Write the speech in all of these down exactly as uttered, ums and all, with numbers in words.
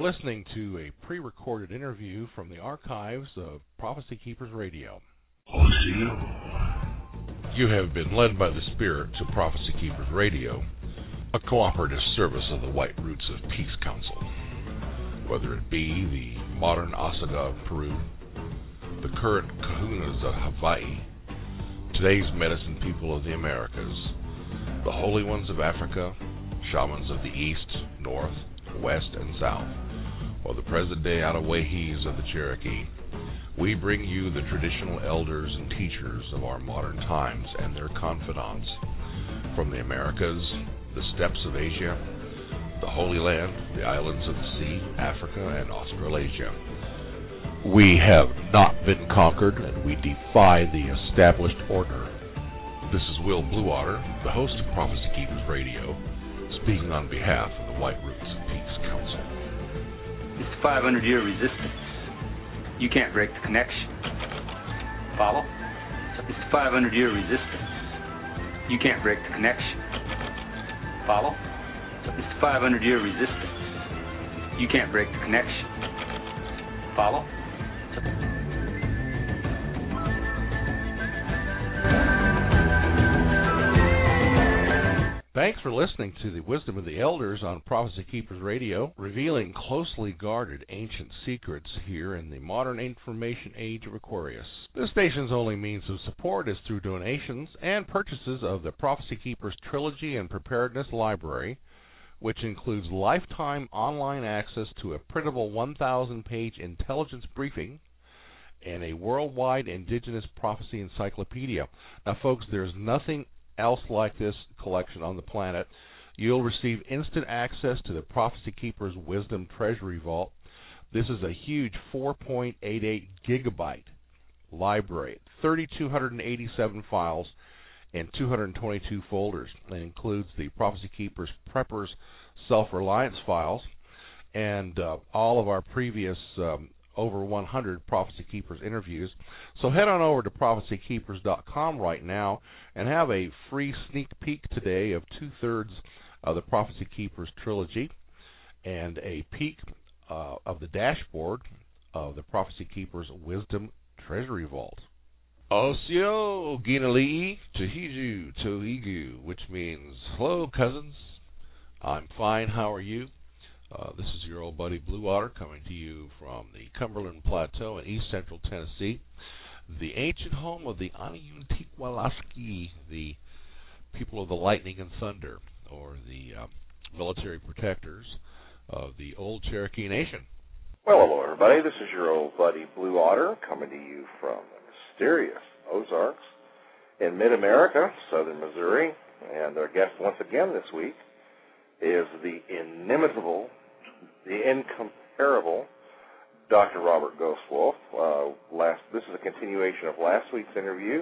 listening to a pre-recorded interview from the archives of Prophecy Keepers Radio. You have been led by the Spirit to Prophecy Keepers Radio, a cooperative service of the White Roots of Peace Council. Whether it be the modern Osaga of Peru, the current Kahunas of Hawaii, today's medicine people of the Americas, the Holy Ones of Africa, shamans of the East, North, West, and South, or the present-day Outaouais of the Cherokee, we bring you the traditional elders and teachers of our modern times and their confidants from the Americas, the steppes of Asia, the Holy Land, the islands of the sea, Africa, and Australasia. We have not been conquered, and we defy the established order. This is Will Bluewater, the host of Prophecy Keepers Radio, speaking on behalf of the White Roots of Peace Council. It's the five hundred year resistance. You can't break the connection. Follow? It's the five hundred year resistance. You can't break the connection. Follow? It's the five hundred year resistance. You can't break the connection. Follow? Thanks for listening to the Wisdom of the Elders on Prophecy Keepers Radio, revealing closely guarded ancient secrets here in the modern information age of Aquarius. This station's only means of support is through donations and purchases of the Prophecy Keepers Trilogy and Preparedness Library, which includes lifetime online access to a printable one thousand page intelligence briefing and a worldwide indigenous prophecy encyclopedia. Now, folks, there's nothing else like this collection on the planet. You'll receive instant access to the Prophecy Keepers Wisdom Treasury Vault. This is a huge four point eight eight gigabyte library, three thousand two hundred eighty-seven files and two hundred twenty-two folders. It includes the Prophecy Keepers Preppers Self-Reliance files and uh, all of our previous um, over one hundred Prophecy Keepers interviews. So head on over to prophecy keepers dot com right now and have a free sneak peek today of two-thirds of the Prophecy Keepers trilogy and a peek uh, of the dashboard of the Prophecy Keepers Wisdom Treasury Vault. Osio Ginalii Tahiju Tohigu, which means, hello, cousins. I'm fine. How are you? Uh, this is your old buddy Bluewater coming to you from the Cumberland Plateau in east central Tennessee, the ancient home of the Aniyuntikwalaski, the people of the lightning and thunder, or the um, military protectors of the old Cherokee Nation. Well, hello, everybody. This is your old buddy Bluewater coming to you from the mysterious Ozarks in mid-America, southern Missouri. And our guest once again this week is the inimitable, the incomparable Doctor Robert Ghostwolf. Uh, last, this is a continuation of last week's interview.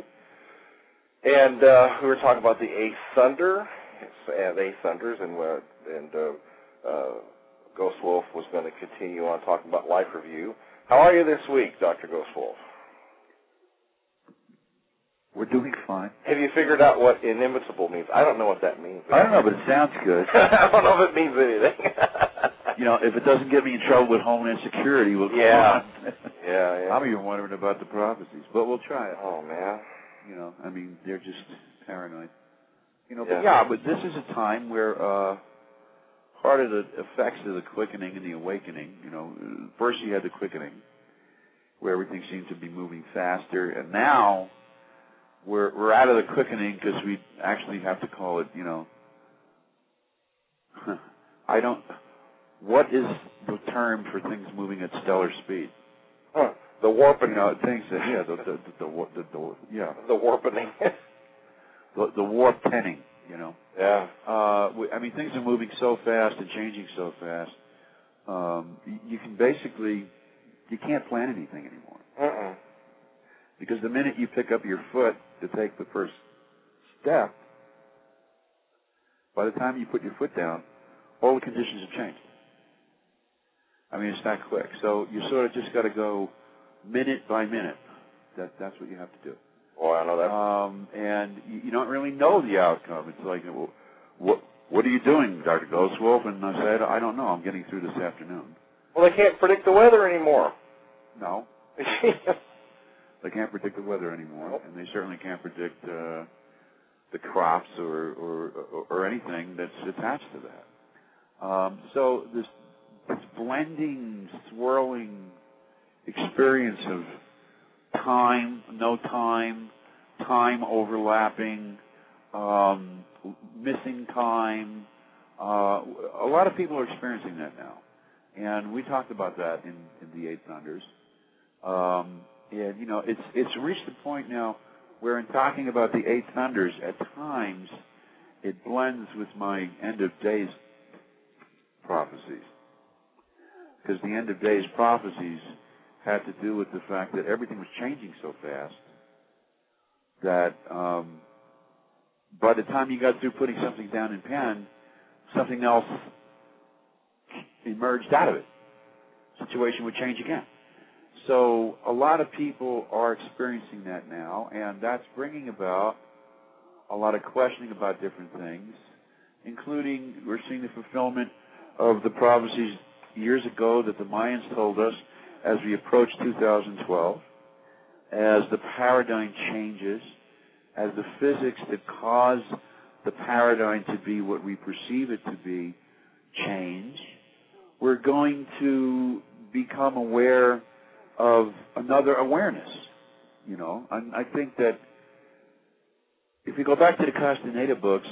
And uh, we were talking about the Eighth Thunder, and Eighth Thunders, and, uh, and uh, uh, Ghostwolf was going to continue on talking about Life Review. How are you this week, Doctor Ghostwolf? We're doing fine. Have you figured out what inimitable means? I don't know what that means. I don't know, but it sounds good. I don't know if it means anything. You know, if it doesn't get me in trouble with Homeland Security, we'll go yeah. on. yeah, yeah. I'm even wondering about the prophecies, but we'll try it. Oh, man. You know, I mean, they're just paranoid. You know, yeah. but yeah, but this is a time where uh, part of the effects of the quickening and the awakening, you know, first you had the quickening, where everything seemed to be moving faster, and now we're we're out of the quickening because we actually have to call it, you know, I don't, what is the term for things moving at stellar speed? Huh. The warping. You know, things that, yeah, the, the, the, the, the, the yeah. The warping. the, the warp-penning, you know. Yeah. Uh, we, I mean, things are moving so fast and changing so fast. Um, you, you can basically, you can't plan anything anymore. Uh-uh. Because the minute you pick up your foot to take the first step, by the time you put your foot down, all the conditions have changed. I mean, it's that quick. So you sort of just got to go minute by minute. That, that's what you have to do. Well, I know that. Um, and you, you don't really know the outcome. It's like, well, what what are you doing, Doctor Ghostwolf? And I said, I don't know. I'm getting through this afternoon. Well, they can't predict the weather anymore. No. They can't predict the weather anymore, nope. And they certainly can't predict uh, the crops or, or, or, or anything that's attached to that. Um, so this, this blending, swirling experience of time, no time, time overlapping, um, missing time, uh, a lot of people are experiencing that now. And we talked about that in, in the Eight Thunders. Um, and, you know, it's it's reached the point now where in talking about the Eight Thunders, at times it blends with my end of days prophecies. Because the end of days prophecies had to do with the fact that everything was changing so fast that um, by the time you got through putting something down in pen, something else emerged out of it. Situation would change again. So a lot of people are experiencing that now, and that's bringing about a lot of questioning about different things, including we're seeing the fulfillment of the prophecies years ago that the Mayans told us as we approach two thousand twelve, as the paradigm changes, as the physics that cause the paradigm to be what we perceive it to be change, we're going to become aware of another awareness, you know. And I think that if you go back to the Castaneda books,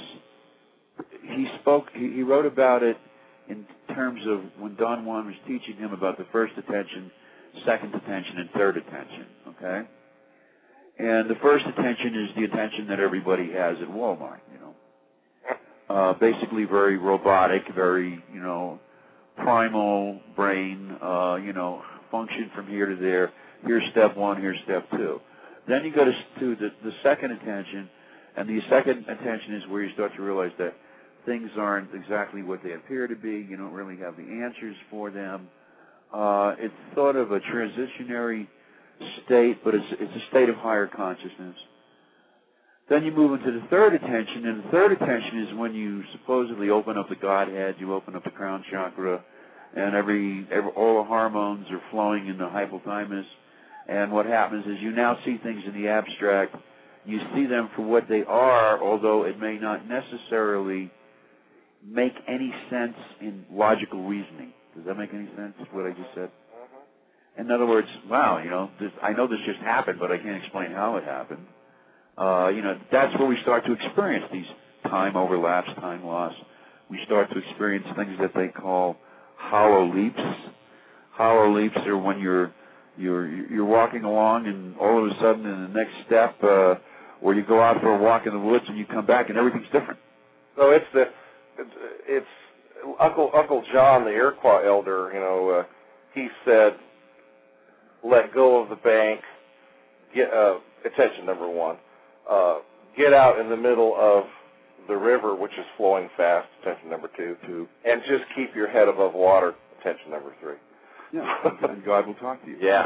he spoke, he, he wrote about it in terms of when Don Juan was teaching him about the first attention, second attention, and third attention, okay? And the first attention is the attention that everybody has at Walmart, you know. Uh, basically very robotic, very, you know, primal brain, uh, you know, function from here to there. Here's step one, here's step two. Then you go to, to the, the second attention, and the second attention is where you start to realize that things aren't exactly what they appear to be. You don't really have the answers for them. Uh, it's sort of a transitionary state, but it's, it's a state of higher consciousness. Then you move into the third attention, and the third attention is when you supposedly open up the Godhead, you open up the crown chakra, and every, every all the hormones are flowing in the hypothalamus. And what happens is you now see things in the abstract. You see them for what they are, although it may not necessarily make any sense in logical reasoning. Does that make any sense, what I just said? In other words, wow, you know, this, I know this just happened, but I can't explain how it happened. Uh, you know, that's where we start to experience these time overlaps, time loss. We start to experience things that they call hollow leaps. Hollow leaps are when you're you're you're walking along, and all of a sudden, in the next step, uh, or you go out for a walk in the woods, and you come back, and everything's different. So it's the it's, it's Uncle Uncle John, the Iroquois elder. You know, uh, he said, "Let go of the bank." Get uh, attention number one. Uh, get out in the middle of the river, which is flowing fast. Attention number two. Two. And just keep your head above water. Attention number three. Yeah, and God will talk to you. Yeah.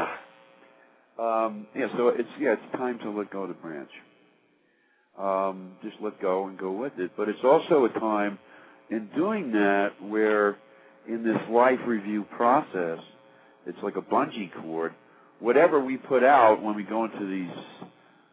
Um, yeah. So it's yeah, it's time to let go of the branch. Um, just let go and go with it. But it's also a time in doing that where, in this life review process, it's like a bungee cord. Whatever we put out when we go into these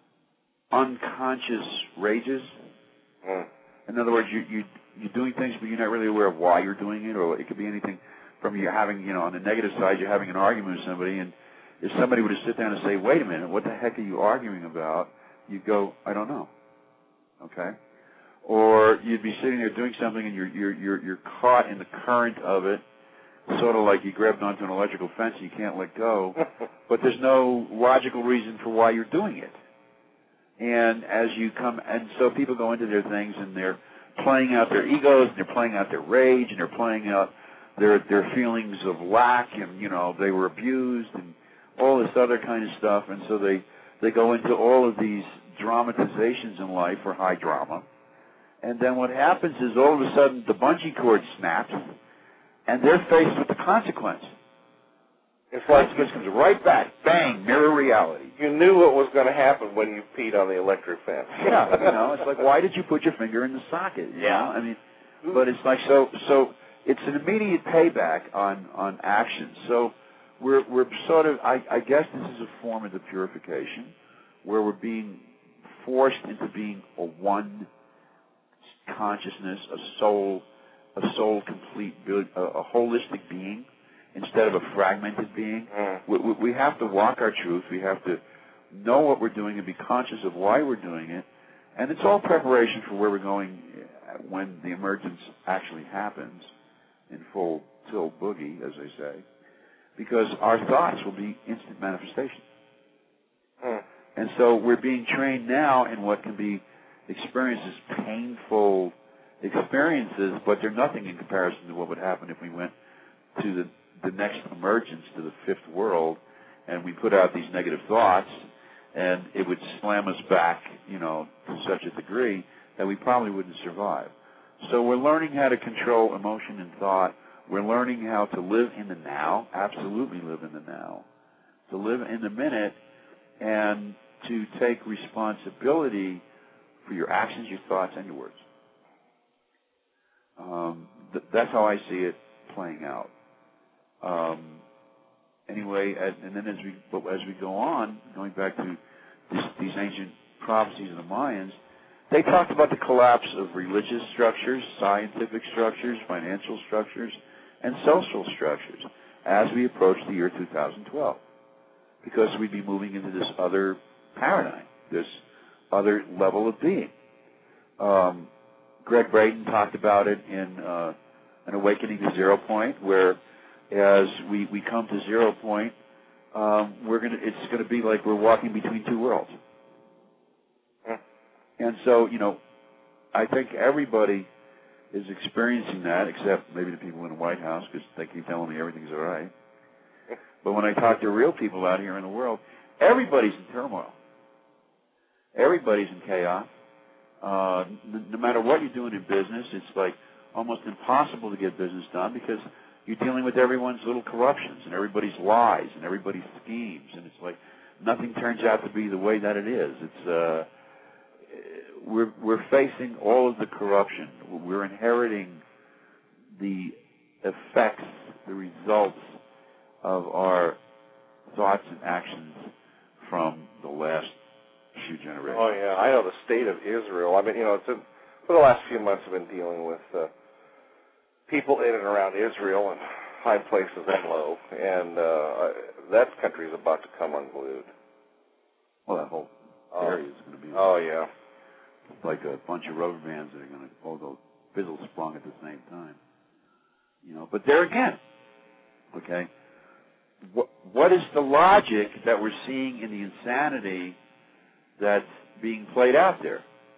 unconscious rages. Mm. In other words, you, you, you're doing things, but you're not really aware of why you're doing it, or it could be anything from you having, you know, on the negative side, you're having an argument with somebody, and if somebody were to sit down and say, wait a minute, what the heck are you arguing about? You'd go, I don't know. Okay? Or you'd be sitting there doing something, and you're, you're, you're, you're caught in the current of it, sort of like you grabbed onto an electrical fence and you can't let go, but there's no logical reason for why you're doing it. And as you come, and so people go into their things and they're playing out their egos, and they're playing out their rage, and they're playing out their their feelings of lack, and, you know, they were abused, and all this other kind of stuff. And so they, they go into all of these dramatizations in life, or high drama. And then what happens is all of a sudden the bungee cord snaps, and they're faced with the consequence. It's like this comes right back, bang, mirror reality. You knew what was going to happen when you peed on the electric fence. Yeah, you know, it's like, why did you put your finger in the socket? You yeah. know? I mean, but it's like, so, so it's an immediate payback on, on action. So we're we're sort of, I, I guess this is a form of the purification where we're being forced into being a one consciousness, a soul, a soul complete, a, a holistic being instead of a fragmented being. Mm. We, we have to walk our truth. We have to know what we're doing and be conscious of why we're doing it. And it's all preparation for where we're going when the emergence actually happens in full tilt boogie, as they say, because our thoughts will be instant manifestation. Mm. And so we're being trained now in what can be experienced as painful experiences, but they're nothing in comparison to what would happen if we went to the, the next emergence, to the fifth world, and we put out these negative thoughts, and it would slam us back, you know, to such a degree that we probably wouldn't survive. So we're learning how to control emotion and thought. We're learning how to live in the now, absolutely live in the now, to live in the minute, and to take responsibility for your actions, your thoughts, and your words. Um, th- that's how I see it playing out. Um, anyway, as, and then as we as we go on, going back to this, these ancient prophecies of the Mayans, they talked about the collapse of religious structures, scientific structures, financial structures, and social structures as we approach the year two thousand twelve, because we'd be moving into this other paradigm, this other level of being. Um, Greg Braden talked about it in uh, An Awakening to Zero Point, where as we, we come to zero point, um, we're gonna it's going to be like we're walking between two worlds. And so, you know, I think everybody is experiencing that, except maybe the people in the White House, because they keep telling me everything's all right. But when I talk to real people out here in the world, everybody's in turmoil. Everybody's in chaos. Uh, n- no matter what you're doing in business, it's like almost impossible to get business done because you're dealing with everyone's little corruptions and everybody's lies and everybody's schemes, and it's like nothing turns out to be the way that it is. It's uh, we're we're facing all of the corruption. We're inheriting the effects, the results of our thoughts and actions from the last few generations. Oh, yeah. I know the state of Israel. I mean, you know, it's a, for the last few months I've been dealing with uh, people in and around Israel and high places and low, and uh, that country is about to come unglued. Well, that whole oh. area is going to be oh, yeah. like a bunch of rubber bands that are going to all go fizzle sprung at the same time. You know, but there again, okay, what, what is the logic that we're seeing in the insanity that's being played out there?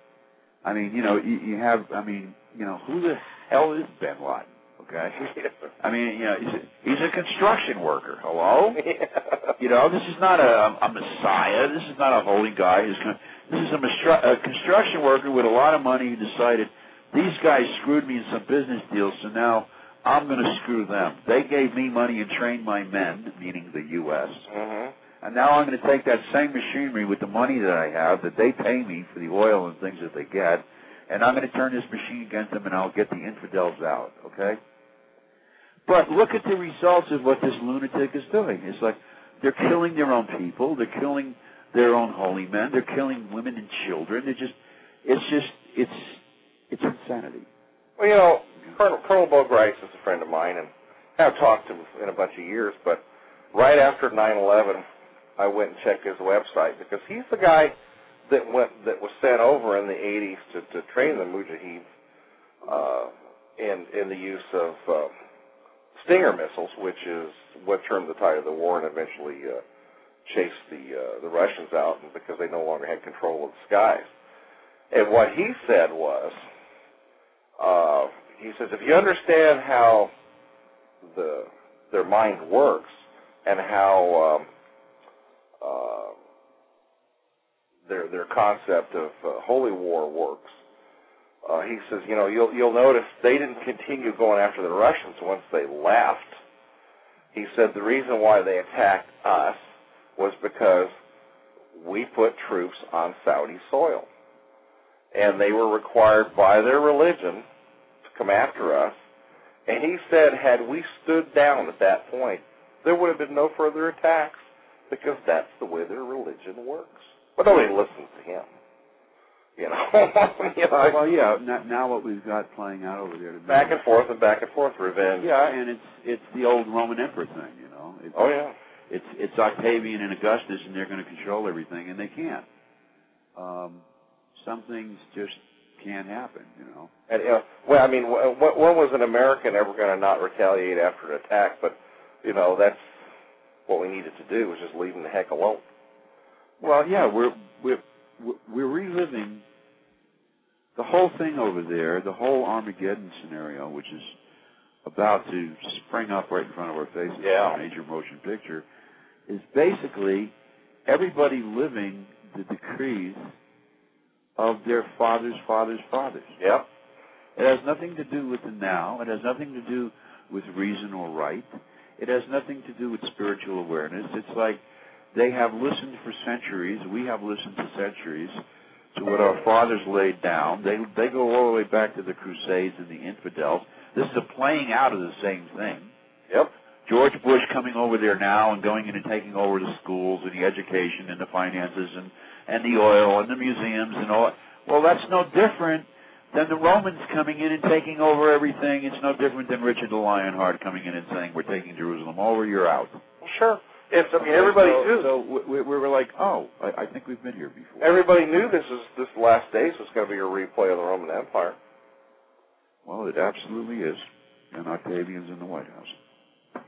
I mean, you know, you, you have, I mean, you know, who the hell is Ben Laden? Okay, I mean, you know, he's a, he's a construction worker. Hello, Yeah. You know, this is not a, a messiah. This is not a holy guy. Who's gonna, this is a, mistru- a construction worker with a lot of money who decided these guys screwed me in some business deals, so now I'm going to screw them. They gave me money and trained my men, meaning the U S, Mm-hmm. and now I'm going to take that same machinery with the money that I have, that they pay me for the oil and things that they get, and I'm going to turn this machine against them, and I'll get the infidels out, okay? But look at the results of what this lunatic is doing. It's like they're killing their own people. They're killing their own holy men. They're killing women and children. They're just, it's just, it's, it's insanity. Well, you know, Colonel, Colonel Bo Grice is a friend of mine, and I haven't talked to him in a bunch of years, but right after nine eleven, I went and checked his website, because he's the guy that went that was sent over in the eighties to, to train the Mujahideen uh, in, in the use of uh, Stinger missiles, which is what turned the tide of the war and eventually uh, chased the uh, the Russians out because they no longer had control of the skies. And what he said was, uh, he says, if you understand how the their mind works and how um, uh, their their concept of uh, holy war works, Uh, he says, you know, you'll you'll notice they didn't continue going after the Russians once they left. He said the reason why they attacked us was because we put troops on Saudi soil. And they were required by their religion to come after us. And he said had we stood down at that point, there would have been no further attacks because that's the way their religion works. But nobody listens to him. You know? you know well, yeah, now, now what we've got playing out over there. Back and forth and back and forth, revenge. Yeah, and it's it's the old Roman emperor thing, you know. It's, oh, yeah. It's it's Octavian and Augustus, and they're going to control everything, and they can't. Um, some things just can't happen, you know. And uh, well, I mean, w- when was an American ever going to not retaliate after an attack? But you know, that's what we needed to do was just leave them the heck alone. Well, yeah, we're we're we're reliving the whole thing over there, the whole Armageddon scenario, which is about to spring up right in front of our faces, yeah. a major motion picture, is basically everybody living the decrees of their fathers' fathers' fathers. Yep. It has nothing to do with the now. It has nothing to do with reason or right. It has nothing to do with spiritual awareness. It's like they have listened for centuries. We have listened for centuries to what our fathers laid down. They they go all the way back to the Crusades and the infidels. This is a playing out of the same thing. Yep. George Bush coming over there now and going in and taking over the schools and the education and the finances and, and the oil and the museums and all. Well, that's no different than the Romans coming in and taking over everything. It's no different than Richard the Lionheart coming in and saying, we're taking Jerusalem over, you're out. Well, sure. It's, I mean, everybody so, knew. So we, we were like, oh, I, I think we've been here before. Everybody knew this is this last days was going to be a replay of the Roman Empire. Well, it absolutely is. And Octavian's in the White House.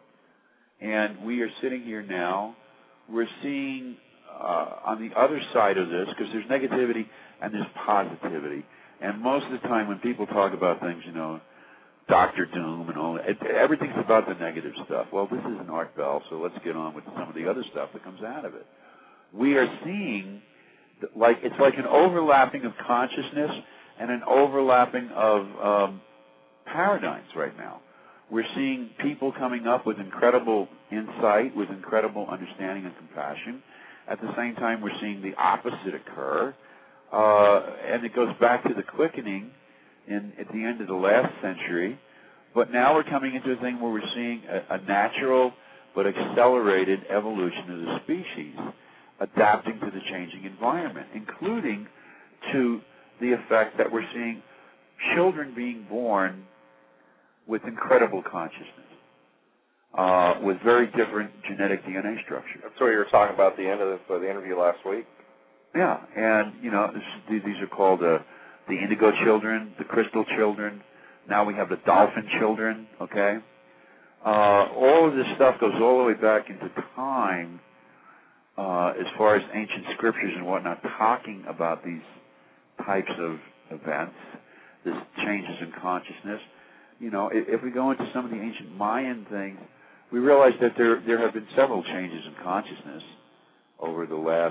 And we are sitting here now. We're seeing uh, on the other side of this, because there's negativity and there's positivity. And most of the time when people talk about things, you know, Doctor Doom and all that, it, everything's about the negative stuff. Well, this is an Art Bell, so let's get on with some of the other stuff that comes out of it. We are seeing, like, it's like an overlapping of consciousness and an overlapping of um, paradigms right now. We're seeing people coming up with incredible insight, with incredible understanding and compassion. At the same time, we're seeing the opposite occur. Uh, and it goes back to the quickening in, at the end of the last century. But now we're coming into a thing where we're seeing a, a natural but accelerated evolution of the species, adapting to the changing environment, including to the effect that we're seeing children being born with incredible consciousness, uh, with very different genetic D N A structure. That's what you were talking about at the end of the, uh, the interview last week. Yeah, and, you know, this, these are called uh, the indigo children, the crystal children. Now we have the dolphin children, okay? Uh, all of this stuff goes all the way back into time uh, as far as ancient scriptures and whatnot, talking about these types of events, this changes in consciousness. You know, if, if we go into some of the ancient Mayan things, we realize that there there have been several changes in consciousness over the last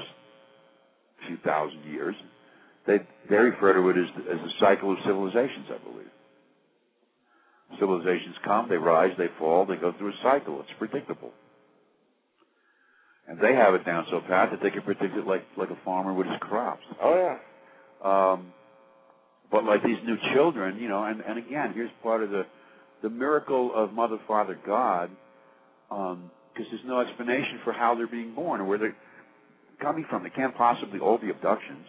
few thousand years. They they refer to it as as the cycle of civilizations, I believe. Civilizations come, they rise, they fall, they go through a cycle. It's predictable. And they have it down so pat that they can predict it like, like a farmer with his crops. Oh, yeah. Um, but like these new children, you know, and, and again, here's part of the, the miracle of Mother, Father, God, because um, there's no explanation for how they're being born or where they're coming from. They can't possibly all be abductions.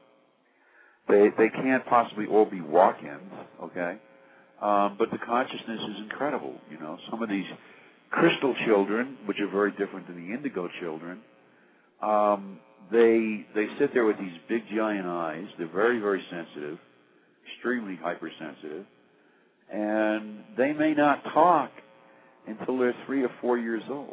They they can't possibly all be walk-ins, okay? Um, but the consciousness is incredible, you know. Some of these crystal children, which are very different than the indigo children, um, they they sit there with these big giant eyes. They're very, very sensitive, extremely hypersensitive, and they may not talk until they're three or four years old.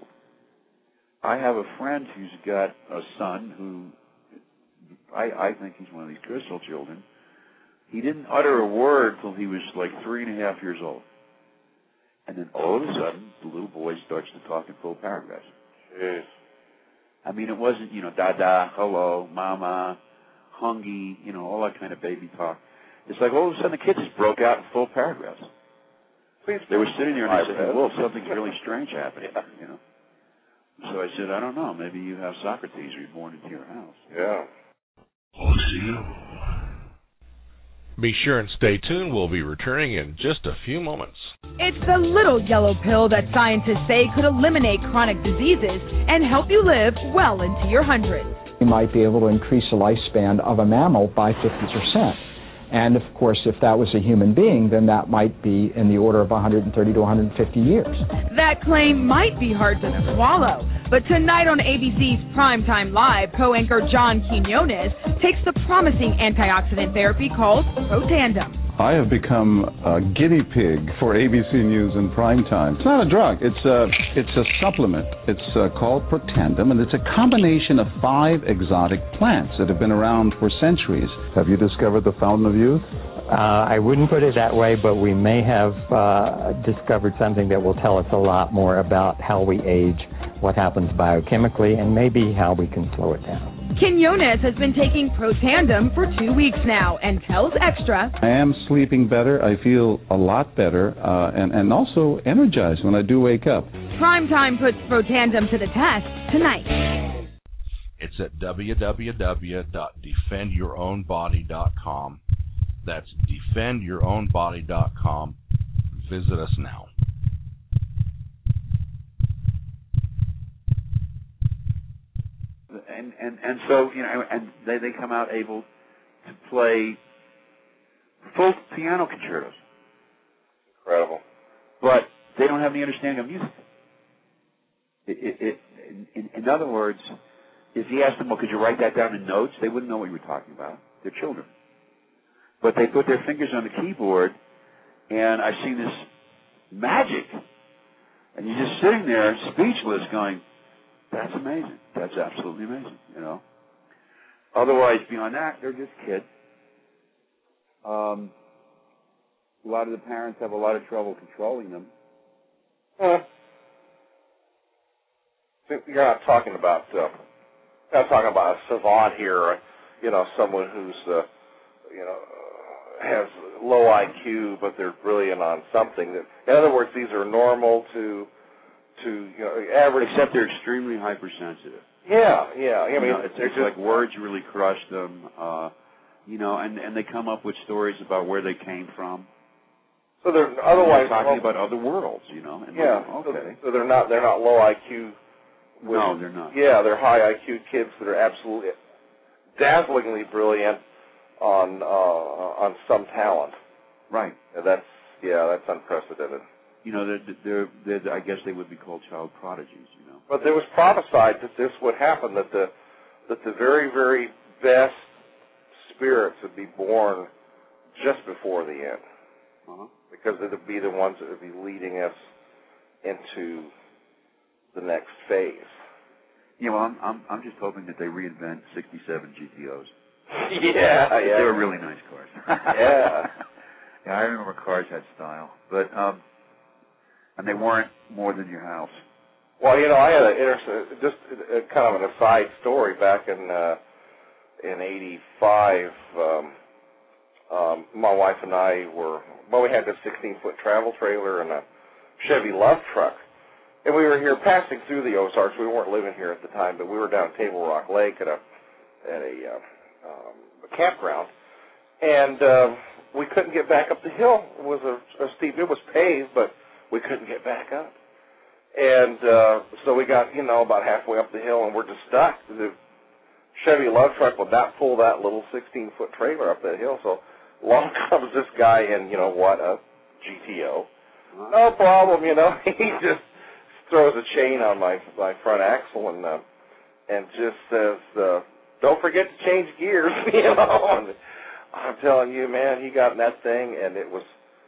I have a friend who's got a son who, I, I think he's one of these crystal children. He didn't utter a word till he was like three and a half years old. And then all of a sudden, the little boy starts to talk in full paragraphs. Jeez. I mean, it wasn't, you know, da-da, hello, mama, hungy, you know, all that kind of baby talk. It's like all of a sudden the kid just broke out in full paragraphs. Please, they were sitting there and they said, well, well, something's really strange happening, yeah. you know. So I said, I don't know, maybe you have Socrates reborn into your house. Yeah. O C U. Be sure and stay tuned. We'll be returning in just a few moments. It's the little yellow pill that scientists say could eliminate chronic diseases and help you live well into your hundreds. You might be able to increase the lifespan of a mammal by fifty percent. And, of course, if that was a human being, then that might be in the order of one hundred thirty to one hundred fifty years. That claim might be hard to swallow, but tonight on A B C's Primetime Live, co-anchor John Quinones takes the promising antioxidant therapy called Protandim. I have become a guinea pig for A B C News in prime time. It's not a drug. It's a, it's a supplement. It's uh, called Protandim, and it's a combination of five exotic plants that have been around for centuries. Have you discovered the fountain of youth? Uh, I wouldn't put it that way, but we may have uh, discovered something that will tell us a lot more about how we age, what happens biochemically, and maybe how we can slow it down. Quinones has been taking Protandim for two weeks now and tells Extra, I am sleeping better. I feel a lot better uh, and, and also energized when I do wake up. Primetime puts Protandim to the test tonight. It's at w w w dot defend your own body dot com. That's defend your own body dot com. Visit us now. And, and and so, you know, and they, they come out able to play full piano concertos. Incredible. But they don't have any understanding of music. It, it, it, in, in other words, if you asked them, well, could you write that down in notes? They wouldn't know what you were talking about. They're children. But they put their fingers on the keyboard, and I've seen this magic. And you're just sitting there speechless going, that's amazing. That's absolutely amazing, you know. Otherwise, beyond that, they're just kids. Um, a lot of the parents have a lot of trouble controlling them. Huh. You're not talking about, uh, you're not talking about a savant here, or, you know, someone who's, uh, you know, has low I Q, but they're brilliant on something. That, in other words, these are normal to, to you know, average. Except they're extremely hypersensitive. Yeah, yeah. I mean, you know, it's, they're it's just like words really crush them, uh, you know, and, and they come up with stories about where they came from. So they're otherwise they're talking well, about other worlds, you know. And yeah. Like, okay. So, so they're not they're not low I Q. With, no, they're not. Yeah, they're high I Q kids that are absolutely dazzlingly brilliant on uh, on some talent. Right. And that's yeah, that's unprecedented. You know, they're, they're, they're, I guess they would be called child prodigies, you know. But there was prophesied that this would happen, that the that the very, very best spirits would be born just before the end. Uh-huh. Because they would be the ones that would be leading us into the next phase. Yeah, well, I'm I'm, I'm just hoping that they reinvent sixty-seven G T Os. Yeah, yeah. They were really nice cars. Yeah. Yeah, I remember cars had style, but um, and they weren't more than your house. Well, you know, I had a inter- just a, a kind of an aside story back in uh, in eighty-five. Um, um, my wife and I were well, we had this sixteen-foot travel trailer and a Chevy Love truck, and we were here passing through the Ozarks. We weren't living here at the time, but we were down Table Rock Lake at a at a, uh, um, a campground, and uh, we couldn't get back up the hill. It was a, a steep. It was paved, but we couldn't get back up. And uh, so we got, you know, about halfway up the hill, and we're just stuck. The Chevy Love truck would not pull that little sixteen-foot trailer up that hill. So along comes this guy in, you know what, a G T O. No problem, you know. He just throws a chain on my my front axle and uh, and just says, uh, "Don't forget to change gears," you know. And I'm telling you, man, he got in that thing, and it was.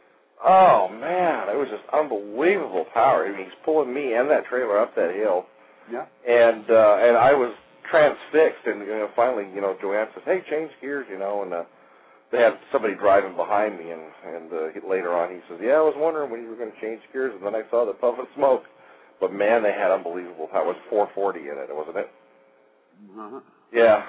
Oh, man, it was just unbelievable power. I mean, he's pulling me and that trailer up that hill. Yeah. And uh, and I was transfixed, and you know, finally, you know, Joanne says, hey, change gears, you know, and uh, they had somebody driving behind me, and, and uh, he, later on he says, yeah, I was wondering when you were going to change gears, and then I saw the puff of smoke. But, man, they had unbelievable power. It was four forty in it, wasn't it? Uh-huh. Yeah.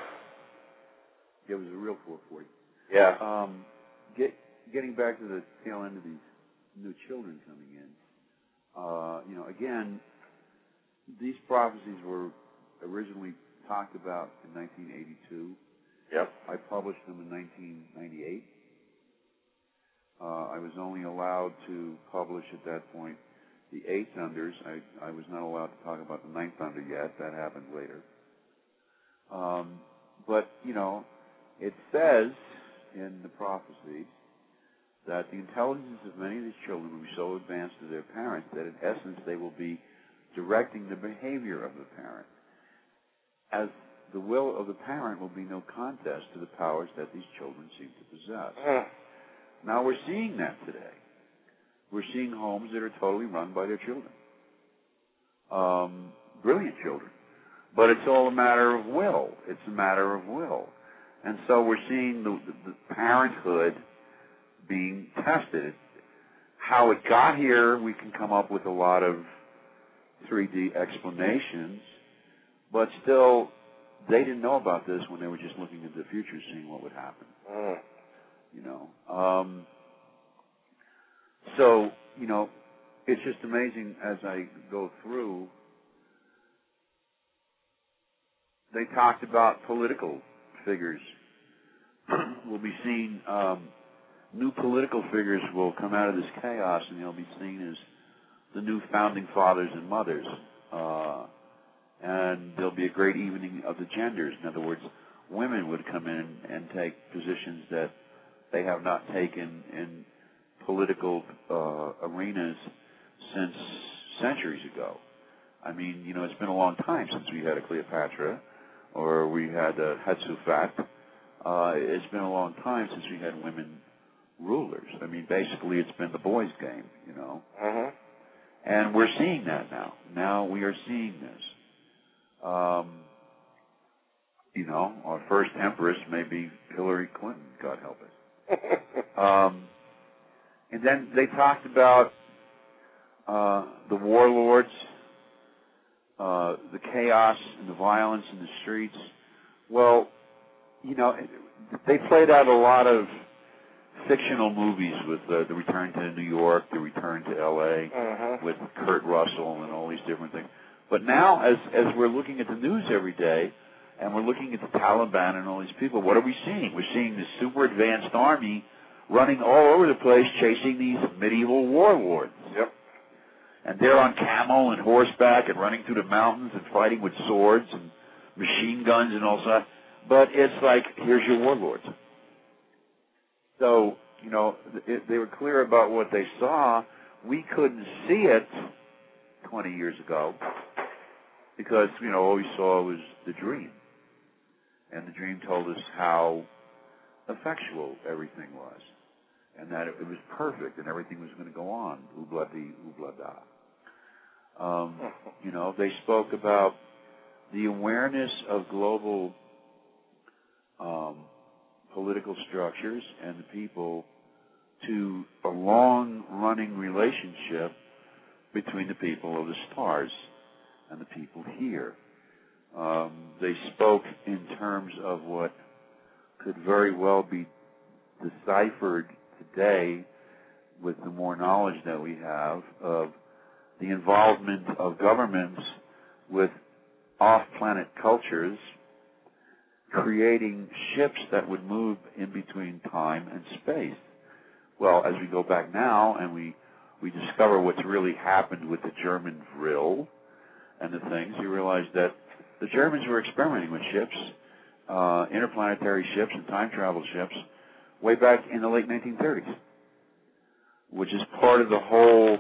It was a real four forty. Yeah. Um, get... Getting back to the tail end of these new children coming in, uh, you know, again, these prophecies were originally talked about in nineteen eighty-two. Yep. I published them in nineteen ninety-eight. Uh, I was only allowed to publish at that point the eighth unders. I, I was not allowed to talk about the ninth under yet. That happened later. Um, but, you know, it says in the prophecies that the intelligence of many of these children will be so advanced to their parents that in essence they will be directing the behavior of the parent. As the will of the parent will be no contest to the powers that these children seem to possess. Mm. Now we're seeing that today. We're seeing homes that are totally run by their children. Um, brilliant children. But it's all a matter of will. It's a matter of will. And so we're seeing the, the, the parenthood being tested. How it got here, we can come up with a lot of three D explanations, but still, they didn't know about this when they were just looking into the future, seeing what would happen. Mm. You know, um, so, you know, it's just amazing as I go through. They talked about political figures. We'll be seeing um, new political figures will come out of this chaos, and they'll be seen as the new founding fathers and mothers. Uh, and there'll be a great evening of the genders. In other words, women would come in and take positions that they have not taken in political uh, arenas since centuries ago. I mean, you know, it's been a long time since we had a Cleopatra or we had a Hatshepsut. Uh, it's been a long time since we had women rulers. I mean, basically, it's been the boys' game, you know. Uh-huh. And we're seeing that now. Now we are seeing this. Um, you know, our first empress may be Hillary Clinton, God help us. um, and then they talked about uh, the warlords, uh, the chaos and the violence in the streets. Well, you know, they played out a lot of fictional movies with uh, The Return to New York, The Return to L A, uh-huh. with Kurt Russell and all these different things. But now, as as we're looking at the news every day, and we're looking at the Taliban and all these people, what are we seeing? We're seeing this super advanced army running all over the place, chasing these medieval warlords. Yep. And they're on camel and horseback and running through the mountains and fighting with swords and machine guns and all that. But it's like, here's your warlords. So, you know, it, they were clear about what they saw. We couldn't see it twenty years ago because, you know, all we saw was the dream. And the dream told us how effectual everything was and that it, it was perfect and everything was going to go on. Oobla-dee, oobla-da. Um, you know, they spoke about the awareness of global um, political structures and the people to a long-running relationship between the people of the stars and the people here. Um, they spoke in terms of what could very well be deciphered today with the more knowledge that we have of the involvement of governments with off-planet cultures creating ships that would move in between time and space. Well, as we go back now and we, we discover what's really happened with the German Vril and the things, you realize that the Germans were experimenting with ships, uh, interplanetary ships and time travel ships, way back in the late nineteen thirties, which is part of the whole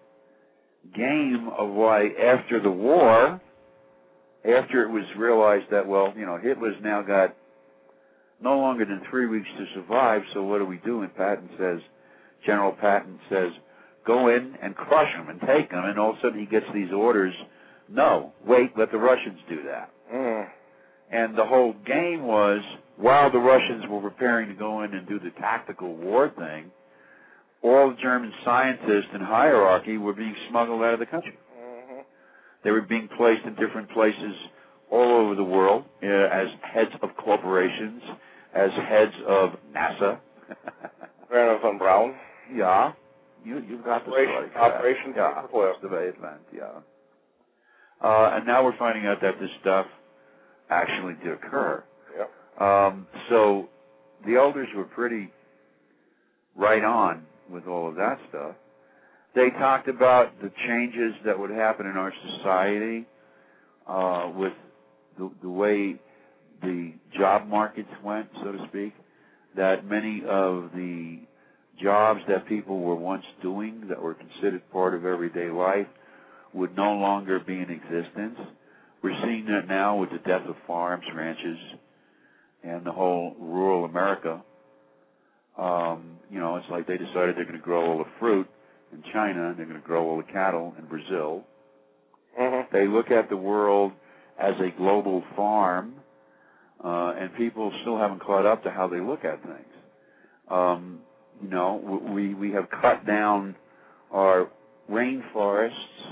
game of why after the war, after it was realized that, well, you know, Hitler's now got no longer than three weeks to survive, so what do we do? And Patton says, General Patton says, go in and crush them and take them, and all of a sudden he gets these orders, no, wait, let the Russians do that. Mm. And the whole game was, while the Russians were preparing to go in and do the tactical war thing, all the German scientists and hierarchy were being smuggled out of the country. Mm-hmm. They were being placed in different places all over the world uh, as heads of corporations, as heads of NASA. Werner von Braun. Yeah. You, you've got the Operation, story. Operation yeah. Paperclip. The Event, yeah. Uh, and now we're finding out that this stuff actually did occur. Yep. Um, so the elders were pretty right on with all of that stuff. They talked about the changes that would happen in our society uh, with the, the way the job markets went, so to speak, that many of the jobs that people were once doing that were considered part of everyday life would no longer be in existence. We're seeing that now with the death of farms, ranches, and the whole rural America. Um, you know, it's like they decided they're going to grow all the fruit in China, and they're going to grow all the cattle in Brazil. Mm-hmm. They look at the world as a global farm, uh, and people still haven't caught up to how they look at things. Um, you know, we we have cut down our rainforests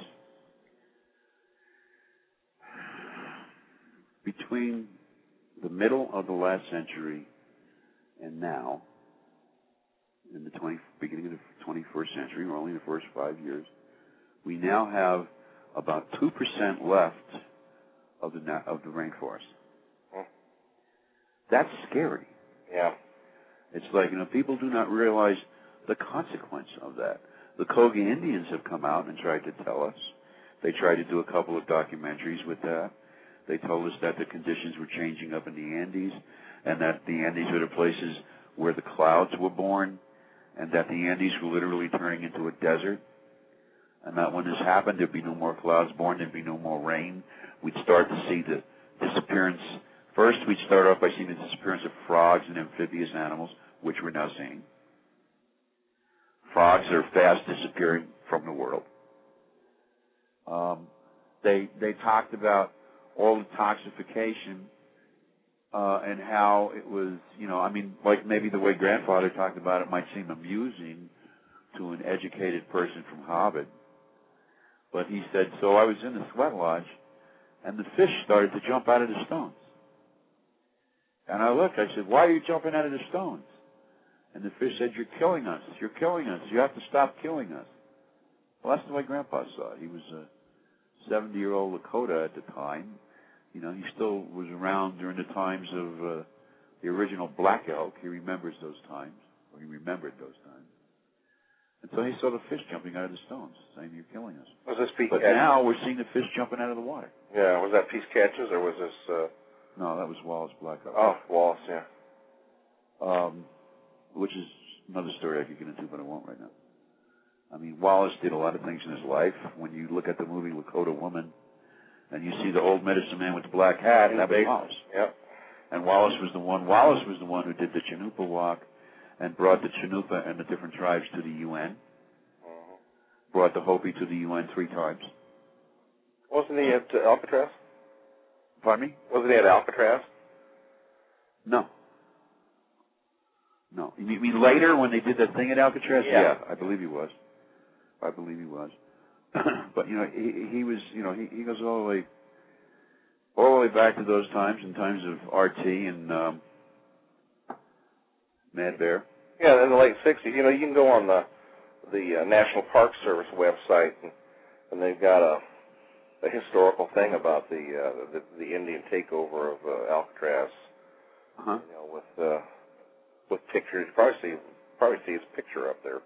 between the middle of the last century and now, in the twenty, beginning of the twenty-first century, or only the first five years, we now have about two percent left of the of the rainforest. Hmm. That's scary. Yeah. It's like, you know, people do not realize the consequence of that. The Koga Indians have come out and tried to tell us. They tried to do a couple of documentaries with that. They told us that the conditions were changing up in the Andes, and that the Andes were the places where the clouds were born, and that the Andes were literally turning into a desert, and that when this happened, there'd be no more clouds born, there'd be no more rain. We'd start to see the disappearance. First, we'd start off by seeing the disappearance of frogs and amphibious animals, which we're now seeing. Frogs are fast disappearing from the world. Um, they they talked about all the toxification uh, and how it was, you know, I mean, like maybe the way Grandfather talked about it might seem amusing to an educated person from Harvard. But he said, so I was in the sweat lodge, and the fish started to jump out of the stones. And I looked, I said, why are you jumping out of the stones? And the fish said, you're killing us. You're killing us. You have to stop killing us. Well, that's the way Grandpa saw it. He was a seventy-year-old Lakota at the time. You know, he still was around during the times of uh, the original Black Elk. He remembers those times, or he remembered those times. And so he saw the fish jumping out of the stones, saying, you're killing us. Was this Peace But Catches? now we're seeing the fish jumping out of the water. Yeah, was that Peace Catches, or was this... Uh... No, that was Wallace Black Elk. Oh, Wallace, yeah. Um, which is another story I could get into, but I won't right now. I mean, Wallace did a lot of things in his life. When you look at the movie Lakota Woman, and you see the old medicine man with the black hat, that was Wallace. Yep. And Wallace was the one. Wallace was the one who did the Chinoopa Walk, and brought the Chinoopa and the different tribes to the U N. Mm-hmm. Brought the Hopi to the U N three times. Wasn't he at uh, Alcatraz? Pardon me? Wasn't he at Alcatraz? No. No. You mean later when they did that thing at Alcatraz? Yeah, yeah I believe he was. I believe he was. But, you know, he, he was, you know, he, he goes all the way, all the way back to those times, in times of R T and um, Mad Bear. Yeah, in the late sixties. You know, you can go on the the uh, National Park Service website, and, and they've got a, a historical thing about the uh, the, the Indian takeover of uh, Alcatraz. Uh-huh. You know, with uh, with pictures. You probably see probably see his picture up there.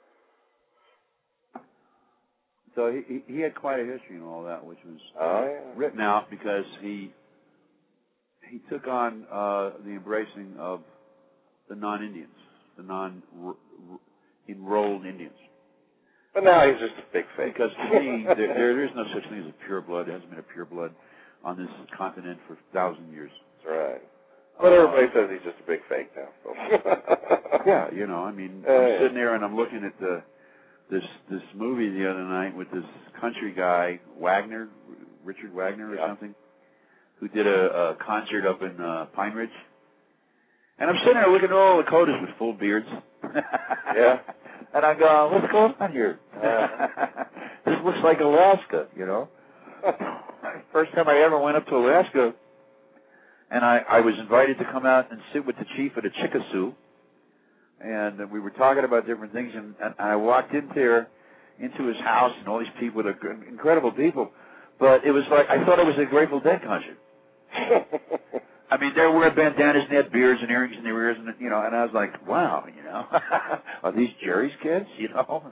So he he had quite a history and all that, which was oh, yeah. written out because he he took on uh, the embracing of the non-Indians, the non-enrolled Indians. But now he's just a big fake. Because to me, there, there is no such thing as a pure blood. There hasn't been a pure blood on this continent for a thousand years. That's right. But everybody uh, says he's just a big fake now. So. Yeah, you know, I mean, uh, I'm yeah. sitting there and I'm looking at the this this movie the other night with this country guy, Wagner, Richard Wagner or yeah. something, who did a, a concert up in uh, Pine Ridge. And I'm sitting there looking at all the Lakotas with full beards. Yeah. And I go, what's going on here? Uh, this looks like Alaska, you know. First time I ever went up to Alaska, and I, I was invited to come out and sit with the chief of the Chickasaw, and we were talking about different things, and, and I walked in there, into his house, and all these people, the incredible people, but it was like, I thought it was a Grateful Dead concert. I mean, they're wearing bandanas and they had beards and earrings in their ears, and you know, and I was like, wow, you know, are these Jerry's kids? You know.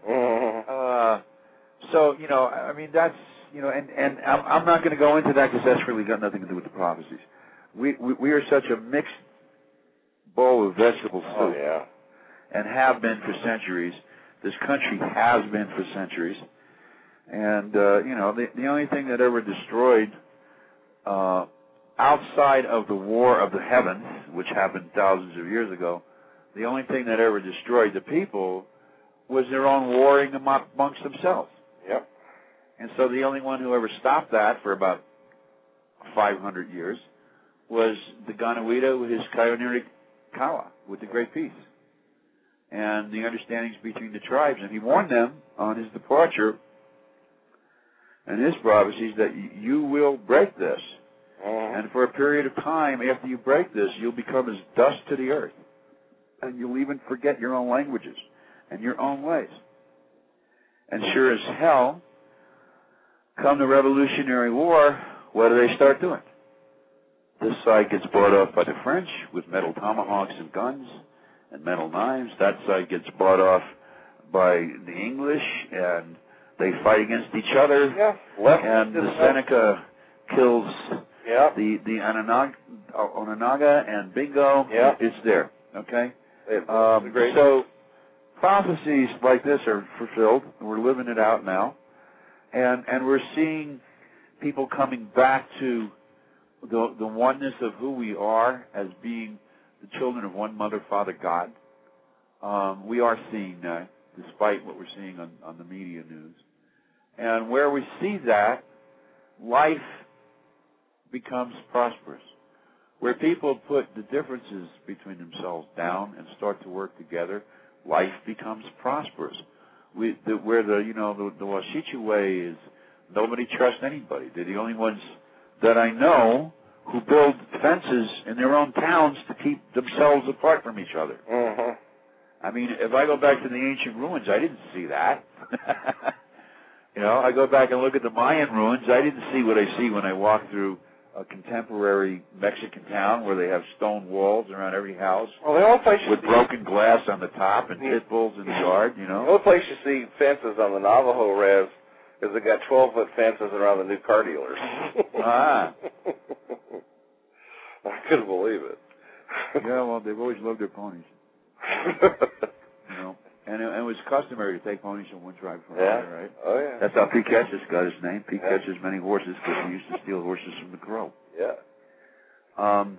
uh, so you know, I mean, that's you know, and and I'm, I'm not going to go into that because that's really got nothing to do with the prophecies. We we, we are such a mixed bowl of vegetable soup, oh, yeah. and have been for centuries. This country has been for centuries, and uh, you know, the the only thing that ever destroyed. Uh, Outside of the war of the heavens, which happened thousands of years ago, the only thing that ever destroyed the people was their own warring amongst themselves. Yep. And so the only one who ever stopped that for about five hundred years was the Ganawida with his Kayoniri Kawa, with the Great Peace, and the understandings between the tribes. And he warned them on his departure and his prophecies that you will break this. And for a period of time, after you break this, you'll become as dust to the earth. And you'll even forget your own languages and your own ways. And sure as hell, come the Revolutionary War, what do they start doing? This side gets bought off by the French with metal tomahawks and guns and metal knives. That side gets bought off by the English, and they fight against each other. Yeah, left and the Seneca kills... Yeah. The the Onondaga, Onondaga and Bingo, yeah. It's there. Okay. It's um, great. So prophecies like this are fulfilled. We're living it out now, and and we're seeing people coming back to the the oneness of who we are as being the children of one Mother, Father, God. Um, we are seeing that, despite what we're seeing on on the media news, and where we see that, life becomes prosperous. Where people put the differences between themselves down and start to work together, life becomes prosperous. We, the, where the you know the, the Washichu way is nobody trusts anybody. They're the only ones that I know who build fences in their own towns to keep themselves apart from each other. Mm-hmm. I mean, if I go back to the ancient ruins, I didn't see that. You know, I go back and look at the Mayan ruins, I didn't see what I see when I walk through a contemporary Mexican town where they have stone walls around every house. Well, the only place you with see broken glass on the top and yeah. pit bulls in the yard, you know. The only place you see fences on the Navajo res is they got twelve-foot fences around the new car dealers. Ah. I couldn't believe it. Yeah, well, they've always loved their ponies. You know, and it, and it was customary to take ponies from one tribe to yeah. another, right? Oh, yeah. That's how Pete Ketchus got his name. Pete yeah. Ketchus many horses because he used to steal horses from the Crow. Yeah. Um.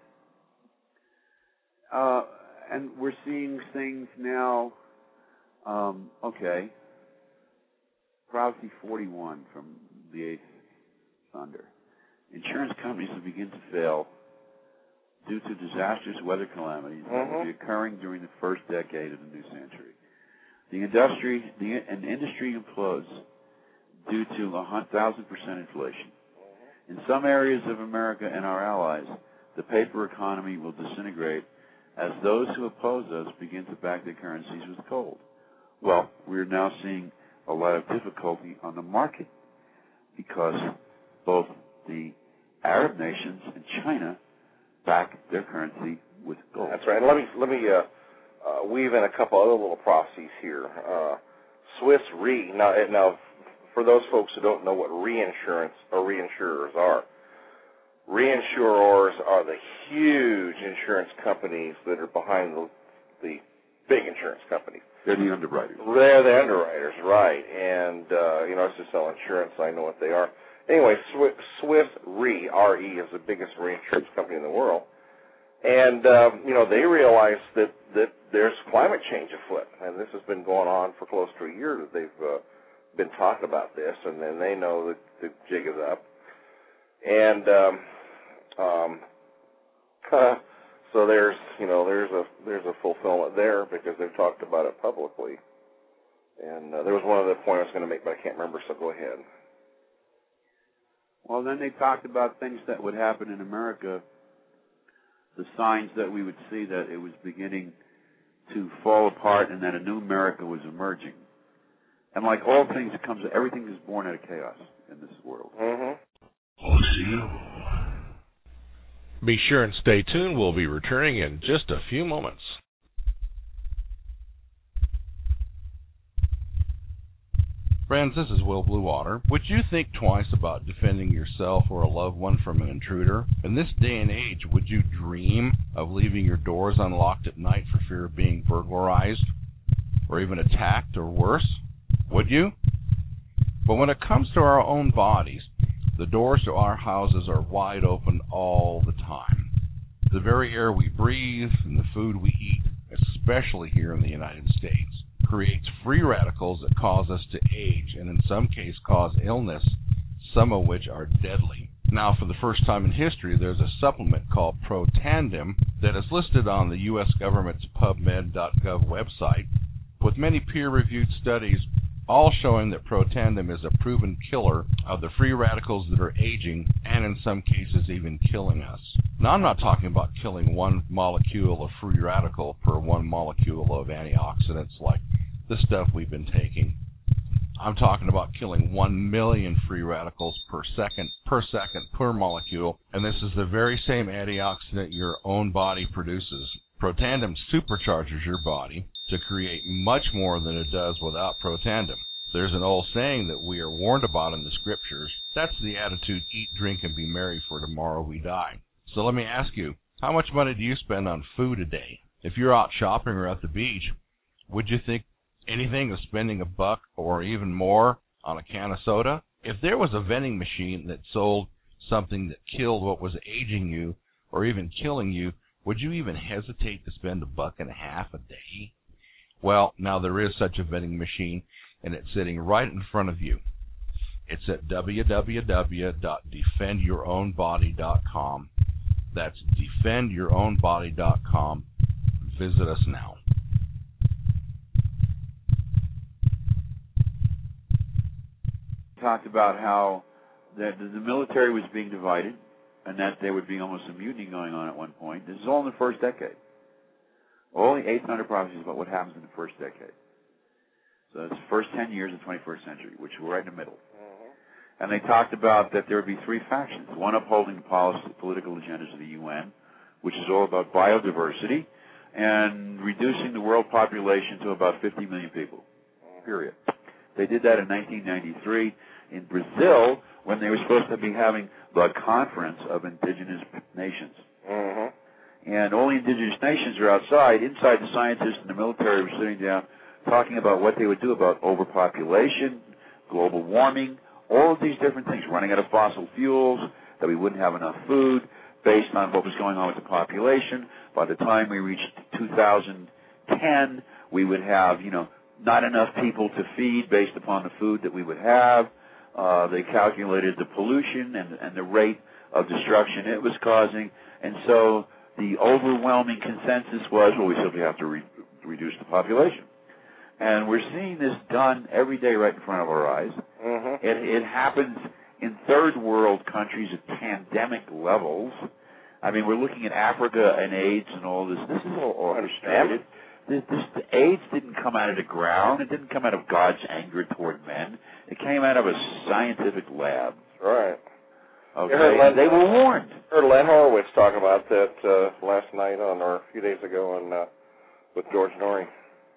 Uh, and we're seeing things now. Um, okay. Prophecy forty-one from the eighth Thunder. Insurance companies will begin to fail due to disastrous weather calamities that mm-hmm. will be occurring during the first decade of the new century. The industry, the an industry implodes due to a one thousand percent inflation. In some areas of America and our allies, the paper economy will disintegrate as those who oppose us begin to back their currencies with gold. Well, we're now seeing a lot of difficulty on the market because both the Arab nations and China back their currency with gold. That's right. And let me let me uh, uh, weave in a couple other little prophecies here. Uh, Swiss Re. Now, now, for those folks who don't know what reinsurance or reinsurers are, reinsurers are the huge insurance companies that are behind the, the big insurance companies. They're the underwriters. They're the underwriters, right. And, uh, you know, I used to sell insurance, so I know what they are. Anyway, Swiss, Swiss Re, R E, is the biggest reinsurance company in the world. And, um, you know, they realize that, that there's climate change afoot. And this has been going on for close to a year that they've uh, been talking about this. And then they know that the jig is up. And um, um, uh, so there's, you know, there's a there's a fulfillment there because they've talked about it publicly. And uh, there was one other point I was going to make, but I can't remember, so go ahead. Well, then they talked about things that would happen in America, the signs that we would see that it was beginning to fall apart and that a new America was emerging. And like all things, it comes, everything is born out of chaos in this world. Mm-hmm. Be sure and stay tuned. We'll be returning in just a few moments. Friends, this is Will Bluewater. Would you think twice about defending yourself or a loved one from an intruder? In this day and age, would you dream of leaving your doors unlocked at night for fear of being burglarized or even attacked or worse? Would you? But when it comes to our own bodies, the doors to our houses are wide open all the time. The very air we breathe and the food we eat, especially here in the United States, creates free radicals that cause us to age and in some cases cause illness, some of which are deadly. Now, for the first time in history, there's a supplement called Protandim that is listed on the U S government's pub med dot gov website, with many peer-reviewed studies all showing that Protandim is a proven killer of the free radicals that are aging and in some cases even killing us. Now, I'm not talking about killing one molecule of free radical per one molecule of antioxidants like the stuff we've been taking. I'm talking about killing one million free radicals per second, per second, per molecule, and this is the very same antioxidant your own body produces. Protandim supercharges your body to create much more than it does without Protandim. There's an old saying that we are warned about in the scriptures. That's the attitude, eat, drink, and be merry, for tomorrow we die. So let me ask you, how much money do you spend on food a day? If you're out shopping or at the beach, would you think anything of spending a buck or even more on a can of soda? If there was a vending machine that sold something that killed what was aging you or even killing you, would you even hesitate to spend a buck and a half a day? Well, now there is such a vending machine, and it's sitting right in front of you. It's at w w w dot defend your own body dot com. That's defend your own body dot com. Visit us now. Talked about how the, the military was being divided and that there would be almost a mutiny going on at one point. This is all in the first decade. Only eight hundred prophecies about what happens in the first decade. So it's the first ten years of the twenty-first century, which we're right in the middle. Mm-hmm. And they talked about that there would be three factions. One upholding the policy, political agendas of the U N, which is all about biodiversity and reducing the world population to about fifty million people, period. They did that in nineteen ninety-three in Brazil when they were supposed to be having the Conference of Indigenous Nations. Mm-hmm. And all the indigenous nations are outside. Inside, the scientists and the military were sitting down talking about what they would do about overpopulation, global warming, all of these different things, running out of fossil fuels, that we wouldn't have enough food based on what was going on with the population. By the time we reached two thousand ten, we would have, you know, not enough people to feed based upon the food that we would have. Uh, they calculated the pollution and, and the rate of destruction it was causing. And so the overwhelming consensus was, well, we simply have to re- reduce the population. And we're seeing this done every day right in front of our eyes. Mm-hmm. It, it happens in third world countries at pandemic levels. I mean, we're looking at Africa and AIDS and all this. This is all orchestrated. This, this, the AIDS didn't come out of the ground. It didn't come out of God's anger toward men. It came out of a scientific lab. Right. Okay. Len, they were warned. I heard Len Horowitz talk about that uh, last night on, or a few days ago on, uh, with George Noory.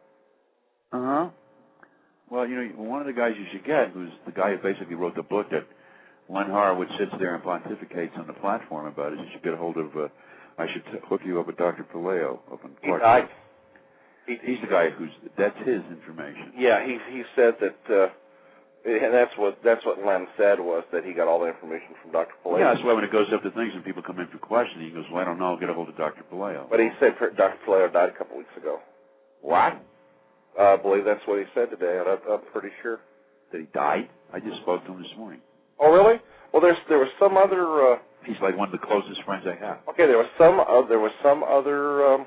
Uh-huh. Well, you know, one of the guys you should get, who's the guy who basically wrote the book that Len Horowitz sits there and pontificates on the platform about, is you should get a hold of, uh, I should t- hook you up with Doctor Palaio up in Clark. I, he, he's the guy who's, that's his information. Yeah, he he said that, uh, and that's what that's what Len said, was that he got all the information from Doctor Palaio. Yeah, that's why when it goes up to things and people come in for questioning, he goes, well, I don't know, I'll get a hold of Doctor Palaio. But he said Doctor Palaio died a couple weeks ago. What? Uh, I believe that's what he said today, and I'm, I'm pretty sure. That he died? I just spoke to him this morning. Oh, really? Well, there's there was some other... Uh, He's like one of the closest friends I have. Okay, there was some uh, there was some other um,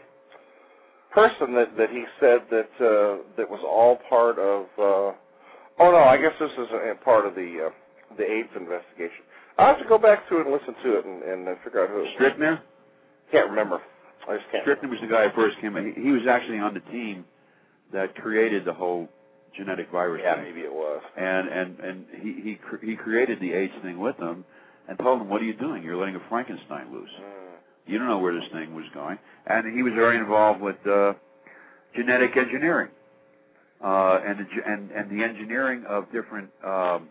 person that, that he said that uh, that was all part of... Uh, oh, no, I guess this is a, a part of the uh, the AIDS investigation. I'll have to go back through it and listen to it and, and uh, figure out who it was. Strickner? Can't remember. I just can't Strickner was the guy who first came in. He, he was actually on the team that created the whole genetic virus yeah, thing. maybe it was. And and and he he cr- he created the AIDS thing with them and told them, "What are you doing? You're letting a Frankenstein loose." Mm. You don't know where this thing was going. And he was very involved with uh, genetic engineering uh, and, the, and and the engineering of different um,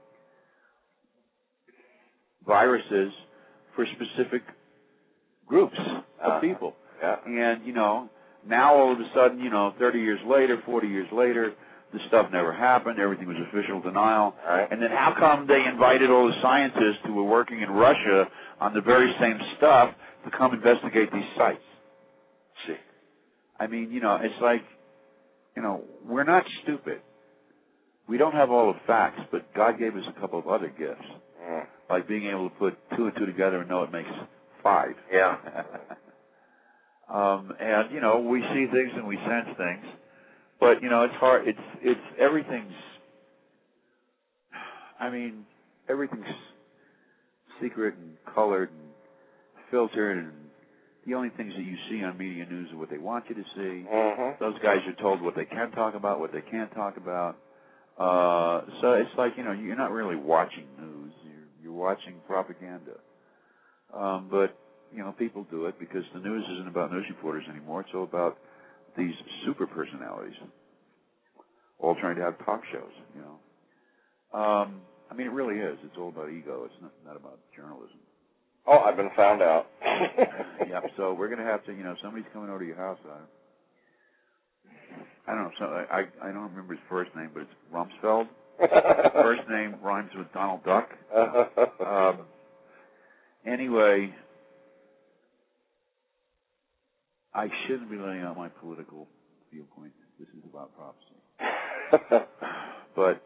viruses for specific groups of uh, people. Yeah. And, you know, now all of a sudden, you know, thirty years later, forty years later, this stuff never happened. Everything was official denial. Right. And then how come they invited all the scientists who were working in Russia on the very same stuff to come investigate these sites? See. I mean, you know, it's like, you know, we're not stupid. We don't have all the facts, but God gave us a couple of other gifts, Mm. like being able to put two and two together and know it makes five. Yeah. um, and, you know, we see things and we sense things. But, you know, it's hard. It's, it's, everything's, I mean, everything's secret and colored and filtered, and the only things that you see on media news are what they want you to see. Mm-hmm. Those guys are told what they can talk about, what they can't talk about. Uh, so it's like, you know, you're not really watching news. You're, you're watching propaganda. Um, but, you know, people do it because the news isn't about news reporters anymore. It's all about these super personalities, all trying to have talk shows, you know. Um, I mean, it really is. It's all about ego. It's not, not about journalism. Oh, I've been found out. Yep. So we're going to have to, you know, somebody's coming over to your house. I, I don't know. So I, I I don't remember his first name, but it's Rumsfeld. First name rhymes with Donald Duck. Um, anyway, I shouldn't be laying out my political viewpoint. This is about prophecy. But,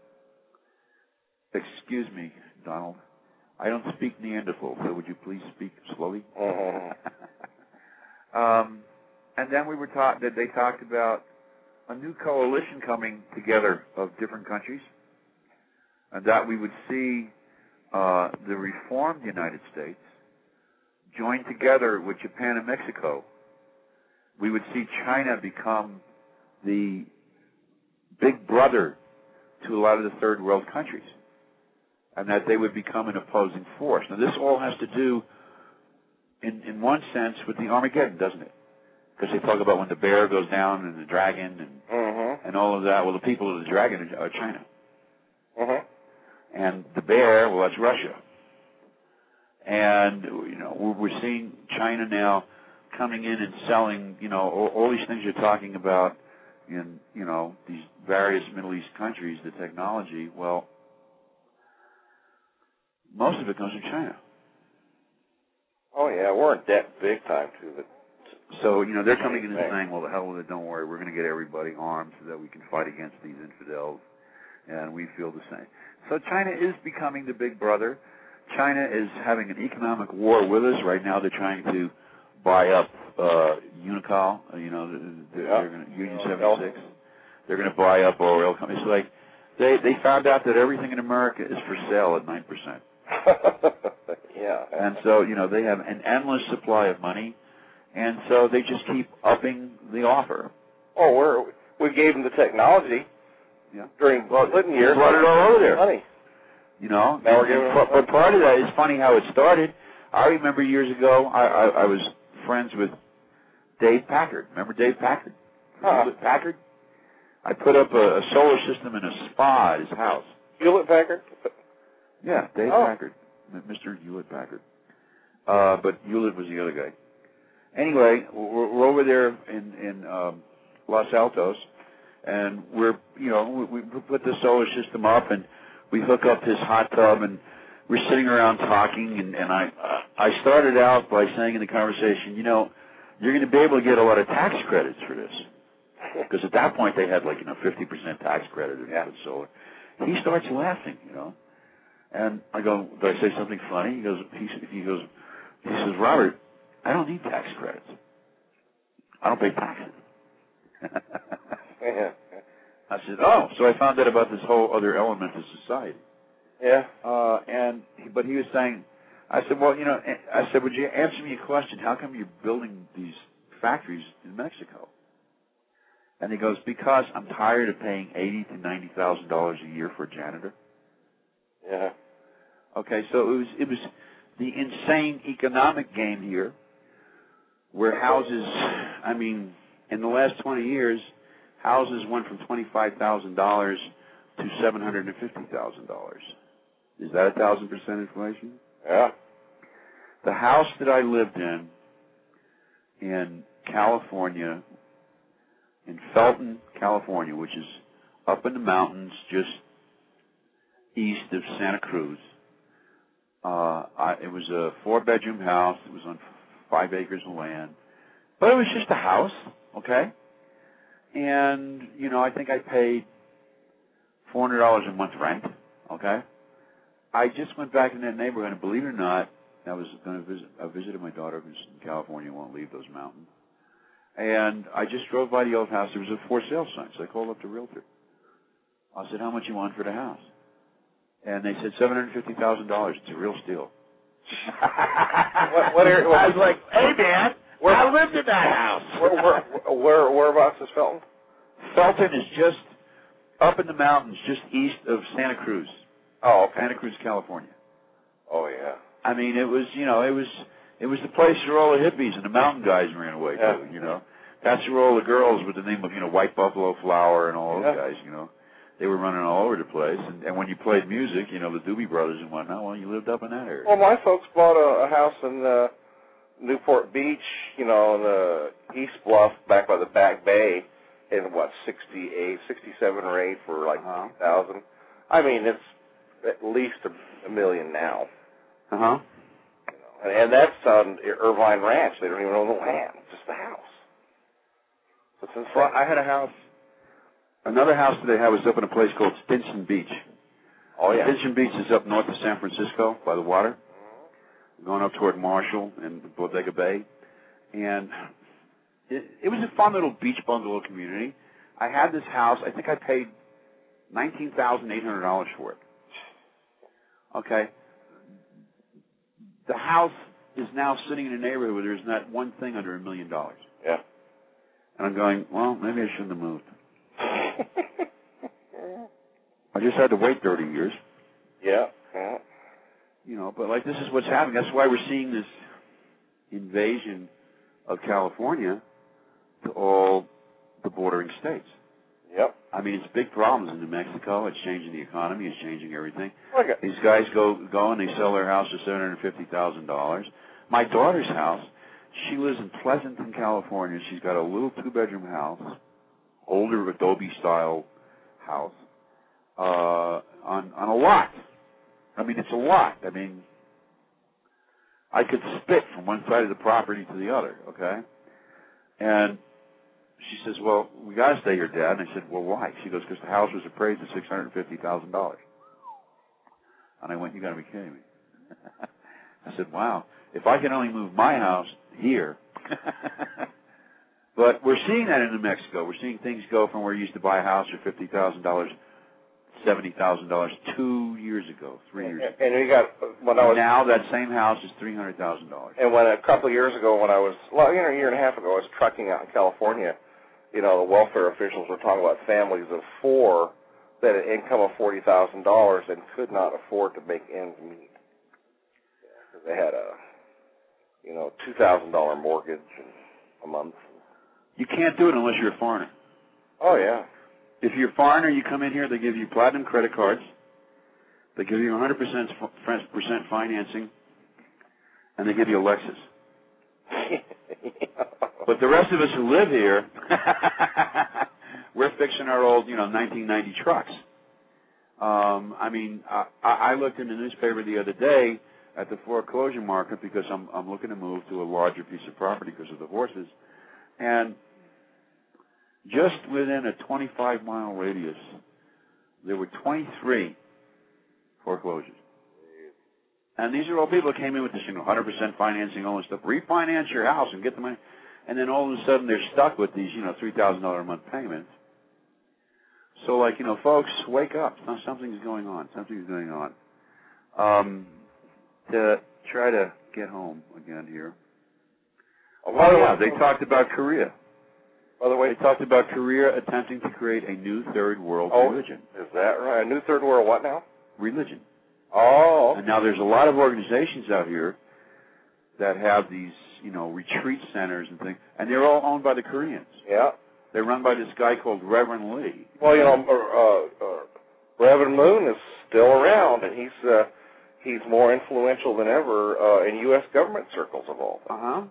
excuse me, Donald. I don't speak Neanderthal, so would you please speak slowly? Mm-hmm. um, and then we were taught that they talked about a new coalition coming together of different countries, and that we would see uh, the reformed United States join together with Japan and Mexico. We would see China become the big brother to a lot of the third world countries, and that they would become an opposing force. Now, this all has to do, in, in one sense, with the Armageddon, doesn't it? Because they talk about when the bear goes down and the dragon and Mm-hmm. and all of that. Well, the people of the dragon are China. Mm-hmm. And the bear, well, that's Russia. And, you know, we're, we're seeing China now coming in and selling, you know, all, all these things you're talking about in, you know, these various Middle East countries, the technology. Well, most of it comes from China. Oh, yeah, we're in debt big time to the... So, you know, they're coming in and saying, well, the hell with it, don't worry, we're going to get everybody armed so that we can fight against these infidels, and we feel the same. So China is becoming the big brother. China is having an economic war with us. Right now they're trying to buy up uh, Unocal, you know, they're, yeah. they're going to, Union seventy-six. They're going to buy up oil companies. Like, they, they found out that everything in America is for sale at nine percent. Yeah. And so, you know, they have an endless supply of money. And so they just keep upping the offer. Oh, we're we gave them the technology Yeah. during well, Clinton years. Brought it all over there. Money. You know. Now we're giving them but, but part of that is funny how it started. I remember years ago, I, I, I was friends with Dave Packard. Remember Dave Packard? Huh. Hewlett Packard. I put up a, a solar system in a spa at his house. Hewlett Packard. Yeah, Dave oh. Packard, Mister Hewlett Packard. Uh, but Hewlett was the other guy. Anyway, we're, we're over there in, in um, Los Altos, and we're, you know, we, we put the solar system up, and we hook up his hot tub, and we're sitting around talking, and, and I I started out by saying in the conversation, you know, you're going to be able to get a lot of tax credits for this. Because at that point, they had, like, you know, fifty percent tax credit if you put solar. He starts laughing, you know. And I go, did I say something funny? He goes, he, he goes, he says, Robert, I don't need tax credits. I don't pay taxes. I said, oh, so I found out about this whole other element of society. Yeah. Uh, and he, but he was saying, I said, well, you know, I said, would you answer me a question? How come you're building these factories in Mexico? And he goes, because I'm tired of paying eighty to ninety thousand dollars a year for a janitor. Yeah. Okay, so it was it was the insane economic game here where houses, I mean, in the last twenty years, houses went from twenty-five thousand dollars to seven hundred fifty thousand dollars. Is that a thousand percent inflation? Yeah. The house that I lived in in California, in Felton, California, which is up in the mountains just east of Santa Cruz, uh, I, it was a four-bedroom house. It was on five acres of land. But it was just a house, okay? And, you know, I think I paid four hundred dollars a month rent, okay? I just went back in that neighborhood, and believe it or not, I was going to visit, I visited my daughter who's in California, won't leave those mountains. And I just drove by the old house. There was a for sale sign, so I called up the realtor. I said, how much you want for the house? And they said seven hundred fifty thousand dollars. It's a real steal. what, what area, what, I was like, hey, man, where, I lived in that house. where, where, where, whereabouts is Felton? Felton is just up in the mountains, just east of Santa Cruz. Oh, okay. Santa Cruz, California. Oh, yeah. I mean, it was, you know, it was it was the place where all the hippies and the mountain guys ran away yeah. to, you know. That's where all the girls with the name of, you know, White Buffalo Flower and all those yeah. guys, you know. They were running all over the place. And, and when you played music, you know, the Doobie Brothers and whatnot, well, you lived up in that area. Well, my folks bought a, a house in uh, Newport Beach, you know, in the East Bluff, back by the Back Bay, in, what, sixty-eight, sixty-seven or eight for like uh-huh. two thousand. I mean, it's at least a, a million now. Uh-huh. You know, and, and that's on Irvine Ranch. They don't even own the land, just the house. So it's insane. Well, I had a house. Another house that I had was up in a place called Stinson Beach. Oh, yeah. Stinson Beach is up north of San Francisco by the water, going up toward Marshall and Bodega Bay. And it, it was a fun little beach bungalow community. I had this house. I think I paid nineteen thousand eight hundred dollars for it. Okay. The house is now sitting in a neighborhood where there's not one thing under a million dollars. Yeah. And I'm going, well, maybe I shouldn't have moved. I just had to wait thirty years. Yeah, yeah. You know, but like this is what's happening. That's why we're seeing this invasion of California to all the bordering states. Yep. I mean, it's big problems in New Mexico. It's changing the economy. It's changing everything. Okay. These guys go go and they sell their house for seven hundred fifty thousand dollars. My daughter's house, she lives in Pleasanton, California. She's got a little two-bedroom house, older Adobe-style house, uh, on on a lot. I mean, it's a lot. I mean, I could spit from one side of the property to the other, okay? And she says, well, we got to stay here, Dad. And I said, well, why? She goes, because the house was appraised at six hundred fifty thousand dollars. And I went, you got to be kidding me. I said, wow, if I can only move my house here. But we're seeing that in New Mexico. We're seeing things go from where you used to buy a house for fifty thousand dollars, seventy thousand dollars two years ago, three years ago. And you got, when I was... Now that same house is three hundred thousand dollars. And when a couple of years ago, when I was, well, you know, a year and a half ago, I was trucking out in California, you know, the welfare officials were talking about families of four that had an income of forty thousand dollars and could not afford to make ends meet. Because they had a, you know, two thousand dollars mortgage a month. You can't do it unless you're a foreigner. Oh, yeah. If you're a foreigner, you come in here, they give you platinum credit cards. They give you one hundred percent financing, and they give you a Lexus. But the rest of us who live here, we're fixing our old, you know, nineteen ninety trucks. Um, I mean, I, I looked in the newspaper the other day at the foreclosure market because I'm, I'm looking to move to a larger piece of property because of the horses. And just within a twenty-five mile radius, there were twenty-three foreclosures. And these are all people that came in with this, you know, one hundred percent financing, all this stuff. Refinance your house and get the money. And then all of a sudden they're stuck with these, you know, three thousand dollars a month payments. So, like, you know, folks, wake up. Something's going on. Something's going on. Um, to try to get home again here. Oh, yeah, they talked about Korea. By the way, they talked about Korea attempting to create a new third world oh, religion. Is that right? A new third world what now? Religion. Oh. And now there's a lot of organizations out here that have these you know, retreat centers and things, and they're all owned by the Koreans. Yeah. They're run by this guy called Reverend Lee. Well, you know, uh, uh, Reverend Moon is still around, and he's uh, he's more influential than ever uh, in U S government circles of all things. Uh huh.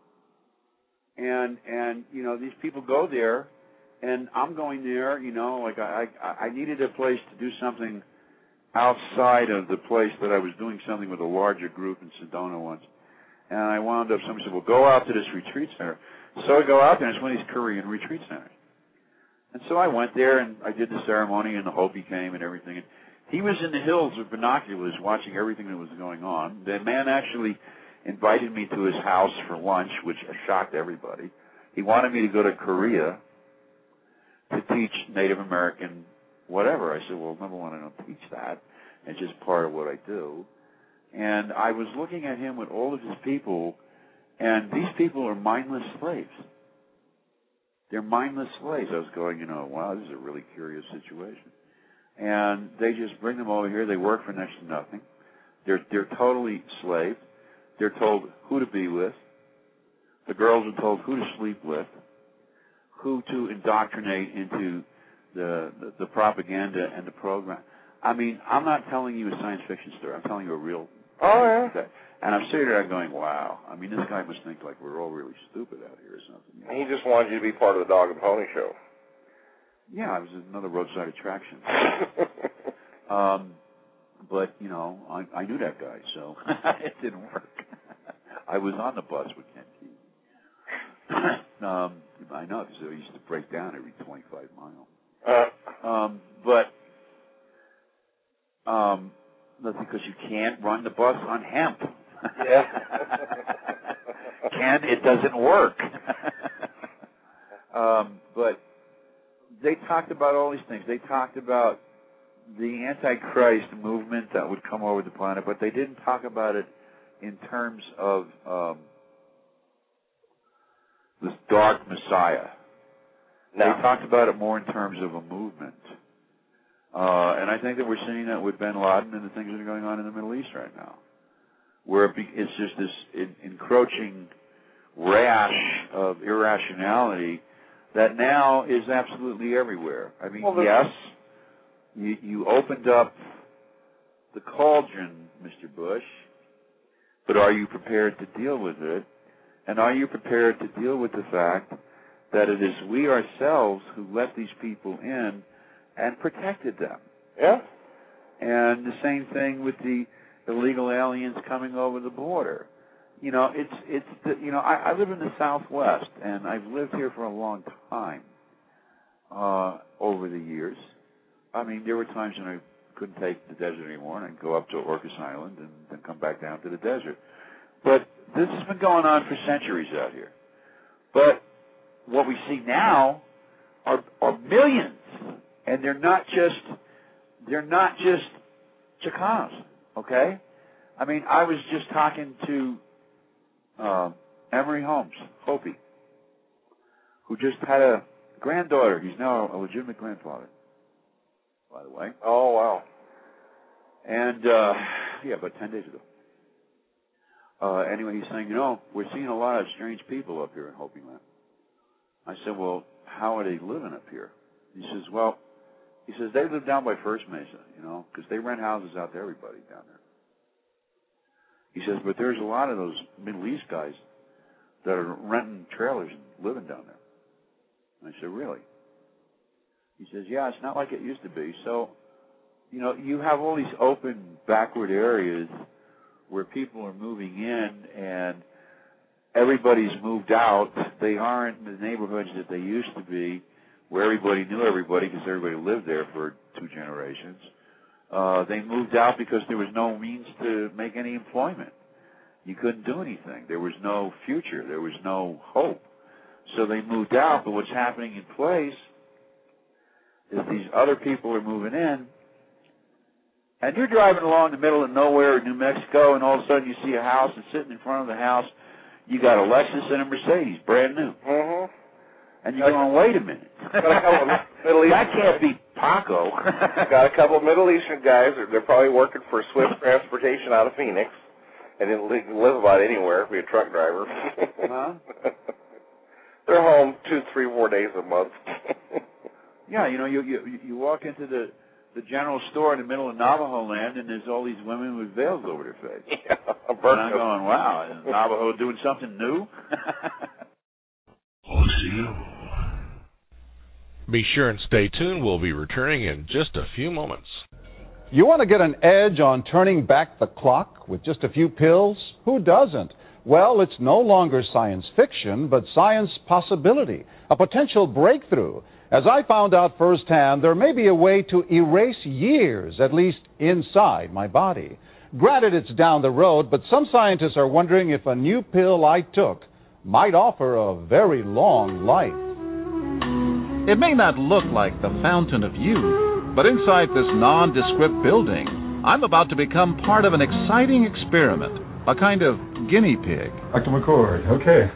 And and you know, these people go there, and I'm going there. You know, like I I, I needed a place to do something outside of the place that I was doing something with a larger group in Sedona once. And I wound up, somebody said, well, go out to this retreat center. So I go out there, and it's one of these Korean retreat centers. And so I went there, and I did the ceremony, and the Hopi came and everything. And he was in the hills with binoculars watching everything that was going on. The man actually invited me to his house for lunch, which shocked everybody. He wanted me to go to Korea to teach Native American whatever. I said, well, number one, I don't teach that. It's just part of what I do. And I was looking at him with all of his people, and these people are mindless slaves. They're mindless slaves. I was going, you know, wow, this is a really curious situation. And they just bring them over here. They work for next to nothing. They're they're totally slaved. They're told who to be with. The girls are told who to sleep with, who to indoctrinate into the the, the propaganda and the program. I mean, I'm not telling you a science fiction story. I'm telling you a real. Oh yeah. And I'm sitting there going, wow. I mean, this guy must think like we're all really stupid out here or something. You know? He just wanted you to be part of the Dog and Pony Show. Yeah, I was another roadside attraction. um, but, you know, I, I knew that guy, so it didn't work. I was on the bus with Ken Key. um, I know, because I used to break down every twenty-five miles. Uh. Um, but um, that's because you can't run the bus on hemp. Yeah. Ken, it doesn't work. um, but they talked about all these things. They talked about the Antichrist movement that would come over the planet, but they didn't talk about it in terms of um, this dark Messiah. No. They talked about it more in terms of a movement. Uh, and I think that we're seeing that with bin Laden and the things that are going on in the Middle East right now, where it's just this encroaching rash of irrationality that now is absolutely everywhere. I mean, well, yes, you, you opened up the cauldron, Mister Bush, but are you prepared to deal with it? And are you prepared to deal with the fact that it is we ourselves who let these people in and protected them? Yeah. And the same thing with the illegal aliens coming over the border. You know, it's it's the, you know, I, I live in the Southwest, and I've lived here for a long time. Uh, over the years, I mean, there were times when I couldn't take the desert anymore, and I'd go up to Orcas Island and then come back down to the desert. But this has been going on for centuries out here. But what we see now are, are millions, and they're not just they're not just Chicanos, okay? I mean, I was just talking to uh, Emery Holmes, Hopi, who just had a granddaughter. He's now a legitimate grandfather, by the way. Oh, wow. And, uh, yeah, about ten days ago. Uh, anyway, he's saying, you know, we're seeing a lot of strange people up here in Hopi land. I said, well, how are they living up here? He says, well, he says, they live down by First Mesa, you know, because they rent houses out to everybody down there. He says, but there's a lot of those Middle East guys that are renting trailers and living down there. I said, really? He says, yeah, it's not like it used to be. So, you know, you have all these open, backward areas where people are moving in and everybody's moved out. They aren't the neighborhoods that they used to be, where everybody knew everybody because everybody lived there for two generations. Uh, they moved out because there was no means to make any employment. You couldn't do anything. There was no future. There was no hope. So they moved out, but what's happening in place is these other people are moving in, and you're driving along the middle of nowhere in New Mexico, and all of a sudden you see a house, and sitting in front of the house, you got a Lexus and a Mercedes, brand new. Mm-hmm. And you're going, wait a minute. That can't be Paco. Got a couple of Middle Eastern guys. They're, they're probably working for Swift Transportation out of Phoenix. and didn't live about anywhere, be a truck driver. Huh? They're home two, three, four days a month. Yeah, you know, you you you walk into the the general store in the middle of Navajo land, and there's all these women with veils over their face. Yeah, and I'm going, wow, is Navajo doing something new? Be sure and stay tuned. We'll be returning in just a few moments. You want to get an edge on turning back the clock with just a few pills? Who doesn't? Well, it's no longer science fiction, but science possibility, a potential breakthrough. As I found out firsthand, there may be a way to erase years, at least inside my body. Granted, it's down the road, but some scientists are wondering if a new pill I took might offer a very long life. It may not look like the fountain of youth, but inside this nondescript building, I'm about to become part of an exciting experiment, a kind of guinea pig. Doctor McCord, okay.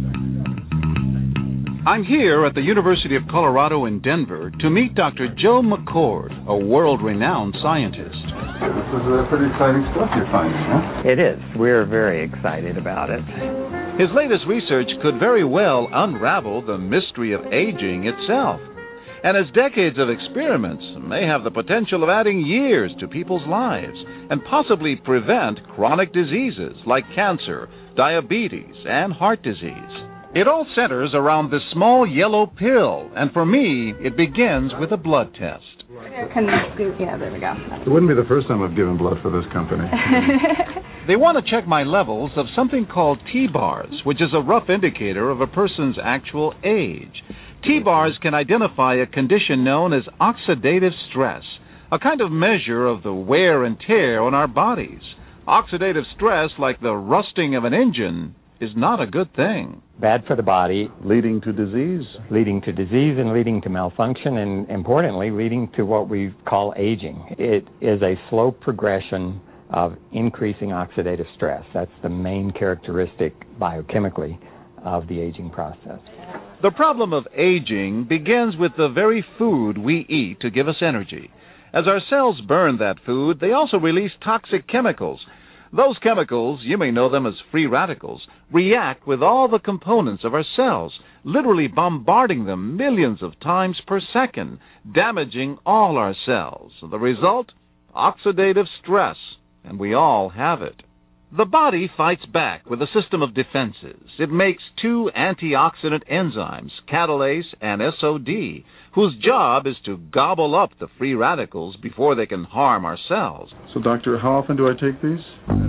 I'm here at the University of Colorado in Denver to meet Doctor Joe McCord, a world-renowned scientist. This is uh, pretty exciting stuff you're finding, huh? It is. We're very excited about it. His latest research could very well unravel the mystery of aging itself. And his decades of experiments may have the potential of adding years to people's lives and possibly prevent chronic diseases like cancer, diabetes, and heart disease. It all centers around this small yellow pill, and for me, it begins with a blood test. Can we scoot? Yeah, there we go. It wouldn't be the first time I've given blood for this company. They want to check my levels of something called T-bars, which is a rough indicator of a person's actual age. T-bars can identify a condition known as oxidative stress, a kind of measure of the wear and tear on our bodies. Oxidative stress, like the rusting of an engine, is not a good thing. Bad for the body. Leading to disease. Leading to disease and leading to malfunction, and importantly, leading to what we call aging. It is a slow progression of increasing oxidative stress. That's the main characteristic biochemically of the aging process. The problem of aging begins with the very food we eat to give us energy. As our cells burn that food, they also release toxic chemicals. Those chemicals, you may know them as free radicals, react with all the components of our cells, literally bombarding them millions of times per second, damaging all our cells. The result? Oxidative stress, and we all have it. The body fights back with a system of defenses. It makes two antioxidant enzymes, catalase and S O D, whose job is to gobble up the free radicals before they can harm our cells. So, doctor, how often do I take these?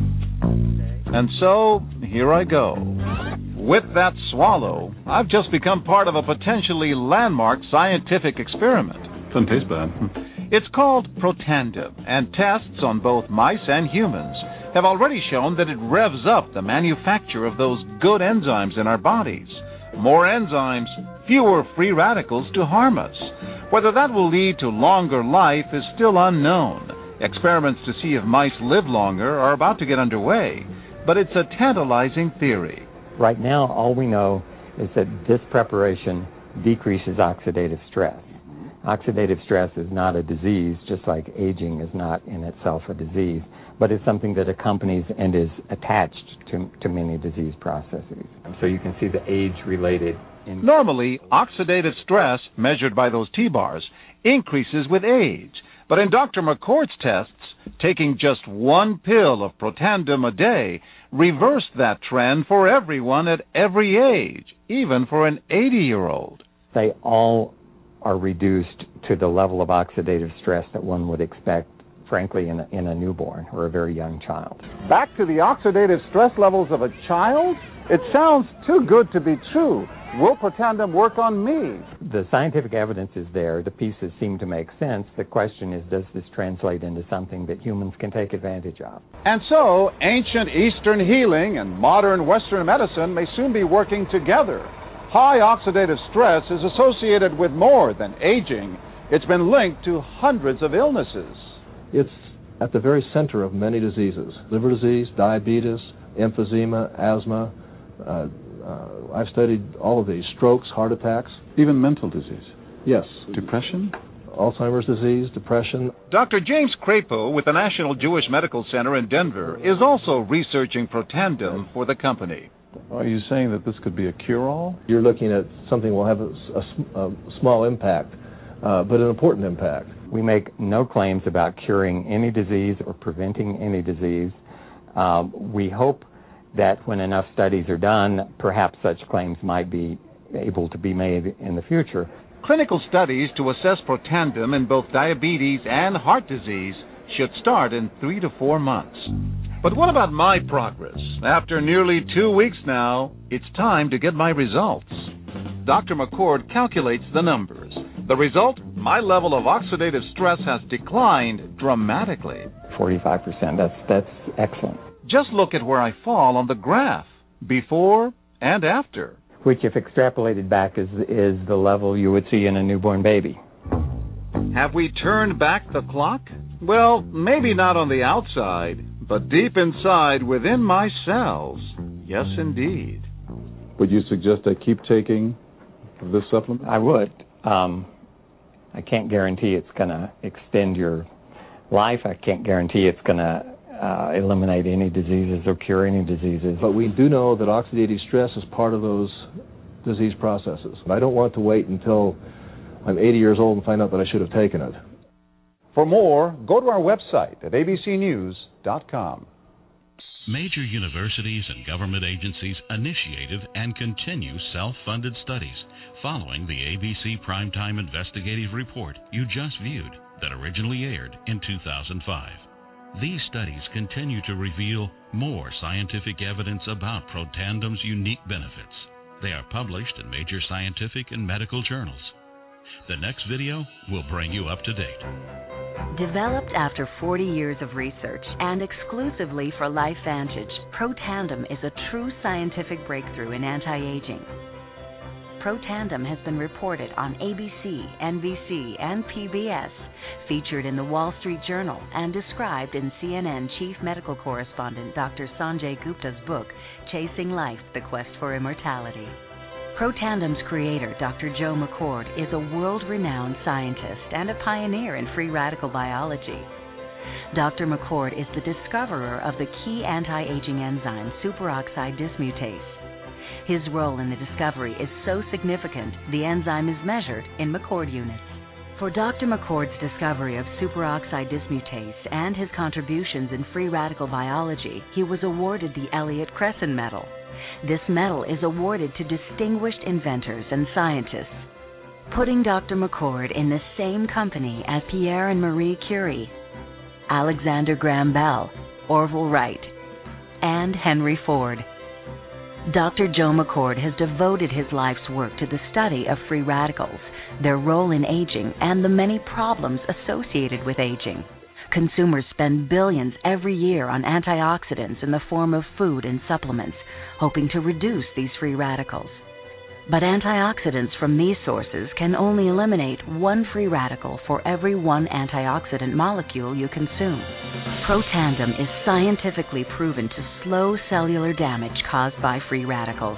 And so, here I go. With that swallow, I've just become part of a potentially landmark scientific experiment. Doesn't taste bad. It's called Protandim, and tests on both mice and humans have already shown that it revs up the manufacture of those good enzymes in our bodies. More enzymes, fewer free radicals to harm us. Whether that will lead to longer life is still unknown. Experiments to see if mice live longer are about to get underway, but it's a tantalizing theory. Right now, all we know is that this preparation decreases oxidative stress. Oxidative stress is not a disease, just like aging is not in itself a disease, but it's something that accompanies and is attached to, to many disease processes. So you can see the age-related... In- Normally, oxidative stress, measured by those T-bars, increases with age. But in Doctor McCord's tests, taking just one pill of Protandim a day reversed that trend for everyone at every age, even for an eighty-year-old. They all are reduced to the level of oxidative stress that one would expect, frankly, in a, in a newborn or a very young child. Back to the oxidative stress levels of a child? It sounds too good to be true. Will Protandim work on me? The scientific evidence is there. The pieces seem to make sense. The question is, does this translate into something that humans can take advantage of? And so, ancient Eastern healing and modern Western medicine may soon be working together. High oxidative stress is associated with more than aging. It's been linked to hundreds of illnesses. It's at the very center of many diseases. Liver disease, diabetes, emphysema, asthma. Uh, uh, I've studied all of these. Strokes, heart attacks. Even mental disease? Yes. Depression? Alzheimer's disease, depression. Doctor James Crapo with the National Jewish Medical Center in Denver is also researching Protandim for the company. Are you saying that this could be a cure-all? You're looking at something that will have a, a, a small impact, uh, but an important impact. We make no claims about curing any disease or preventing any disease. Um, we hope that when enough studies are done, perhaps such claims might be able to be made in the future. Clinical studies to assess Protandim in both diabetes and heart disease should start in three to four months. But what about my progress? After nearly two weeks now, it's time to get my results. Doctor McCord calculates the numbers. The result? My level of oxidative stress has declined dramatically. forty-five percent. That's, that's excellent. Just look at where I fall on the graph, before and after. Which, if extrapolated back, is, is the level you would see in a newborn baby. Have we turned back the clock? Well, maybe not on the outside, but deep inside within my cells. Yes, indeed. Would you suggest I keep taking this supplement? I would. Um, I can't guarantee it's going to extend your life. I can't guarantee it's going to uh, eliminate any diseases or cure any diseases. But we do know that oxidative stress is part of those disease processes. I don't want to wait until I'm eighty years old and find out that I should have taken it. For more, go to our website at a b c news dot com. Major universities and government agencies initiated and continue self-funded studies following the A B C Primetime Investigative Report you just viewed that originally aired in two thousand five. These studies continue to reveal more scientific evidence about Protandem's unique benefits. They are published in major scientific and medical journals. The next video will bring you up to date. Developed after forty years of research and exclusively for LifeVantage, Protandim is a true scientific breakthrough in anti-aging. Protandim has been reported on A B C, N B C, and P B S, featured in the Wall Street Journal, and described in C N N Chief Medical Correspondent Doctor Sanjay Gupta's book, Chasing Life, The Quest for Immortality. Protandem's creator, Doctor Joe McCord, is a world-renowned scientist and a pioneer in free radical biology. Doctor McCord is the discoverer of the key anti-aging enzyme superoxide dismutase. His role in the discovery is so significant, the enzyme is measured in McCord units. For Doctor McCord's discovery of superoxide dismutase and his contributions in free radical biology, he was awarded the Elliott-Cresson Medal. This medal is awarded to distinguished inventors and scientists, putting Doctor McCord in the same company as Pierre and Marie Curie, Alexander Graham Bell, Orville Wright, and Henry Ford. Doctor Joe McCord has devoted his life's work to the study of free radicals, their role in aging, and the many problems associated with aging. Consumers spend billions every year on antioxidants in the form of food and supplements, hoping to reduce these free radicals. But antioxidants from these sources can only eliminate one free radical for every one antioxidant molecule you consume. Protandim is scientifically proven to slow cellular damage caused by free radicals.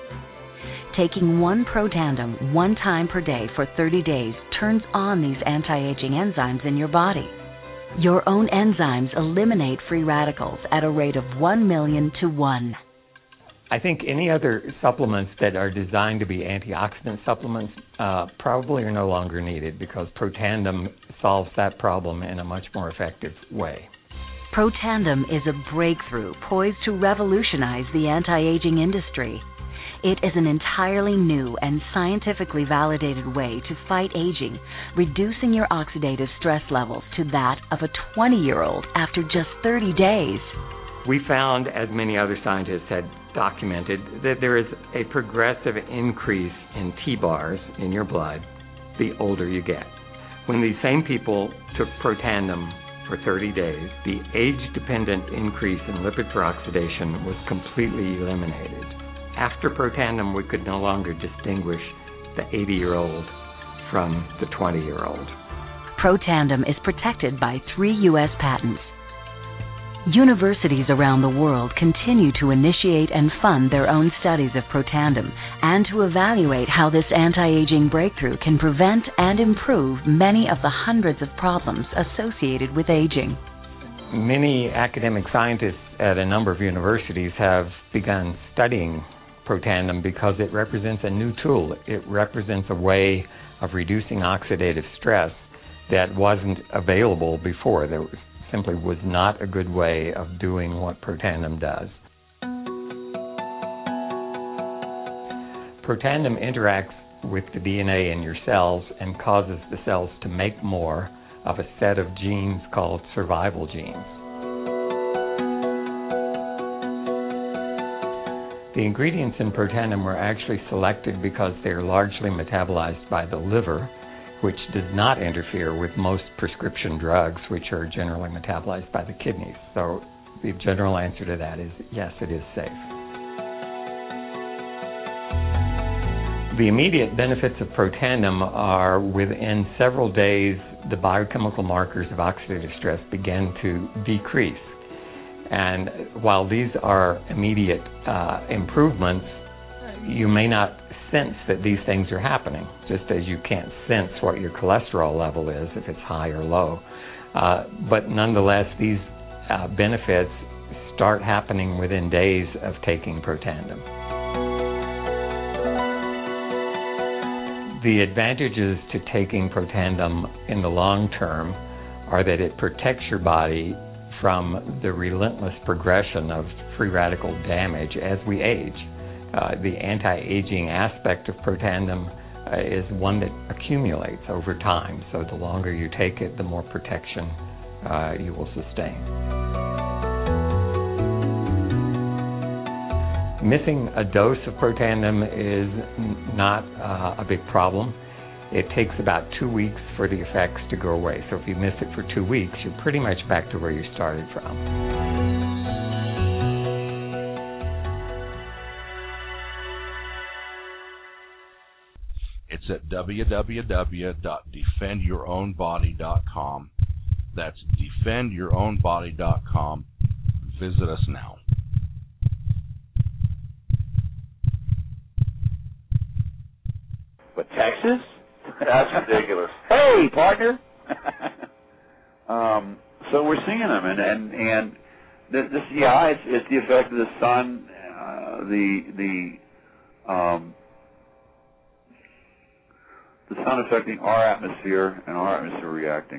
Taking one Protandim one time per day for thirty days turns on these anti-aging enzymes in your body. Your own enzymes eliminate free radicals at a rate of one million to one. I think any other supplements that are designed to be antioxidant supplements uh, probably are no longer needed because Protandim solves that problem in a much more effective way. Protandim is a breakthrough poised to revolutionize the anti-aging industry. It is an entirely new and scientifically validated way to fight aging, reducing your oxidative stress levels to that of a twenty-year-old after just thirty days. We found, as many other scientists had documented, that there is a progressive increase in T-bars in your blood the older you get. When these same people took Protandim for thirty days, the age-dependent increase in lipid peroxidation was completely eliminated. After Protandim, we could no longer distinguish the eighty-year-old from the twenty-year-old. Protandim is protected by three U S patents. Universities around the world continue to initiate and fund their own studies of Protandim and to evaluate how this anti-aging breakthrough can prevent and improve many of the hundreds of problems associated with aging. Many academic scientists at a number of universities have begun studying Protandim because it represents a new tool. It represents a way of reducing oxidative stress that wasn't available before. There simply was not a good way of doing what Protandim does. Protandim interacts with the D N A in your cells and causes the cells to make more of a set of genes called survival genes. The ingredients in Protandim were actually selected because they are largely metabolized by the liver, which does not interfere with most prescription drugs, which are generally metabolized by the kidneys. So the general answer to that is yes, it is safe. The immediate benefits of Protandim are within several days, the biochemical markers of oxidative stress begin to decrease. And while these are immediate uh, improvements, you may not sense that these things are happening, just as you can't sense what your cholesterol level is if it's high or low. Uh, but nonetheless, these uh, benefits start happening within days of taking Protandim. The advantages to taking Protandim in the long term are that it protects your body from the relentless progression of free radical damage as we age. Uh, the anti-aging aspect of Protandim uh, is one that accumulates over time, so the longer you take it, the more protection uh, you will sustain. Missing a dose of Protandim is n- not uh, a big problem. It takes about two weeks for the effects to go away. So if you miss it for two weeks, you're pretty much back to where you started from. It's at w w w dot defend your own body dot com. That's defend your own body dot com. Visit us now. But Texas? That's ridiculous. Hey, partner. um, so we're seeing them, and and and this, this yeah, it's, it's the effect of the sun, uh, the the um, the sun affecting our atmosphere and our atmosphere reacting.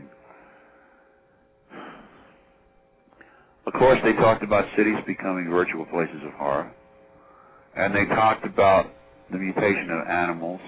Of course, they talked about cities becoming virtual places of horror, and they talked about the mutation of animals.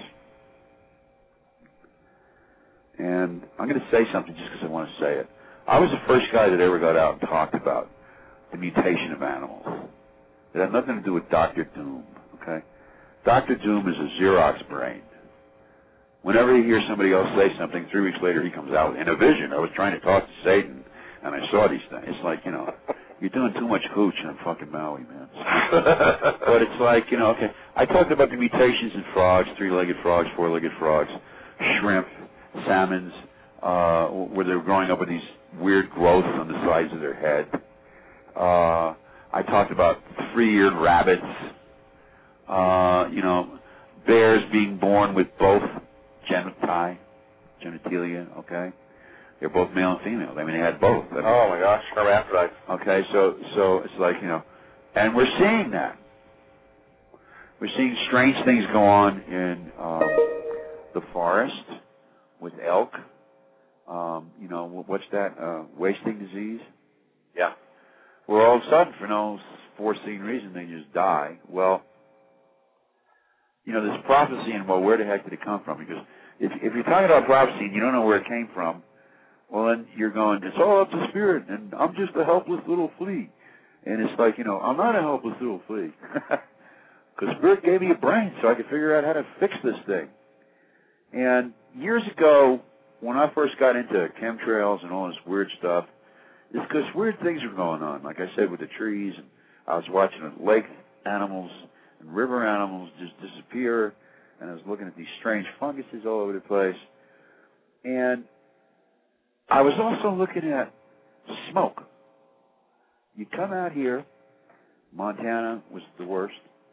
And I'm going to say something just because I want to say it. I was the first guy that ever got out and talked about the mutation of animals. It had nothing to do with Doctor Doom, okay? Doctor Doom is a Xerox brain. Whenever you hear somebody else say something, three weeks later he comes out in a vision. I was trying to talk to Satan, and I saw these things. It's like, you know, you're doing too much hooch on fucking Maui, man. But it's like, you know, okay, I talked about the mutations in frogs, three-legged frogs, four-legged frogs, shrimp, salmons, uh, where they were growing up with these weird growths on the sides of their head. Uh, I talked about three-eared rabbits, uh, you know, bears being born with both genitalia, genitalia, okay? They're both male and female. I mean, they had both. I mean, oh, my gosh, hermaphrodites. Okay, so so it's like, you know, and we're seeing that. We're seeing strange things go on in um, the forest with elk. Um, you know, what's that? Uh, wasting disease? Yeah. Where all of a sudden, for no foreseen reason, they just die. Well, you know, this prophecy, and well, where the heck did it come from? Because if, if you're talking about prophecy and you don't know where it came from, well, then you're going, it's all up to spirit, and I'm just a helpless little flea. And it's like, you know, I'm not a helpless little flea. Because spirit gave me a brain so I could figure out how to fix this thing. And years ago, when I first got into chemtrails and all this weird stuff, it's because weird things were going on. Like I said, with the trees, and I was watching lake animals and river animals just disappear, and I was looking at these strange funguses all over the place. And I was also looking at smoke. You come out here, Montana was the worst,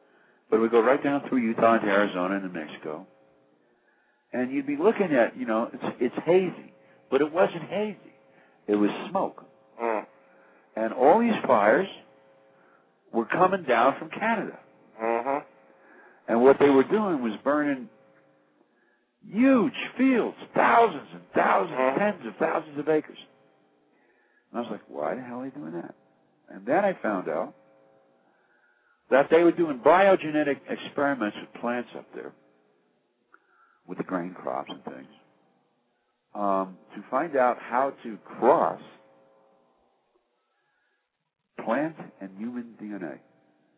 But it would go right down through Utah into Arizona and New Mexico. And you'd be looking at, you know, it's, it's hazy. But it wasn't hazy. It was smoke. Mm. And all these fires were coming down from Canada. Mm-hmm. And what they were doing was burning huge fields, thousands and thousands, mm-hmm. tens of thousands of acres. And I was like, why the hell are they doing that? And then I found out that they were doing biogenetic experiments with plants up there, with the grain crops and things, um, to find out how to cross plant and human D N A.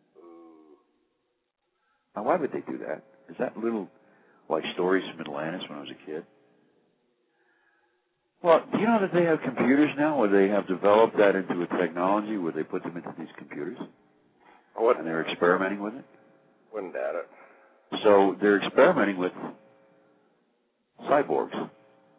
Now, why would they do that? Is that little, like, stories from Atlantis when I was a kid? Well, do you know that they have computers now where they have developed that into a technology where they put them into these computers? Oh, and they're experimenting with it? Wouldn't doubt it. So they're experimenting with cyborgs.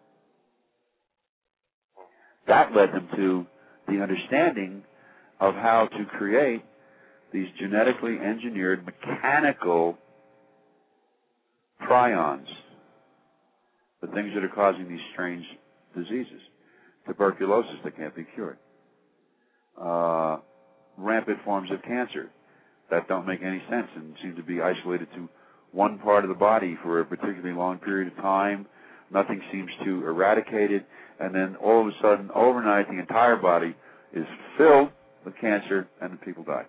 That led them to the understanding of how to create these genetically engineered mechanical prions, the things that are causing these strange diseases, tuberculosis that can't be cured, uh, rampant forms of cancer that don't make any sense and seem to be isolated to one part of the body for a particularly long period of time. Nothing seems to eradicate it, and then all of a sudden, overnight, the entire body is filled with cancer, and the people die.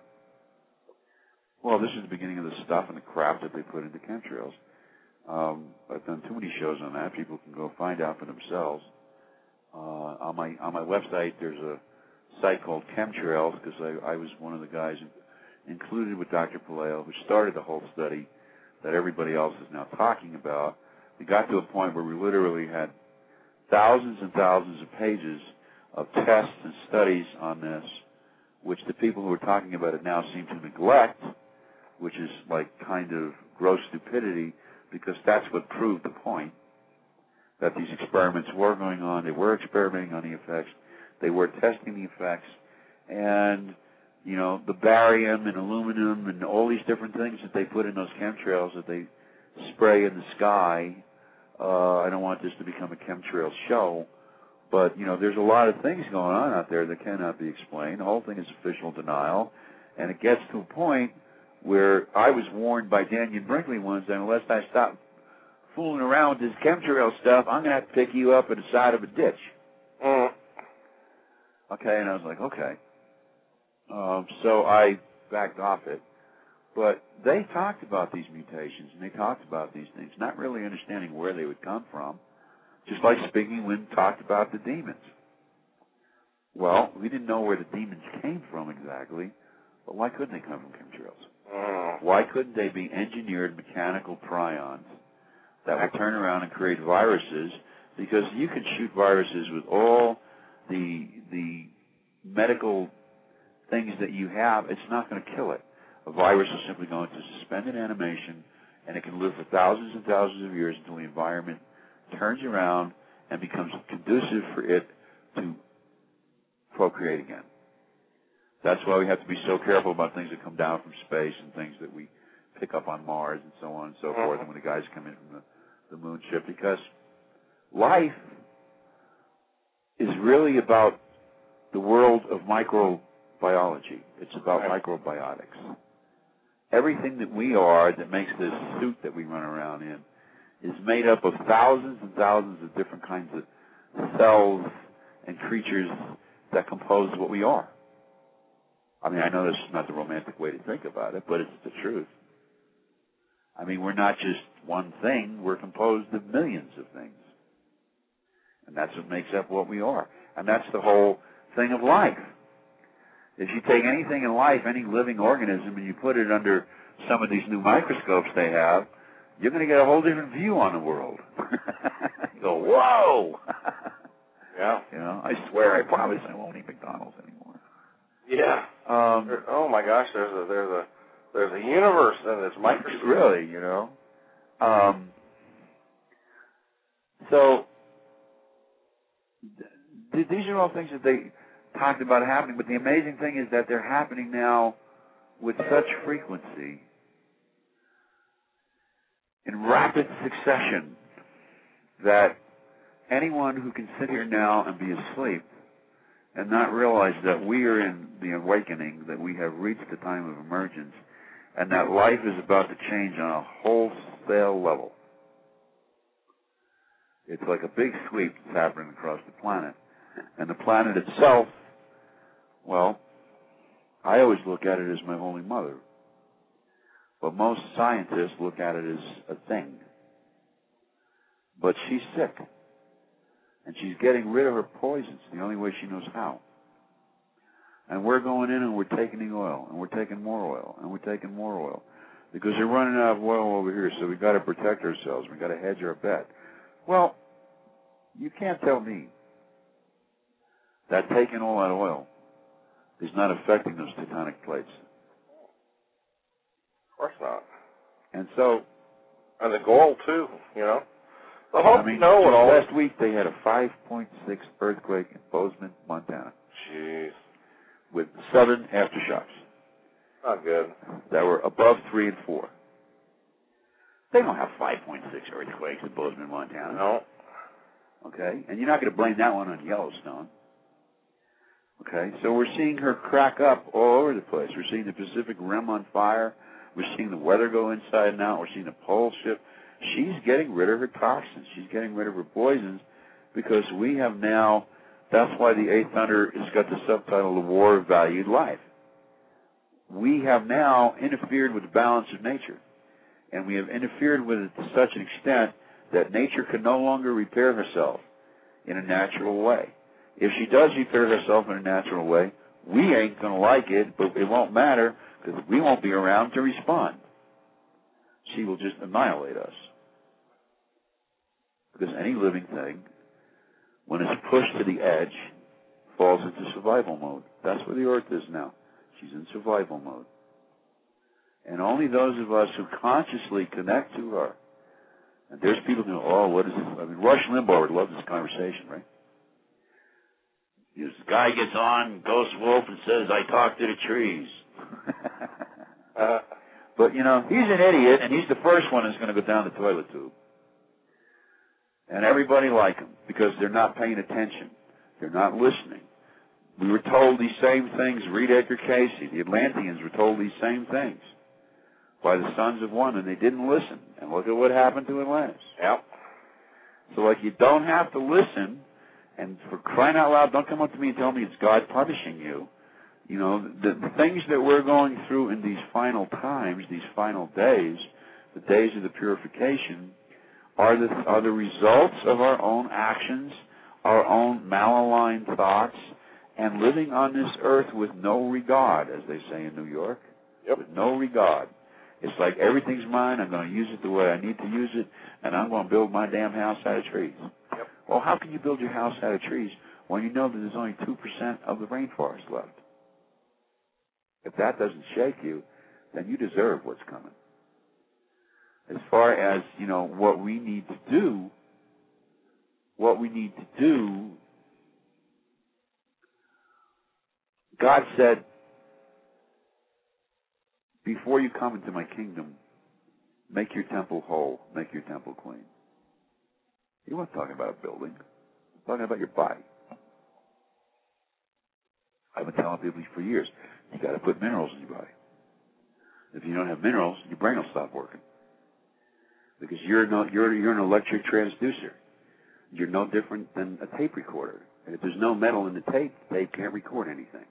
Well, this is the beginning of the stuff and the crap that they put into chemtrails. Um, I've done too many shows on that. People can go find out for themselves. Uh, on my on my website, there's a site called Chemtrails, because I, I was one of the guys included with Doctor Palaio who started the whole study that everybody else is now talking about. We got to a point where we literally had thousands and thousands of pages of tests and studies on this, which the people who are talking about it now seem to neglect, which is like kind of gross stupidity, because that's what proved the point, that these experiments were going on. They were experimenting on the effects. They were testing the effects. And, you know, the barium and aluminum and all these different things that they put in those chemtrails that they spray in the sky. Uh, I don't want this to become a chemtrail show, but, you know, there's a lot of things going on out there that cannot be explained. The whole thing is official denial, and it gets to a point where I was warned by Daniel Brinkley once that unless I stop fooling around with this chemtrail stuff, I'm going to have to pick you up at the side of a ditch. Mm. Okay, and I was like, okay. Um, so I backed off it. But they talked about these mutations, and they talked about these things, not really understanding where they would come from, just like Speaking Wind talked about the demons. Well, we didn't know where the demons came from exactly, but why couldn't they come from chemtrails? Mm. Why couldn't they be engineered mechanical prions that would turn around and create viruses? Because you can shoot viruses with all the the medical things that you have, it's not going to kill it. A virus is simply going to suspend an animation, and it can live for thousands and thousands of years until the environment turns around and becomes conducive for it to procreate again. That's why we have to be so careful about things that come down from space and things that we pick up on Mars and so on and so forth, and when the guys come in from the, the moon ship, because life is really about the world of microbiology. It's about microbiotics. Everything that we are that makes this suit that we run around in is made up of thousands and thousands of different kinds of cells and creatures that compose what we are. I mean, I know this is not the romantic way to think about it, but it's the truth. I mean, we're not just one thing. We're composed of millions of things. And that's what makes up what we are. And that's the whole thing of life. If you take anything in life, any living organism, and you put it under some of these new microscopes they have, you're going to get a whole different view on the world. You go, whoa! Yeah. You know, I swear, I promise I won't eat McDonald's anymore. Yeah. Um, there, oh my gosh, there's a there's a there's a universe in this microscope. Really, you know. Um, so th- these are all things that they talked about happening, but the amazing thing is that they're happening now with such frequency in rapid succession that anyone who can sit here now and be asleep and not realize that we are in the awakening, that we have reached the time of emergence, and that life is about to change on a wholesale level. It's like a big sweep that's happening across the planet. And the planet itself, well, I always look at it as my Holy Mother. But most scientists look at it as a thing. But she's sick. And she's getting rid of her poisons the only way she knows how. And we're going in and we're taking the oil, and we're taking more oil, and we're taking more oil. Because they're running out of oil over here, so we've got to protect ourselves. We've got to hedge our bet. Well, you can't tell me that taking all that oil is not affecting those tectonic plates. Of course not. And so... And the gold, too, you know. The whole, I mean, know it all. last week they had a five point six earthquake in Bozeman, Montana. Jeez. With sudden aftershocks. Not good. That were above three and four. They don't have five point six earthquakes in Bozeman, Montana. No. Okay? And you're not going to blame that one on Yellowstone. Okay? So we're seeing her crack up all over the place. We're seeing the Pacific Rim on fire. We're seeing the weather go inside and out. We're seeing the pole shift. She's getting rid of her toxins. She's getting rid of her poisons because we have now, that's why the Eighth Thunder has got the subtitle, The War of Valued Life. We have now interfered with the balance of nature. And we have interfered with it to such an extent that nature can no longer repair herself in a natural way. If she does repair herself in a natural way, we ain't going to like it, but it won't matter because we won't be around to respond. She will just annihilate us. Because any living thing, when it's pushed to the edge, falls into survival mode. That's where the Earth is now. She's in survival mode. And only those of us who consciously connect to her, and there's people who go, oh, what is this? I mean, Rush Limbaugh would love this conversation, right? This guy gets on, Ghost Wolf, and says, I talk to the trees. uh, but, you know, he's an idiot, and he's the first one that's going to go down the toilet tube. And everybody like him because they're not paying attention. They're not listening. We were told these same things. Reed Edgar Casey, the Atlanteans were told these same things by the Sons of One, and they didn't listen. And look at what happened to Atlantis. Yep. So, like, you don't have to listen, and for crying out loud, don't come up to me and tell me it's God punishing you. You know, the, the things that we're going through in these final times, these final days, the days of the purification, are the, are the results of our own actions, our own malaligned thoughts, and living on this earth with no regard, as they say in New York. Yep. With no regard. It's like everything's mine, I'm going to use it the way I need to use it, and I'm going to build my damn house out of trees. Yep. Well, how can you build your house out of trees when you know that there's only two percent of the rainforest left? If that doesn't shake you, then you deserve what's coming. As far as, you know, what we need to do, what we need to do, God said, before you come into my kingdom, make your temple whole, make your temple clean. He wasn't talking about a building. He's talking about your body. I've been telling people for years, you got to put minerals in your body. If you don't have minerals, your brain will stop working. Because you're no, you're you're an electric transducer. You're no different than a tape recorder. And if there's no metal in the tape, the tape can't record anything.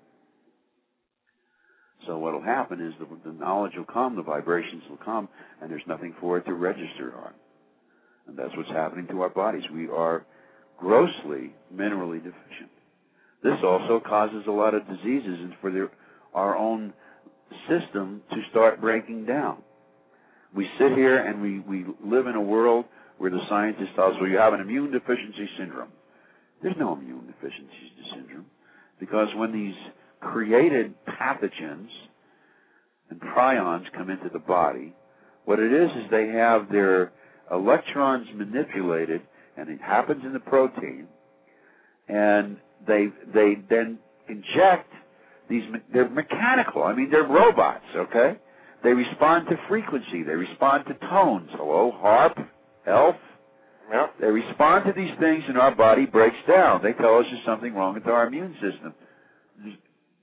So what will happen is the, the knowledge will come, the vibrations will come, and there's nothing for it to register on. And that's what's happening to our bodies. We are grossly minerally deficient. This also causes a lot of diseases and for the, our own system to start breaking down. We sit here and we, we live in a world where the scientists tell us, well, you have an immune deficiency syndrome. There's no immune deficiency syndrome because when these created pathogens and prions come into the body, what it is is they have their electrons manipulated, and it happens in the protein, and they they then inject these, they're mechanical, I mean, they're robots, okay? They respond to frequency. They respond to tones. Hello, harp, elf. Yep. They respond to these things, and our body breaks down. They tell us there's something wrong with our immune system. There's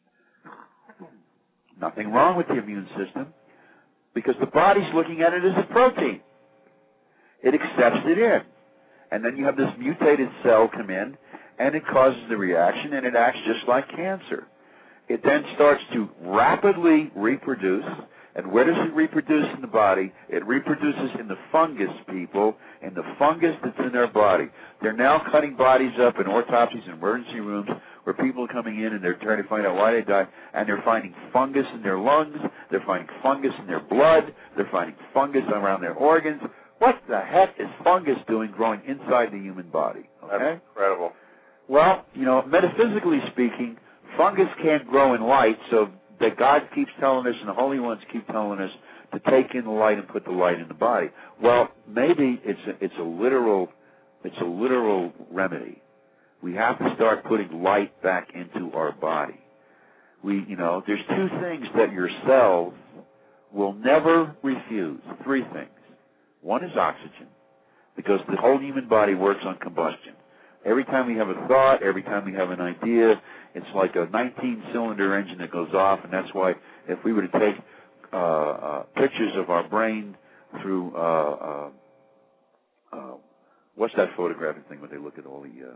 nothing wrong with the immune system because the body's looking at it as a protein. It accepts it in. And then you have this mutated cell come in, and it causes the reaction, and it acts just like cancer. It then starts to rapidly reproduce. And where does it reproduce in the body? It reproduces in the fungus, people, in the fungus that's in their body. They're now cutting bodies up in autopsies and emergency rooms where people are coming in and they're trying to find out why they died, and they're finding fungus in their lungs, they're finding fungus in their blood, they're finding fungus around their organs. What the heck is fungus doing growing inside the human body? Okay? That's incredible. Well, you know, metaphysically speaking, fungus can't grow in light, so that God keeps telling us and the holy ones keep telling us to take in the light and put the light in the body. Well, maybe it's a, it's a literal it's a literal remedy. We have to start putting light back into our body. We, you know, there's two things that your cells will never refuse. Three things. One is oxygen, because the whole human body works on combustion. Every time we have a thought, every time we have an idea, it's like a nineteen-cylinder engine that goes off, and that's why if we were to take uh, uh, pictures of our brain through, uh, uh, uh, what's that photographic thing where they look at all the uh,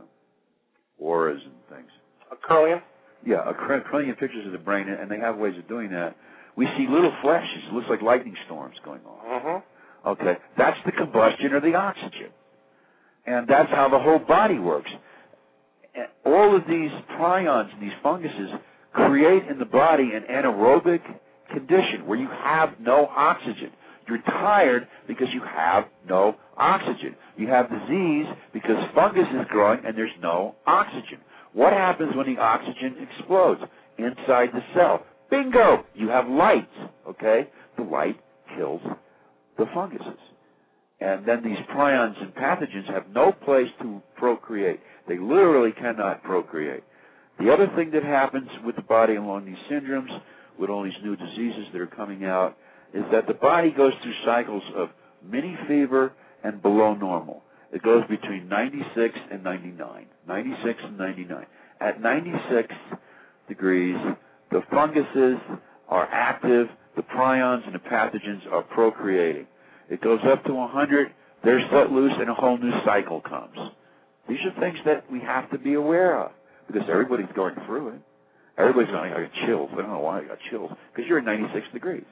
auras and things? A Kirlian? Yeah, a Kirlian pictures of the brain, and they have ways of doing that. We see little flashes. It looks like lightning storms going on. Mm-hmm. Okay, that's the combustion or the oxygen. And that's how the whole body works. And all of these prions and these funguses create in the body an anaerobic condition where you have no oxygen. You're tired because you have no oxygen. You have disease because fungus is growing and there's no oxygen. What happens when the oxygen explodes? Inside the cell. Bingo! You have light, okay? The light kills the funguses. And then these prions and pathogens have no place to procreate. They literally cannot procreate. The other thing that happens with the body along these syndromes, with all these new diseases that are coming out, is that the body goes through cycles of mini fever and below normal. It goes between ninety-six and ninety-nine. ninety-six and ninety-nine. At ninety-six degrees, the funguses are active, the prions and the pathogens are procreating. It goes up to one hundred, they're set loose, and a whole new cycle comes. These are things that we have to be aware of, because everybody's going through it. Everybody's going, I got chills. I don't know why I got chills. Because you're at ninety-six degrees.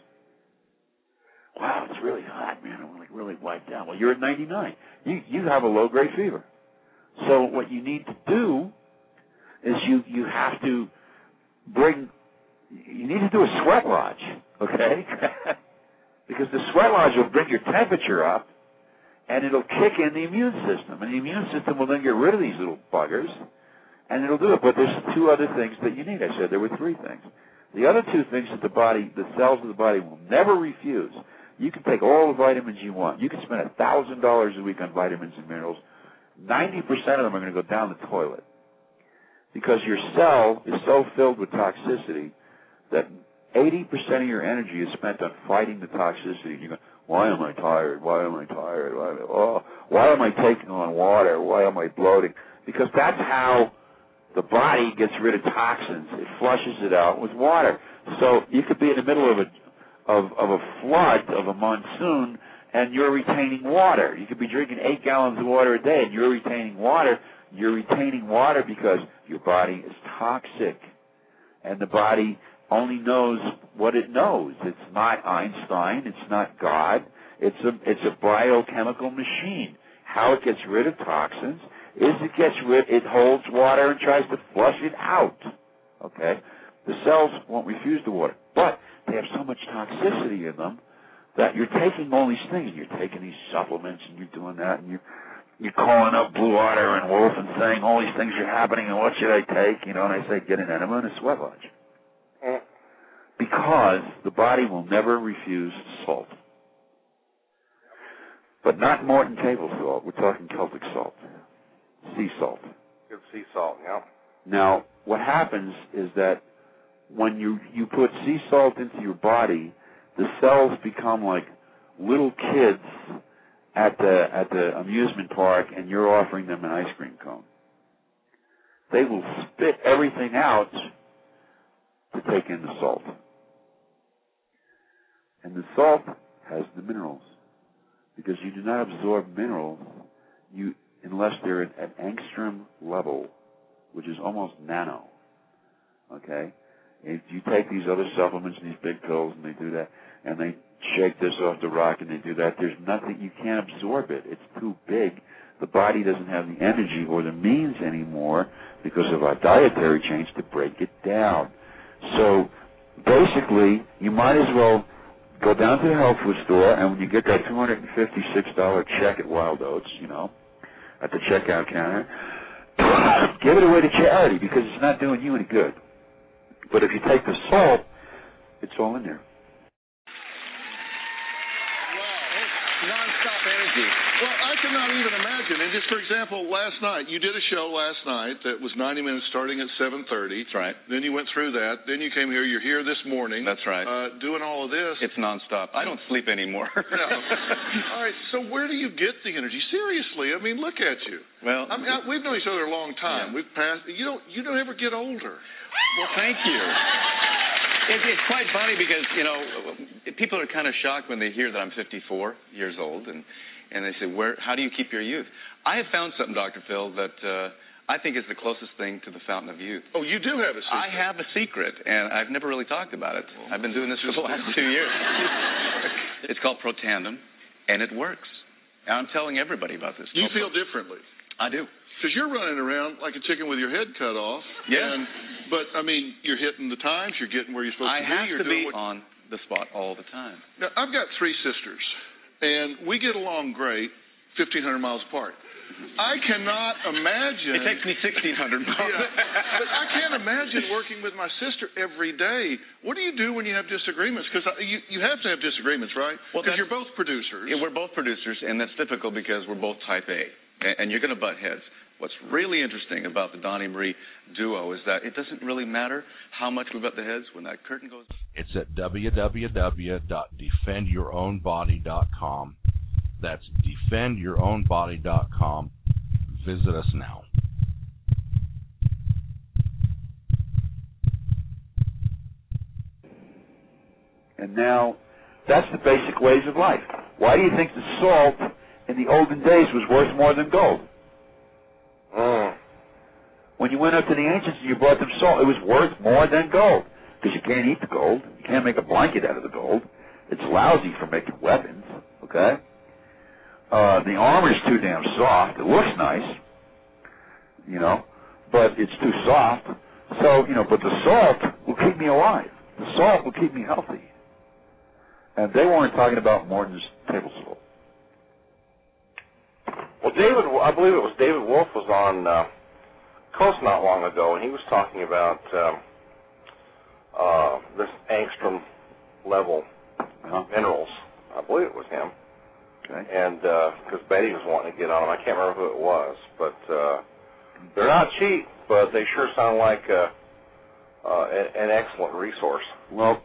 Wow, it's really hot, man. I'm like really wiped out. Well, you're at ninety-nine. You you have a low-grade fever. So what you need to do is you, you have to bring, you need to do a sweat lodge, okay? Because the sweat lodge will bring your temperature up, and it'll kick in the immune system. And the immune system will then get rid of these little buggers, and it'll do it. But there's two other things that you need. I said there were three things. The other two things that the body, the cells of the body will never refuse. You can take all the vitamins you want. You can spend one thousand dollars a week on vitamins and minerals. ninety percent of them are going to go down the toilet. Because your cell is so filled with toxicity that eighty percent of your energy is spent on fighting the toxicity. And you go, why am I tired? Why am I tired? Why am I, oh, why am I taking on water? Why am I bloating? Because that's how the body gets rid of toxins. It flushes it out with water. So you could be in the middle of a of, of a flood, of a monsoon, and you're retaining water. You could be drinking eight gallons of water a day, and you're retaining water. You're retaining water because your body is toxic. And the body only knows what it knows. It's not Einstein. It's not God. It's a, it's a biochemical machine. How it gets rid of toxins is it gets rid, it holds water and tries to flush it out. Okay? The cells won't refuse the water. But they have so much toxicity in them that you're taking all these things. You're taking these supplements and you're doing that, and you're, you're calling up Blue Otter and Wolf and saying all these things are happening and what should I take? You know, and I say get an enema and a sweat lodge. Mm. Because the body will never refuse salt. But not Morton table salt. We're talking Celtic salt. Sea salt. Good sea salt, yeah. Now, what happens is that when you, you put sea salt into your body, the cells become like little kids at the at the amusement park, and you're offering them an ice cream cone. They will spit everything out to take in the salt. And the salt has the minerals. Because you do not absorb minerals you unless they're at an angstrom level, which is almost nano. Okay? If you take these other supplements and these big pills and they do that, and they shake this off the rock and they do that, there's nothing, you can't absorb it. It's too big. The body doesn't have the energy or the means anymore because of our dietary change to break it down. So basically, you might as well go down to the health food store, and when you get that two hundred fifty-six dollars check at Wild Oats, you know, at the checkout counter, give it away to charity because it's not doing you any good. But if you take the salt, it's all in there. Non-stop energy. Well, I cannot even imagine. And just for example, last night, you did a show last night that was ninety minutes starting at seven thirty. That's right. Then you went through that. Then you came here. You're here this morning. That's right. Uh, doing all of this. It's nonstop. I don't sleep anymore. No. All right. So where do you get the energy? Seriously. I mean, look at you. Well, I mean, I, we've known each other a long time. Yeah. We've passed. You don't. You don't ever get older. Well, thank you. It, it's quite funny because, you know, people are kind of shocked when they hear that I'm fifty-four years old, and, and they say, "Where? How do you keep your youth?" I have found something, Doctor Phil, that uh, I think is the closest thing to the fountain of youth. Oh, you do have a secret. I have a secret, and I've never really talked about it. I've been doing this for the last two years. It's called Protandim, and it works. And I'm telling everybody about this. Do you feel differently? I do. Because you're running around like a chicken with your head cut off. Yeah. And, but, I mean, you're hitting the times. You're getting where you're supposed I to be. have You're to be doing what... on the spot all the time. Now, I've got three sisters, and we get along great, fifteen hundred miles apart. I cannot imagine... It takes me sixteen hundred miles. Yeah, but I can't imagine working with my sister every day. What do you do when you have disagreements? Because you, you have to have disagreements, right? Well, because you're both producers. Yeah, we're both producers, and that's typical because we're both type A, and, and you're going to butt heads. What's really interesting about the Donnie Marie duo is that it doesn't really matter how much we butt the heads when that curtain goes. It's at w w w dot defend your own body dot com. That's defend your own body dot com. Visit us now. And now, that's the basic ways of life. Why do you think the salt in the olden days was worth more than gold? Mm. When you went up to the ancients and you brought them salt, it was worth more than gold. Because you can't eat the gold. You can't make a blanket out of the gold. It's lousy for making weapons, okay? Uh, the armor's too damn soft. It looks nice, you know, but it's too soft. So, you know, but the salt will keep me alive. The salt will keep me healthy. And they weren't talking about more than just table salt. Well, David, I believe it was David Wolf was on uh, Coast not long ago, and he was talking about um, uh, this angstrom level uh-huh. minerals. I believe it was him. Okay. And because uh, Betty was wanting to get on them, I can't remember who it was, but uh, they're not cheap, but they sure sound like uh, uh, an excellent resource. Well,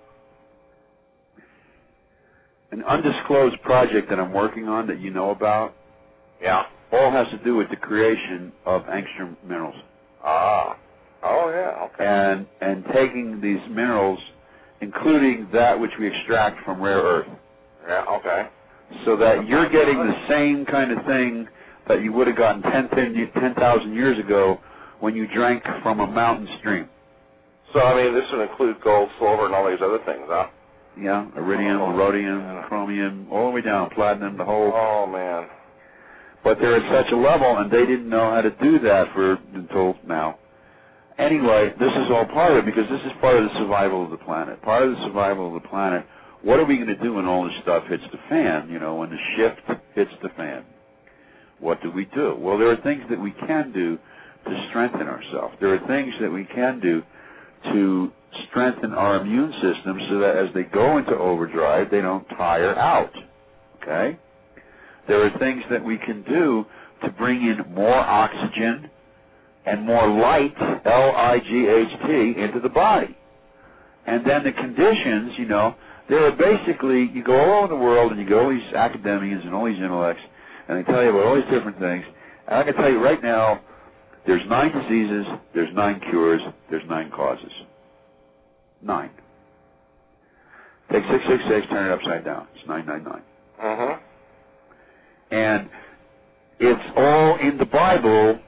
an undisclosed project that I'm working on that you know about. Yeah. All has to do with the creation of angstrom minerals. Ah. Oh, yeah, okay. And and taking these minerals, including that which we extract from rare earth. Yeah, okay. So that you're getting the same kind of thing that you would have gotten ten thousand years ago when you drank from a mountain stream. So, I mean, this would include gold, silver, and all these other things, huh? Yeah, iridium, oh, rhodium, yeah. chromium, all the way down, platinum, the whole... Oh, man. But they're at such a level, and they didn't know how to do that for until now. Anyway, this is all part of it, because this is part of the survival of the planet. Part of the survival of the planet, what are we going to do when all this stuff hits the fan, you know, when the shift hits the fan? What do we do? Well, there are things that we can do to strengthen ourselves. There are things that we can do to strengthen our immune system so that as they go into overdrive, they don't tire out, okay? There are things that we can do to bring in more oxygen and more light, L I G H T, into the body. And then the conditions, you know, There are basically, you go all over the world and you go all these academians and all these intellects, and they tell you about all these different things. And I can tell you right now, there's nine diseases, there's nine cures, there's nine causes. Nine. Take six six six, turn it upside down. It's nine nine nine. Uh-huh. And it's all in the Bible,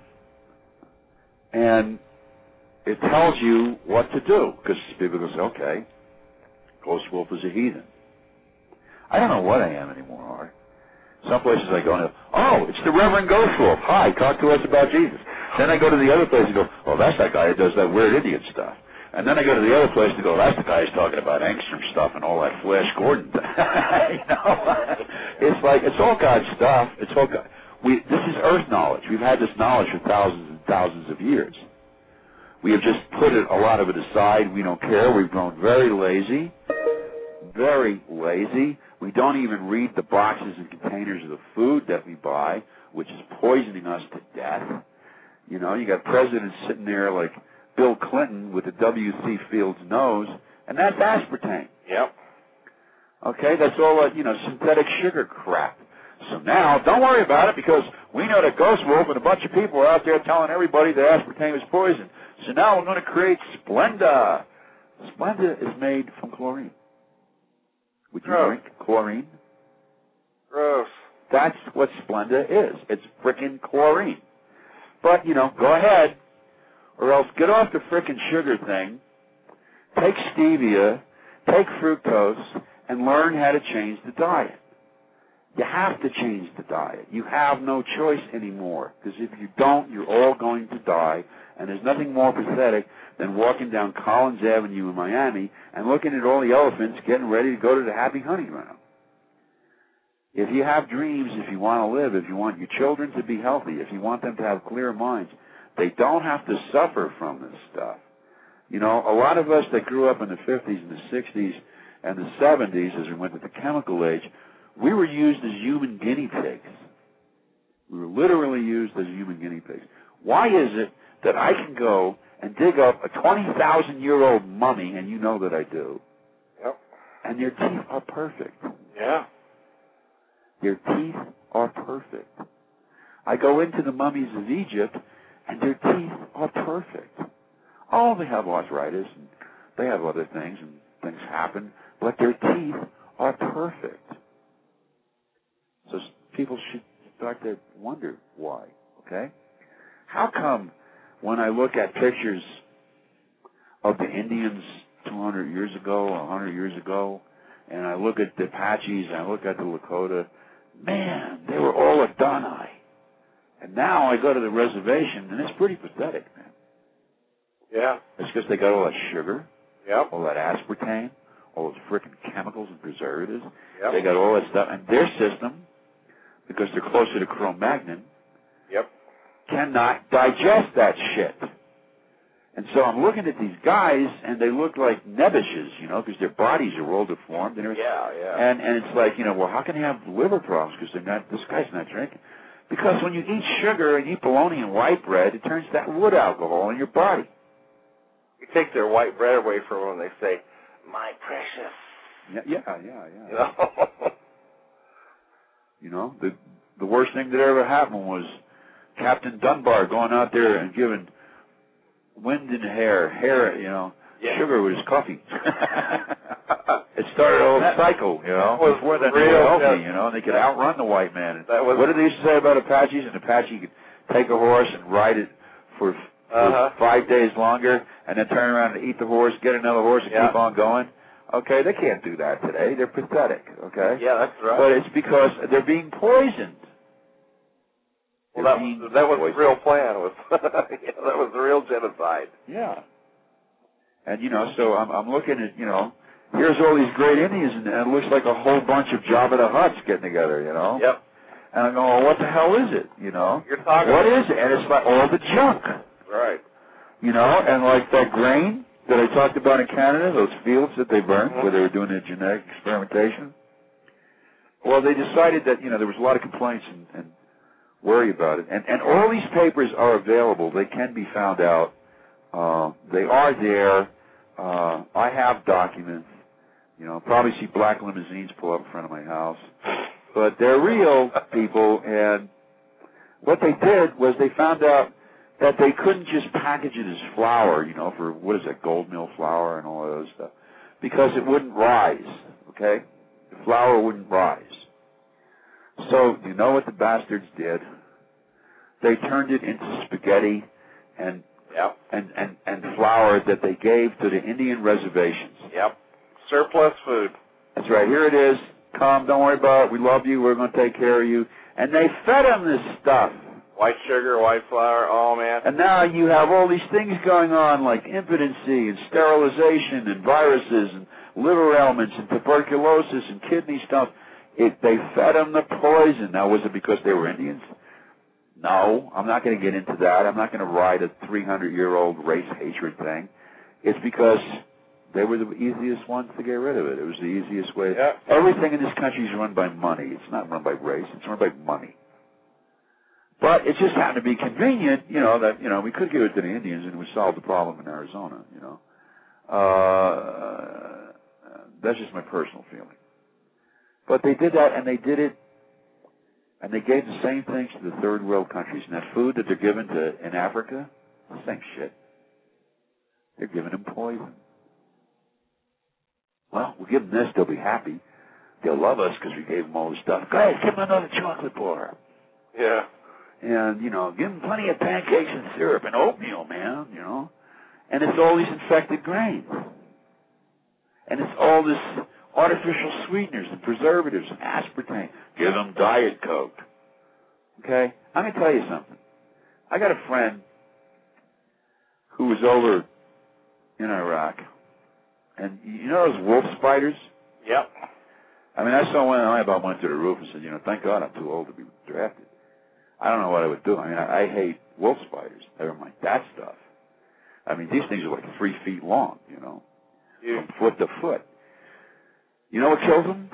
and it tells you what to do. Because people go say, okay, Ghost Wolf is a heathen. I don't know what I am anymore, Art. Some places I go, and oh, it's the Reverend Ghost Wolf. Hi, talk to us about Jesus. Then I go to the other place and go, oh, that's that guy who does that weird Indian stuff. And then I go to the other place and go, that's the guy who's talking about Angstrom stuff and all that Flash Gordon. You know, it's like, it's all God's stuff. It's all God. We, this is earth knowledge. We've had this knowledge for thousands and thousands of years. We have just put it, a lot of it aside. We don't care. We've grown very lazy, very lazy. We don't even read the boxes and containers of the food that we buy, which is poisoning us to death. You know, you got presidents sitting there like Bill Clinton with the W C Fields nose, and that's aspartame. Yep. Okay, that's all that, you know, synthetic sugar crap. So now, don't worry about it, because we know that Ghost Wolf and a bunch of people are out there telling everybody that aspartame is poison. So now we're going to create Splenda. Splenda is made from chlorine. Would you Gross. drink chlorine? Gross. That's what Splenda is. It's frickin' chlorine. But, you know, go ahead, or else get off the frickin' sugar thing, take stevia, take fructose, and learn how to change the diet. You have to change the diet. You have no choice anymore, because if you don't, you're all going to die, and there's nothing more pathetic than walking down Collins Avenue in Miami and looking at all the elephants getting ready to go to the happy hunting ground. If you have dreams, if you want to live, if you want your children to be healthy, if you want them to have clear minds, they don't have to suffer from this stuff. You know, a lot of us that grew up in the fifties and the sixties and the seventies, as we went to the chemical age, we were used as human guinea pigs. We were literally used as human guinea pigs. Why is it that I can go and dig up a twenty thousand year old mummy, and you know that I do, yep, and their teeth are perfect? Yeah. Their teeth are perfect. I go into the mummies of Egypt, and their teeth are perfect. Oh, they have arthritis, and they have other things, and things happen, but their teeth are perfect. So people should start to wonder why, okay? How come when I look at pictures of the Indians two hundred years ago, one hundred years ago, and I look at the Apaches, and I look at the Lakota, man, they were all Adonai. And now I go to the reservation, and it's pretty pathetic, man. Yeah. It's because they got all that sugar, yep, all that aspartame, all those frickin' chemicals and preservatives. Yep. They got all that stuff. And their system, because they're closer to Cro-Magnon, yep, cannot digest that shit. And so I'm looking at these guys, and they look like nebbishes, you know, because their bodies are all deformed. And yeah, yeah. And, and it's like, you know, well, how can they have liver problems? Because they're not, this guy's not drinking. Because when you eat sugar and eat bologna and white bread, it turns that wood alcohol in your body. You take their white bread away from them, and they say, my precious. Yeah, yeah, yeah. yeah. You know? You know, the the worst thing that ever happened was Captain Dunbar going out there and giving wind in hair, hair, you know, yeah. sugar with his coffee. It started a whole cycle, you know, was before they real, were healthy, yeah. you know, and they could outrun the white man. That was, what did they used to say about Apaches? An Apache could take a horse and ride it for, for uh-huh. five days longer, and then turn around and eat the horse, get another horse, and yeah. keep on going. Okay, they can't do that today. They're pathetic, okay? Yeah, that's right. But it's because they're being poisoned. Well, that was, that was the real plan. Was yeah, that was the real genocide. Yeah. And, you know, so I'm, I'm looking at, you know, here's all these great Indians, and, and it looks like a whole bunch of Jabba the Hutts getting together, you know? Yep. And I'm going, well, what the hell is it, you know? You're talking What is it? And it's like all the junk. Right. You know, and like that grain that I talked about in Canada, those fields that they burned, mm-hmm. where they were doing the genetic experimentation. Well, they decided that, you know, there was a lot of complaints and, and worry about it. And, and all these papers are available. They can be found out. Uh, they are there. Uh, I have documents. You know, probably see black limousines pull up in front of my house. But they're real people, and what they did was they found out that they couldn't just package it as flour, you know, for, what is it, gold mill flour and all of those stuff, because it wouldn't rise, okay? The flour wouldn't rise. So, you know what the bastards did? They turned it into spaghetti and yep. and, and, and flour that they gave to the Indian reservations. Yep. Surplus food. That's right. Here it is. Come, don't worry about it. We love you. We're going to take care of you. And they fed them this stuff. White sugar, white flour, oh, man. And now you have all these things going on like impotency and sterilization and viruses and liver ailments and tuberculosis and kidney stuff. It, they fed them the poison. Now, was it because they were Indians? No, I'm not going to get into that. I'm not going to ride a three hundred year old race hatred thing. It's because they were the easiest ones to get rid of it. It was the easiest way. Yeah. Everything in this country is run by money. It's not run by race. It's run by money. But it just happened to be convenient, you know, that, you know, we could give it to the Indians and we solved the problem in Arizona, you know. Uh, that's just my personal feeling. But they did that, and they did it, and they gave the same things to the third world countries. And that food that they're giving to in Africa, the same shit. They're giving them poison. Well, we'll give them this, they'll be happy. They'll love us because we gave them all this stuff. Guys, give them another chocolate bar. Yeah. And, you know, give them plenty of pancakes and syrup and oatmeal, man, you know. And it's all these infected grains. And it's all this artificial sweeteners and preservatives and aspartame. Give them Diet Coke. Okay? I'm going to tell you something. I got a friend who was over in Iraq. And you know those wolf spiders? Yep. I mean, I saw one, and I about went to the roof and said, you know, thank God I'm too old to be drafted. I don't know what I would do. I mean, I, I hate wolf spiders. Never mind that stuff. I mean, these things are like three feet long, you know, you. from foot to foot. You know what kills them?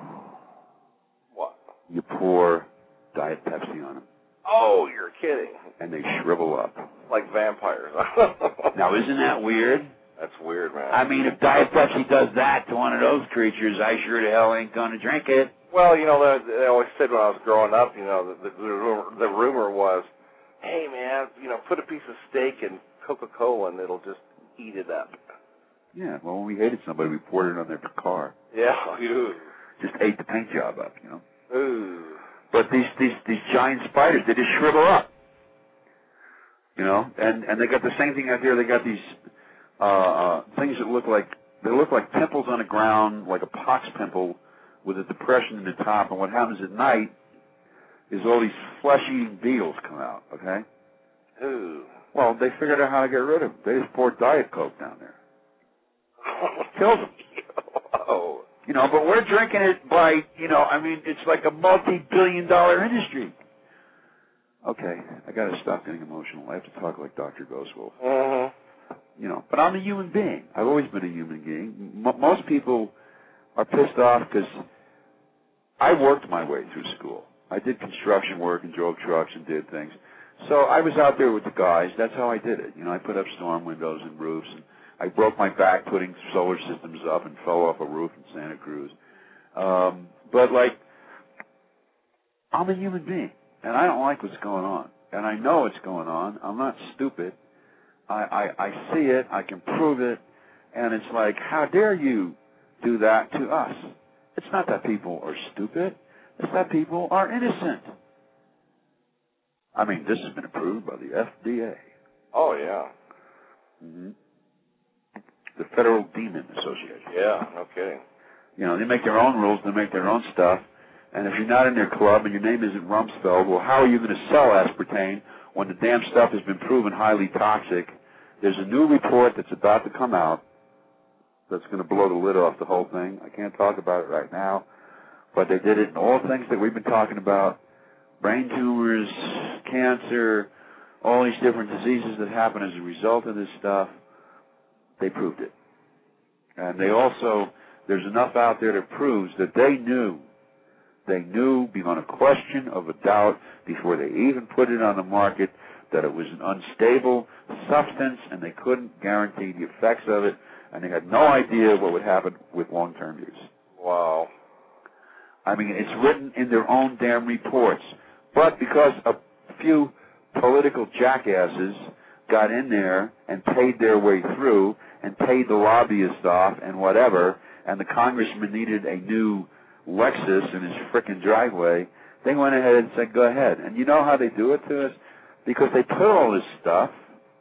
What? You pour Diet Pepsi on them. Oh, you're kidding. And they shrivel up. Like vampires. Now, isn't that weird? That's weird, man. I mean, if Diet Pepsi does that to one of those creatures, I sure the hell ain't going to drink it. Well, you know, they, they always said when I was growing up, you know, the, the, the, rumor, the rumor was, hey, man, you know, put a piece of steak in Coca-Cola and it'll just eat it up. Yeah, well, when we hated somebody, we poured it on their car. Yeah. Ew. Just ate the paint job up, you know. Ooh. But these, these, these giant spiders, they just shrivel up. You know, and, and they got the same thing out there. They got these uh, uh, things that look like, they look like pimples on the ground, like a pox pimple, with a depression in the top, and what happens at night is all these flesh-eating beetles come out, okay? Ooh. Well, they figured out how to get rid of them. They just poured Diet Coke down there. Killed them. Oh. You know, but we're drinking it by, you know, I mean, it's like a multi-billion dollar industry. Okay, I got to stop getting emotional. I have to talk like Doctor Ghostwolf. Mm-hmm. You know, but I'm a human being. I've always been a human being. M- most people are pissed off because I worked my way through school. I did construction work and drove trucks and did things. So I was out there with the guys. That's how I did it. You know, I put up storm windows and roofs, and I broke my back putting solar systems up and fell off a roof in Santa Cruz. Um, but, like, I'm a human being, and I don't like what's going on. And I know what's going on. I'm not stupid. I, I, I see it. I can prove it. And it's like, how dare you do that to us? It's not that people are stupid. It's that people are innocent. I mean, this has been approved by the F D A. Oh, yeah. Mm-hmm. The Federal Demon Association. Yeah, no kidding. You know, they make their own rules. They make their own stuff. And if you're not in their club and your name isn't Rumsfeld, well, how are you going to sell aspartame when the damn stuff has been proven highly toxic? There's a new report that's about to come out that's going to blow the lid off the whole thing. I can't talk about it right now, but they did it in all things that we've been talking about, brain tumors, cancer, all these different diseases that happen as a result of this stuff. They proved it. And they also, there's enough out there that proves that they knew, they knew beyond a question of a doubt before they even put it on the market that it was an unstable substance and they couldn't guarantee the effects of it. and they had no idea what would happen with long-term use. Wow. I mean, it's written in their own damn reports. But because a few political jackasses got in there and paid their way through and paid the lobbyists off and whatever, and the congressman needed a new Lexus in his frickin' driveway, they went ahead and said, go ahead. And you know how they do it to us? Because they put all this stuff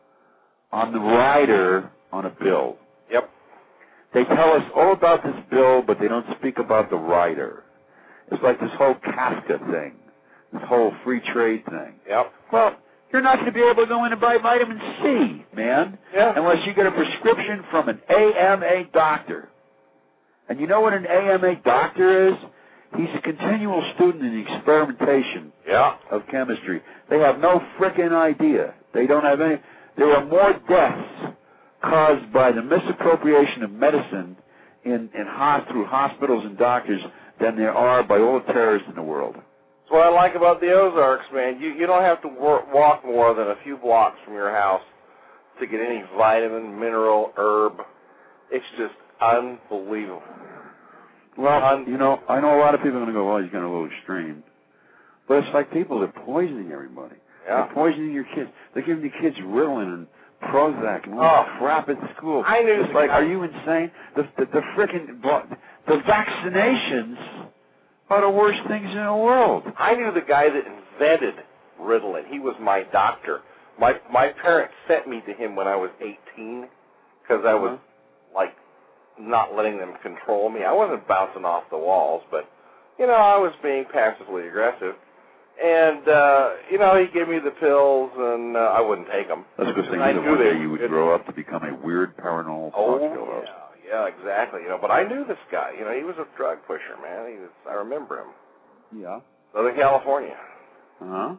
on the rider on a bill. Yep. They tell us all about this bill, but they don't speak about the rider. It's like this whole Kafka thing, this whole free trade thing. Yep. Well, you're not going to be able to go in and buy vitamin C, man, yeah. unless you get a prescription from an A M A doctor. And you know what an A M A doctor is? He's a continual student in the experimentation yeah. of chemistry. They have no frickin' idea. They don't have any. There are more deaths caused by the misappropriation of medicine in, in through hospitals and doctors than there are by all the terrorists in the world. That's what I like about the Ozarks, man. You you don't have to work, walk more than a few blocks from your house to get any vitamin, mineral, herb. It's just unbelievable. Well, Un- you know, I know a lot of people are going to go, well, he's going a little extreme. But it's like people, they're poisoning everybody. Yeah. They're poisoning your kids. They're giving the kids Ritalin and Prozac and all oh, that crap at school. I knew it's like, are you insane? The the, the frickin' the vaccinations are the worst things in the world. I knew the guy that invented Ritalin. He was my doctor. My my parents sent me to him when I was eighteen because I was uh-huh. like not letting them control me. I wasn't bouncing off the walls, but you know I was being passively aggressive. And, uh, you know, he gave me the pills, and uh, I wouldn't take them. That's because they I knew one day you would grow up to become a weird paranormal oh, talk show host. Yeah, yeah, exactly. You know, but I knew this guy. You know, he was a drug pusher, man. He was. I remember him. Yeah. Southern California. Uh-huh.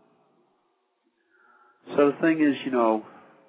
So the thing is, you know,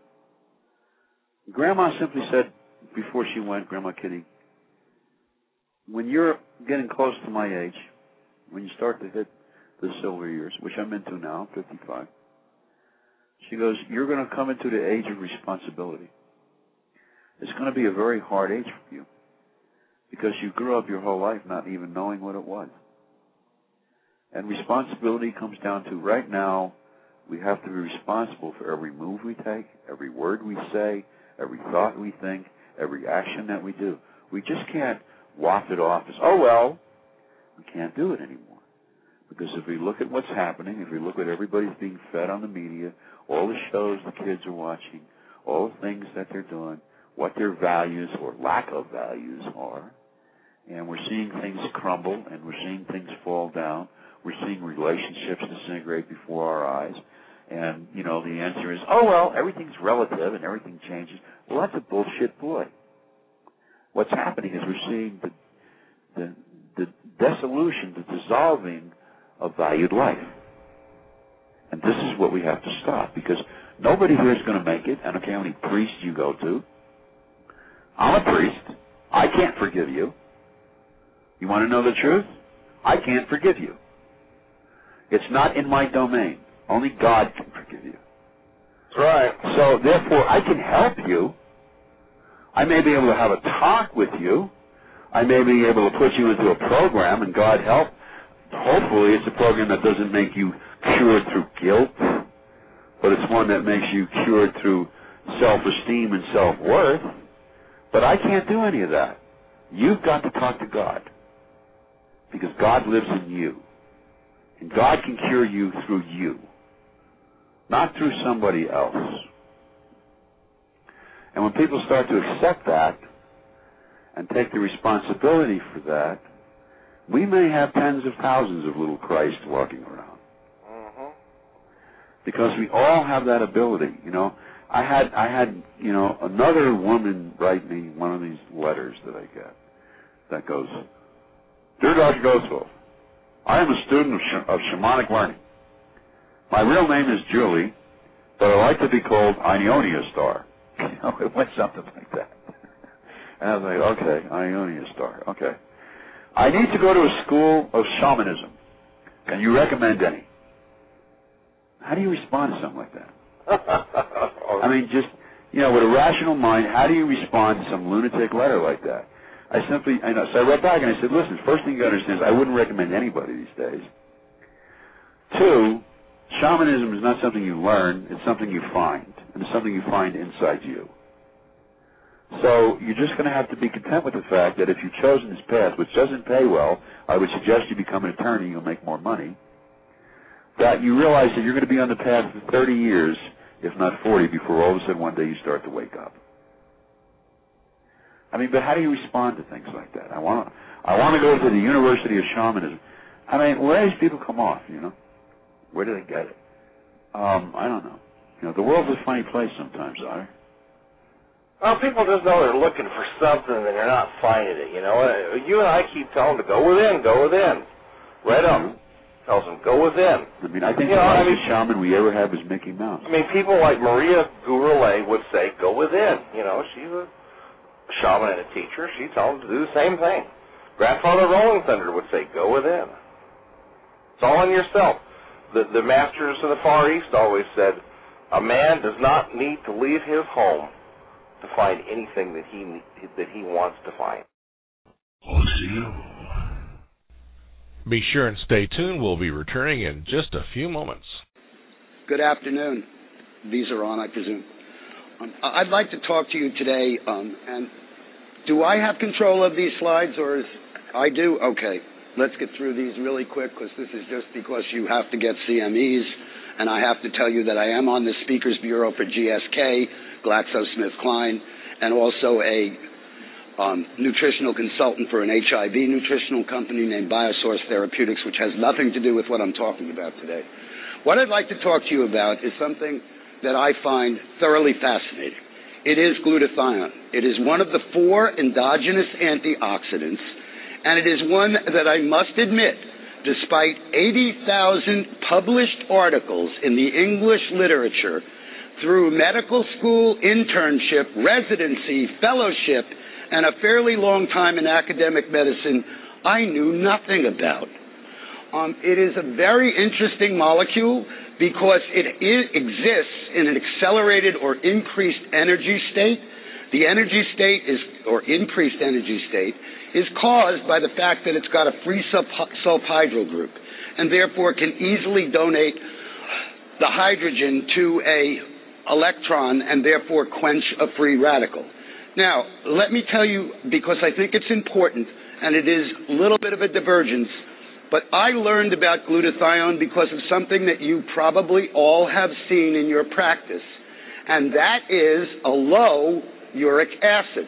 Grandma simply said before she went, Grandma Kitty, when you're getting close to my age, when you start to hit the silver years, which I'm into now, fifty-five. She goes, you're going to come into the age of responsibility. It's going to be a very hard age for you because you grew up your whole life not even knowing what it was. And responsibility comes down to right now, we have to be responsible for every move we take, every word we say, every thought we think, every action that we do. We just can't waft it off as, oh, well, we can't do it anymore. Because if we look at what's happening, if we look at everybody's being fed on the media, all the shows the kids are watching, all the things that they're doing, what their values or lack of values are, and we're seeing things crumble and we're seeing things fall down, we're seeing relationships disintegrate before our eyes, and, you know, the answer is, oh, well, everything's relative and everything changes. Well, that's a bullshit boy. What's happening is we're seeing the, the, the dissolution, the dissolving of valued life. And this is what we have to stop, because nobody here is going to make it. I don't care how many priests you go to. I'm a priest. I can't forgive you. You want to know the truth? I can't forgive you. It's not in my domain. Only God can forgive you. That's right. So, therefore, I can help you. I may be able to have a talk with you. I may be able to put you into a program, and God help. Hopefully it's a program that doesn't make you cured through guilt, but it's one that makes you cured through self-esteem and self-worth. But I can't do any of that. You've got to talk to God, because God lives in you. And God can cure you through you, not through somebody else. And when people start to accept that and take the responsibility for that, we may have tens of thousands of little Christ walking around. Mm-hmm. Because we all have that ability, you know. I had, I had, you know, another woman write me one of these letters that I get that goes, Dear Doctor Goswell, I am a student of, sh- of shamanic learning. My real name is Julie, but I like to be called Ionia Star. You know, it went something like that. And I was like, okay, Ionia Star, okay. I need to go to a school of shamanism. Can you recommend any? How do you respond to something like that? I mean, just You know, with a rational mind, how do you respond to some lunatic letter like that? I simply, I know, so I wrote back and I said, listen, first thing you got to understand is I wouldn't recommend anybody these days. Two, shamanism is not something you learn, it's something you find, and it's something you find inside you. So you're just going to have to be content with the fact that if you've chosen this path, which doesn't pay well, I would suggest you become an attorney, you'll make more money, that you realize that you're going to be on the path for thirty years, if not forty, before all of a sudden one day you start to wake up. I mean, but how do you respond to things like that? I want to, I want to go to the University of Shamanism. I mean, where do these people come off, you know? Where do they get it? Um, I don't know. You know, the world's a funny place sometimes, Otter. Well, people just know they're looking for something and they're not finding it, you know. You and I keep telling them to go within, go within. Right up. Tells them, go within. I mean, I think you the know, nicest I mean, shaman we ever had was Mickey Mouse. I mean, people like Maria Gurule would say, go within. You know, she's a shaman and a teacher. She tells them to do the same thing. Grandfather Rolling Thunder would say, go within. It's all in yourself. The, the masters of the Far East always said, a man does not need to leave his home to find anything that he that he wants to find. Be sure and stay tuned. We'll be returning in just a few moments. Good afternoon. These are on, I presume. Um, I'd like to talk to you today, um, and do I have control of these slides, or is I do? Okay. Let's get through these really quick, because this is just because you have to get C M Es, and I have to tell you that I am on the Speakers Bureau for G S K, GlaxoSmithKline, and also a um, nutritional consultant for an H I V nutritional company named Biosource Therapeutics, which has nothing to do with what I'm talking about today. What I'd like to talk to you about is something that I find thoroughly fascinating. It is glutathione. It is one of the four endogenous antioxidants, and it is one that I must admit, despite eighty thousand published articles in the English literature, through medical school, internship, residency, fellowship, and a fairly long time in academic medicine, I knew nothing about. Um, it is a very interesting molecule because it is, exists in an accelerated or increased energy state. The energy state is, or increased energy state, is caused by the fact that it's got a free sulfhydryl group, and therefore can easily donate the hydrogen to a electron and therefore quench a free radical. Now, let me tell you, because I think it's important, and it is a little bit of a divergence, but I learned about glutathione because of something that you probably all have seen in your practice, and that is a low uric acid.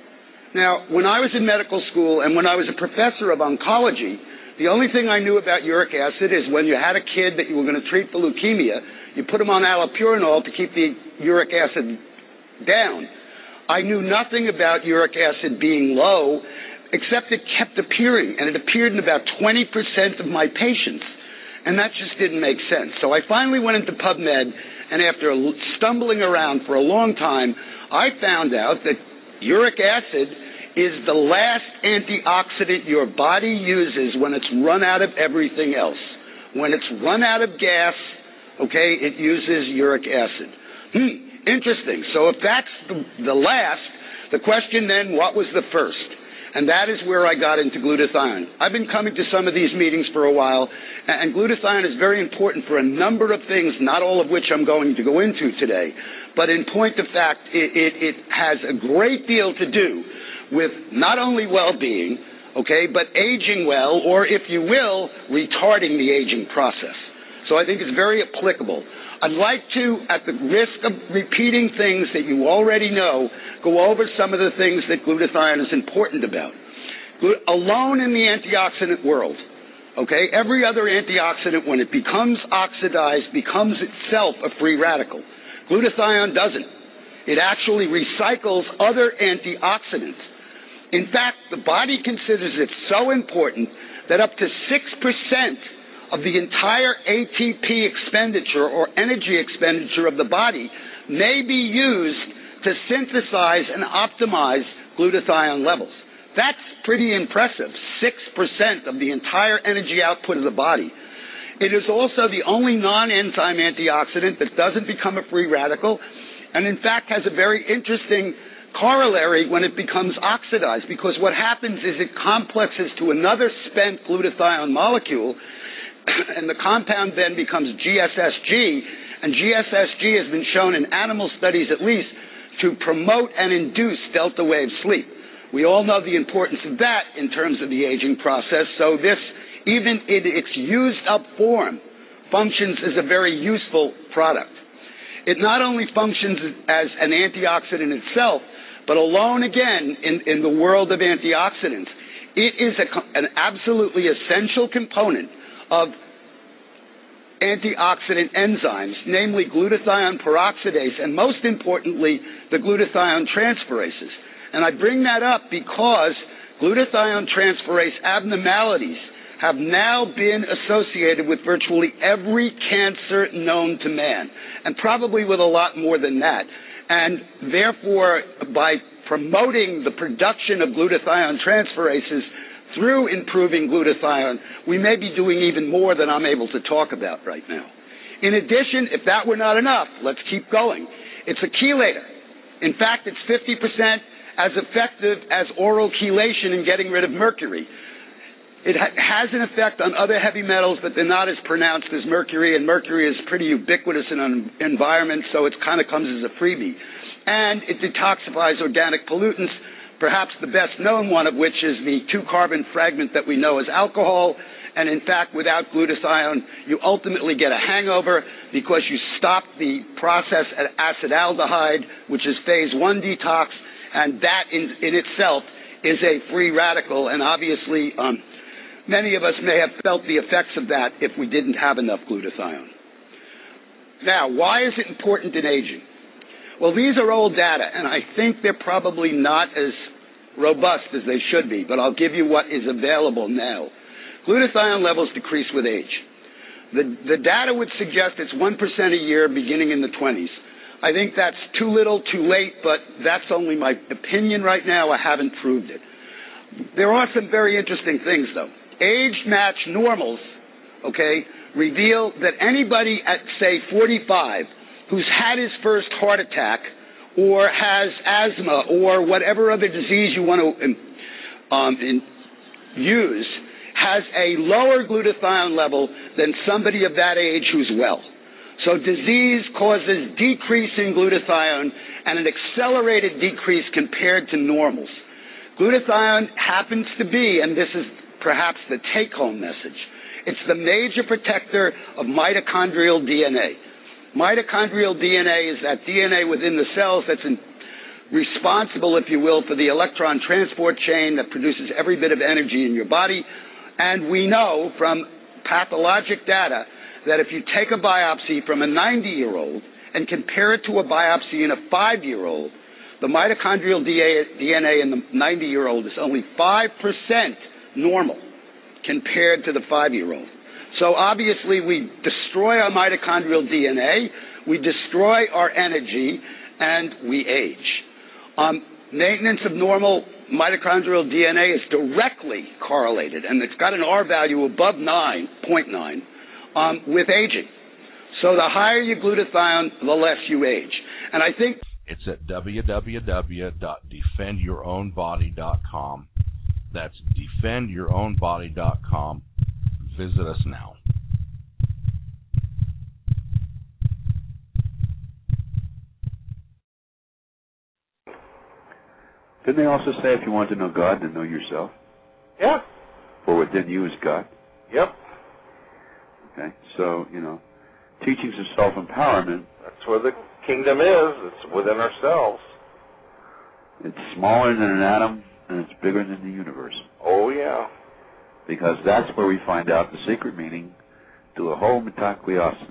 Now, when I was in medical school and when I was a professor of oncology, the only thing I knew about uric acid is when you had a kid that you were going to treat for leukemia, you put him on allopurinol to keep the uric acid down. I knew nothing about uric acid being low, except it kept appearing, and it appeared in about twenty percent of my patients, and that just didn't make sense. So I finally went into PubMed, and after stumbling around for a long time, I found out that uric acid is the last antioxidant your body uses when it's run out of everything else. When it's run out of gas, okay, it uses uric acid. Hmm, interesting. So if that's the, the last, the question then, what was the first? And that is where I got into glutathione. I've been coming to some of these meetings for a while, and glutathione is very important for a number of things, not all of which I'm going to go into today. But in point of fact, it, it, it has a great deal to do with not only well-being, okay, but aging well, or if you will, retarding the aging process. So I think it's very applicable. I'd like to, at the risk of repeating things that you already know, go over some of the things that glutathione is important about. Alone in the antioxidant world, okay, every other antioxidant, when it becomes oxidized, becomes itself a free radical. Glutathione doesn't. It actually recycles other antioxidants. In fact, the body considers it so important that up to six percent of the entire A T P expenditure or energy expenditure of the body may be used to synthesize and optimize glutathione levels. That's pretty impressive, six percent of the entire energy output of the body. It is also the only non-enzyme antioxidant that doesn't become a free radical, and in fact has a very interesting corollary when it becomes oxidized, because what happens is it complexes to another spent glutathione molecule, and the compound then becomes G S S G, and G S S G has been shown in animal studies at least to promote and induce delta wave sleep. We all know the importance of that in terms of the aging process, so this, even in its used up form, functions as a very useful product. It not only functions as an antioxidant itself, but alone again in, in the world of antioxidants, it is a, an absolutely essential component of antioxidant enzymes, namely glutathione peroxidase, and most importantly, the glutathione transferases. And I bring that up because glutathione transferase abnormalities have now been associated with virtually every cancer known to man, and probably with a lot more than that. And therefore, by promoting the production of glutathione transferases through improving glutathione, we may be doing even more than I'm able to talk about right now. In addition, if that were not enough, let's keep going. It's a chelator. In fact, it's fifty percent as effective as oral chelation in getting rid of mercury. It ha- has an effect on other heavy metals, but they're not as pronounced as mercury, and mercury is pretty ubiquitous in an environment, so it kind of comes as a freebie. And it detoxifies organic pollutants, perhaps the best known one of which is the two-carbon fragment that we know as alcohol. And in fact, without glutathione, you ultimately get a hangover because you stop the process at acetaldehyde, which is phase one detox, and that in, in itself is a free radical, and obviously um, many of us may have felt the effects of that if we didn't have enough glutathione. Now, why is it important in aging? Well, these are old data, and I think they're probably not as robust as they should be, but I'll give you what is available now. Glutathione levels decrease with age. The, the data would suggest it's one percent a year beginning in the twenties. I think that's too little, too late, but that's only my opinion right now. I haven't proved it. There are some very interesting things, though. Age-matched normals, okay, reveal that anybody at, say, forty-five who's had his first heart attack or has asthma or whatever other disease you want to um, in, use has a lower glutathione level than somebody of that age who's well. So disease causes decrease in glutathione and an accelerated decrease compared to normals. Glutathione happens to be, and this is perhaps the take-home message, it's the major protector of mitochondrial D N A. Mitochondrial D N A is that D N A within the cells that's in, responsible, if you will, for the electron transport chain that produces every bit of energy in your body. And we know from pathologic data that if you take a biopsy from a ninety-year-old and compare it to a biopsy in a five-year-old, the mitochondrial D N A in the ninety-year-old is only five percent normal compared to the five-year-old. So obviously we destroy our mitochondrial D N A, we destroy our energy, and we age. Um, maintenance of normal mitochondrial D N A is directly correlated, and it's got an R value above nine point nine um, with aging. So the higher your glutathione, the less you age. And I think it's at w w w dot defend your own body dot com. That's defend your own body dot com. Visit us now. Didn't they also say if you want to know God, then know yourself? Yeah. For within you is God? Yep. Okay, so, you know, teachings of self-empowerment. That's where the kingdom is. It's within ourselves. It's smaller than an atom, and it's bigger than the universe. Oh, yeah. Because that's where we find out the secret meaning to a whole mitakwiasan.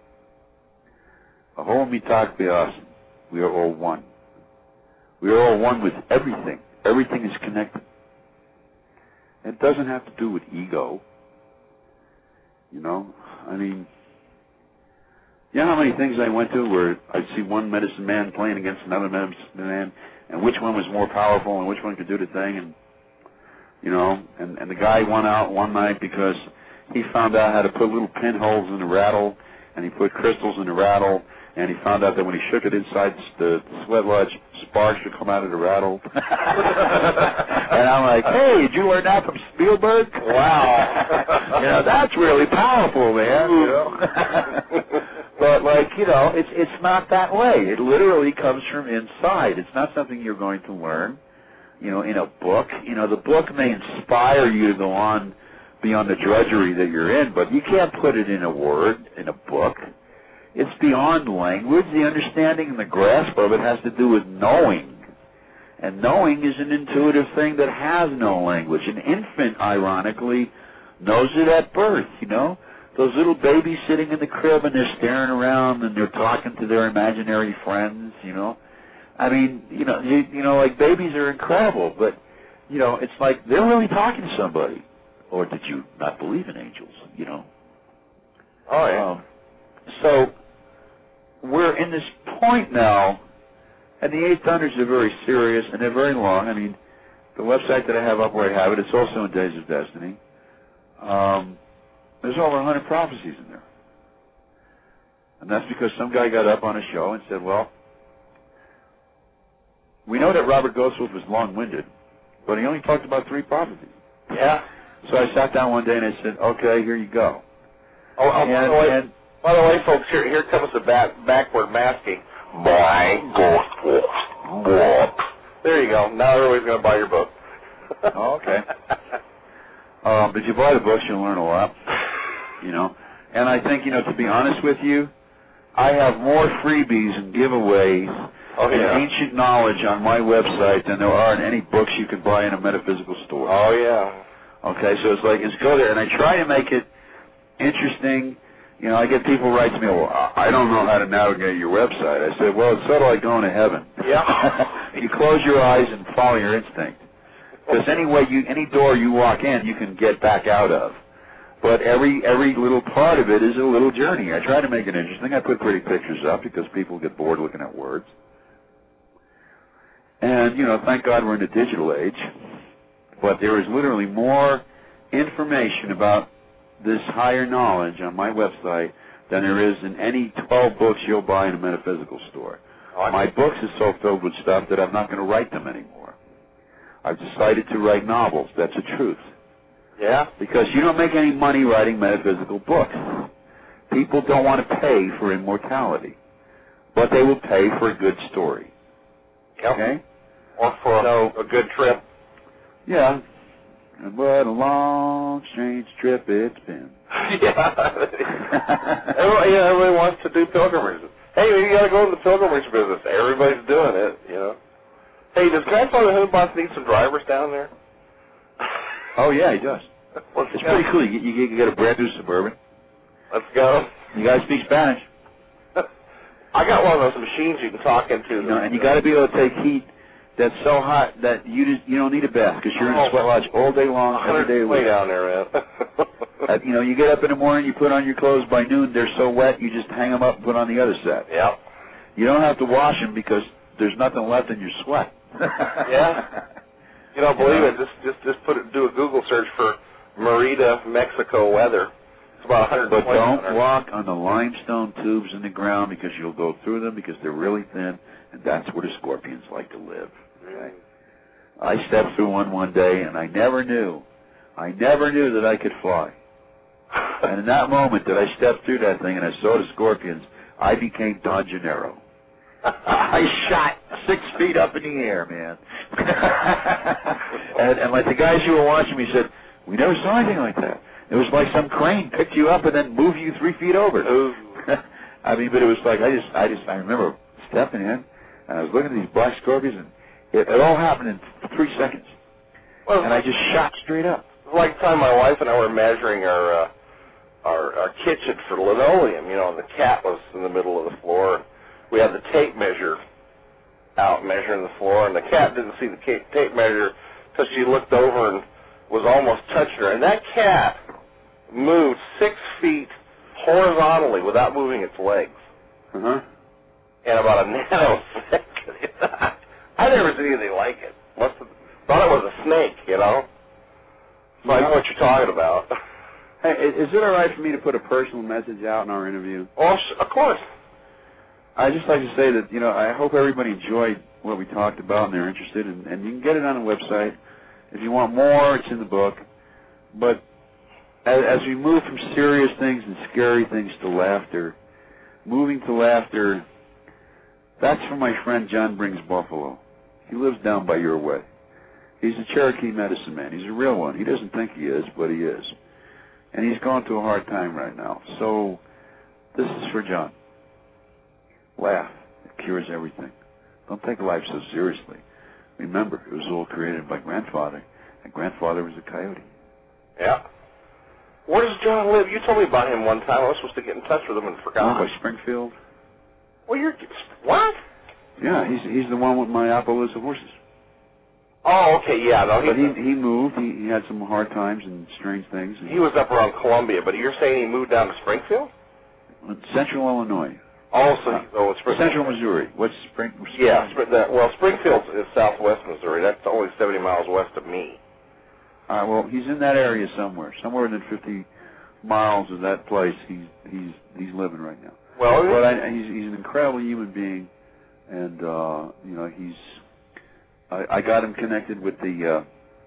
A whole mitakwiasan. We are all one. We are all one with everything. Everything is connected. It doesn't have to do with ego. You know, I mean, you know how many things I went to where I'd see one medicine man playing against another medicine man, and which one was more powerful and which one could do the thing, and you know, and, and the guy won out one night because he found out how to put little pinholes in the rattle, and he put crystals in the rattle, and he found out that when he shook it inside the sweat lodge, sparks would come out of the rattle. And I'm like, hey, did you learn that from Spielberg? Wow. You know, that's really powerful, man. You know? But, like, you know, it's it's not that way. It literally comes from inside. It's not something you're going to learn, you know, in a book. You know, the book may inspire you to go on beyond the drudgery that you're in, but you can't put it in a word, in a book. It's beyond language. The understanding and the grasp of it has to do with knowing. And knowing is an intuitive thing that has no language. An infant, ironically, knows it at birth, you know. Those little babies sitting in the crib and they're staring around and they're talking to their imaginary friends, you know. I mean, you know, you, you know, like babies are incredible, but, you know, it's like they're really talking to somebody. Or did you not believe in angels, you know? Oh, yeah. Um, so we're in this point now, and the Eight Thunders are very serious, and they're very long. I mean, the website that I have up where I have it, it's also in Days of Destiny. Um, there's over one hundred prophecies in there. And that's because some guy got up on a show and said, well, we know that Robert Goswolf was long-winded, but he only talked about three prophecies. Yeah. So I sat down one day and I said, okay, here you go. Oh, oh and, by, the way, and, by the way, folks, here here comes the back, backward masking. Buy Goswolf's book. There you go. Now everybody's going to buy your book. Oh, okay. Um, but if you buy the books, you'll learn a lot. You know. And I think, you know, to be honest with you, I have more freebies and giveaways oh, and yeah. ancient knowledge on my website than there are in any books you can buy in a metaphysical store. Oh, yeah. Okay, so it's like, it's go there. And I try to make it interesting. You know, I get people write to me, well, I don't know how to navigate your website. I said, well, it's sort of like going to heaven. Yeah. You close your eyes and follow your instinct. Because any way you, any door you walk in, you can get back out of. But every every little part of it is a little journey. I try to make it interesting. I put pretty pictures up because people get bored looking at words. And, you know, thank God we're in the digital age. But there is literally more information about this higher knowledge on my website than there is in any twelve books you'll buy in a metaphysical store. Oh, my books are so filled with stuff that I'm not going to write them anymore. I've decided to write novels. That's the truth. Yeah? Because you don't make any money writing metaphysical books. People don't want to pay for immortality. But they will pay for a good story. Yep. Okay? Or for so, a good trip. Yeah. And what a long, strange trip it's been. Yeah. everybody, yeah, everybody wants to do pilgrimages. Hey, you got to go in the pilgrimage business. Everybody's doing it, you know. Hey, does Grandfather Hoodbots need some drivers down there? Oh, yeah, he does. Let's it's go. pretty cool. You, you, you get a brand new Suburban. Let's go. You got to speak Spanish. I got one of those machines you can talk into. You know, and you got to be able to take heat that's so hot that you just, you don't need a bath because you're in a sweat lodge all day long, every day. Way down there, man. uh, you know, you get up in the morning, you put on your clothes. By noon, they're so wet, you just hang them up and put on the other set. Yep. You don't have to wash them because there's nothing left in your sweat. Yeah. You don't believe it? Just, just, just put it. Do a Google search for Merida, Mexico weather. It's about one hundred twenty. But don't walk on the limestone tubes in the ground because you'll go through them because they're really thin, and that's where the scorpions like to live. Okay. I stepped through one one day, and I never knew, I never knew that I could fly. And in that moment that I stepped through that thing and I saw the scorpions, I became Don Gennaro. I shot six feet up in the air, man. and, and like the guys who were watching me said, we never saw anything like that. It was like some crane picked you up and then moved you three feet over. I mean, but it was like I just, I just, I remember stepping in and I was looking at these black scorpions and it, it all happened in three seconds. Well, and I just shot straight up. It was like the time my wife and I were measuring our, uh, our our kitchen for linoleum. You know, and the cat was in the middle of the floor. We had the tape measure out measuring the floor, and the cat didn't see the tape measure because she looked over and was almost touching her. And that cat moved six feet horizontally without moving its legs. Uh-huh. In about a nanosecond. I never seen anything like it. Must have thought it was a snake, you know? So I know what you're talking about. Hey, is it all right for me to put a personal message out in our interview? Oh, of course. I just like to say that, you know, I hope everybody enjoyed what we talked about and they're interested, and, and you can get it on the website. If you want more, it's in the book. But as, as we move from serious things and scary things to laughter, moving to laughter, that's from my friend John Brings Buffalo. He lives down by your way. He's a Cherokee medicine man. He's a real one. He doesn't think he is, but he is. And he's going through a hard time right now. So this is for John. Laugh. It cures everything. Don't take life so seriously. Remember, it was all created by grandfather, and grandfather was a coyote. Yeah. Where does John live? You told me about him one time. I was supposed to get in touch with him and forgot. Oh, by Springfield. Well, you're... What? Yeah, he's he's the one with my Appaloosa horses. Oh, okay, yeah. No, but he he moved. He, he had some hard times and strange things. And he was up around Columbia, but you're saying he moved down to Springfield? Central Illinois. Oh, so, oh it's Springfield. Central Missouri. What's Spring? Spring? Yeah, that, well, Springfield is southwest Missouri. That's only seventy miles west of me. All right, well, he's in that area somewhere. Somewhere within fifty miles of that place he's he's he's living right now. Well, but I, he's he's an incredible human being, and uh, you know he's. I, I got him connected with the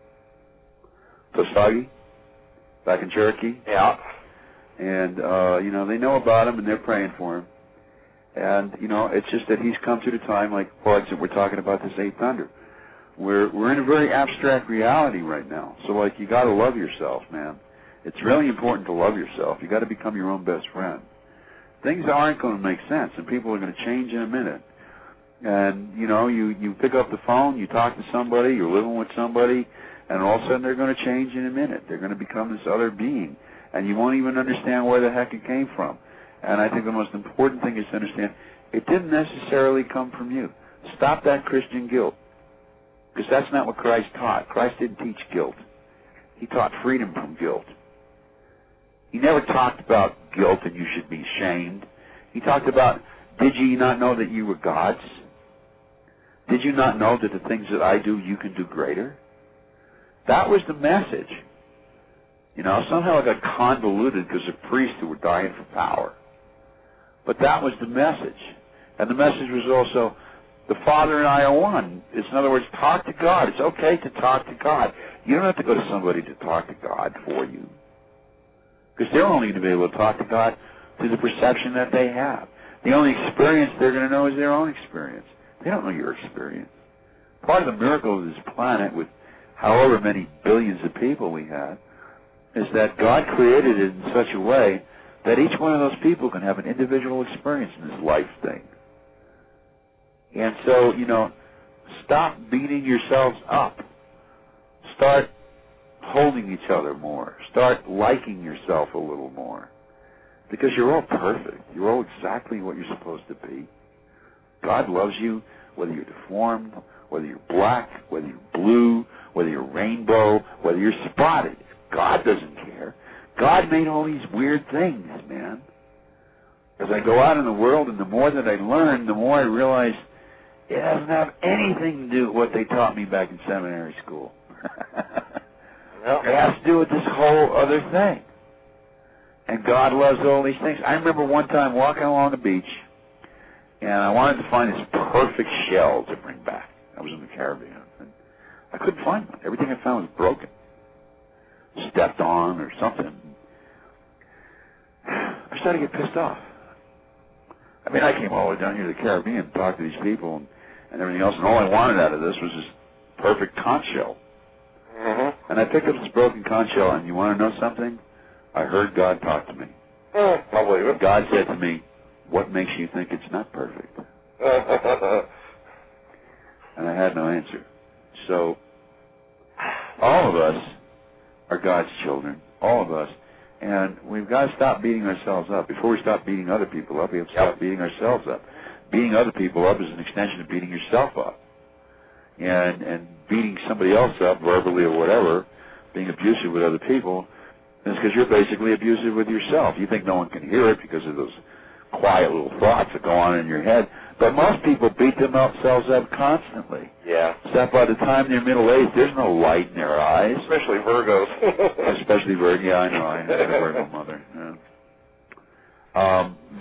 uh, Tosagi back in Cherokee. Yeah. And uh, you know they know about him and they're praying for him. And you know it's just that he's come through the time like for example we're talking about this eighth thunder. We're we're in a very abstract reality right now. So like you got to love yourself, man. It's really important to love yourself. You got to become your own best friend. Things aren't going to make sense, and people are going to change in a minute. And, you know, you, you pick up the phone, you talk to somebody, you're living with somebody, and all of a sudden they're going to change in a minute. They're going to become this other being, and you won't even understand where the heck it came from. And I think the most important thing is to understand it didn't necessarily come from you. Stop that Christian guilt, because that's not what Christ taught. Christ didn't teach guilt. He taught freedom from guilt. He never talked about guilt and you should be shamed. He talked about, did you not know that you were God's? Did you not know that the things that I do, you can do greater? That was the message. You know, somehow it got convoluted because of priests who were dying for power. But that was the message. And the message was also, the Father and I are one. It's, in other words, talk to God. It's okay to talk to God. You don't have to go to somebody to talk to God for you. Because they're only going to be able to talk to God through the perception that they have. The only experience they're going to know is their own experience. They don't know your experience. Part of the miracle of this planet, with however many billions of people we have, is that God created it in such a way that each one of those people can have an individual experience in this life thing. And so, you know, stop beating yourselves up. Start holding each other more. Start liking yourself a little more. Because you're all perfect. You're all exactly what you're supposed to be. God loves you, whether you're deformed, whether you're black, whether you're blue, whether you're rainbow, whether you're spotted. God doesn't care. God made all these weird things, man. As I go out in the world and the more that I learn, the more I realize it doesn't have anything to do with what they taught me back in seminary school. It has to do with this whole other thing. And God loves all these things. I remember one time walking along the beach, and I wanted to find this perfect shell to bring back. I was in the Caribbean. And I couldn't find one. Everything I found was broken. Stepped on or something. I started to get pissed off. I mean, I came all the way down here to the Caribbean to talk to these people and, and everything else, and all I wanted out of this was this perfect conch shell. Mm-hmm. And I picked up this broken conch shell, and you want to know something? I heard God talk to me. Mm, I believe it. God said to me, what makes you think it's not perfect? And I had no answer. So, all of us are God's children, all of us. And we've got to stop beating ourselves up. Before we stop beating other people up, we have to stop beating ourselves up. Beating other people up is an extension of beating yourself up. And and beating somebody else up, verbally or whatever, being abusive with other people, is because you're basically abusive with yourself. You think no one can hear it because of those quiet little thoughts that go on in your head. But most people beat themselves up constantly. Yeah. Except by the time they're middle-aged, there's no light in their eyes. Especially Virgos. Especially Virgo. Yeah, I know. I had a Virgo mother. Yeah. Um,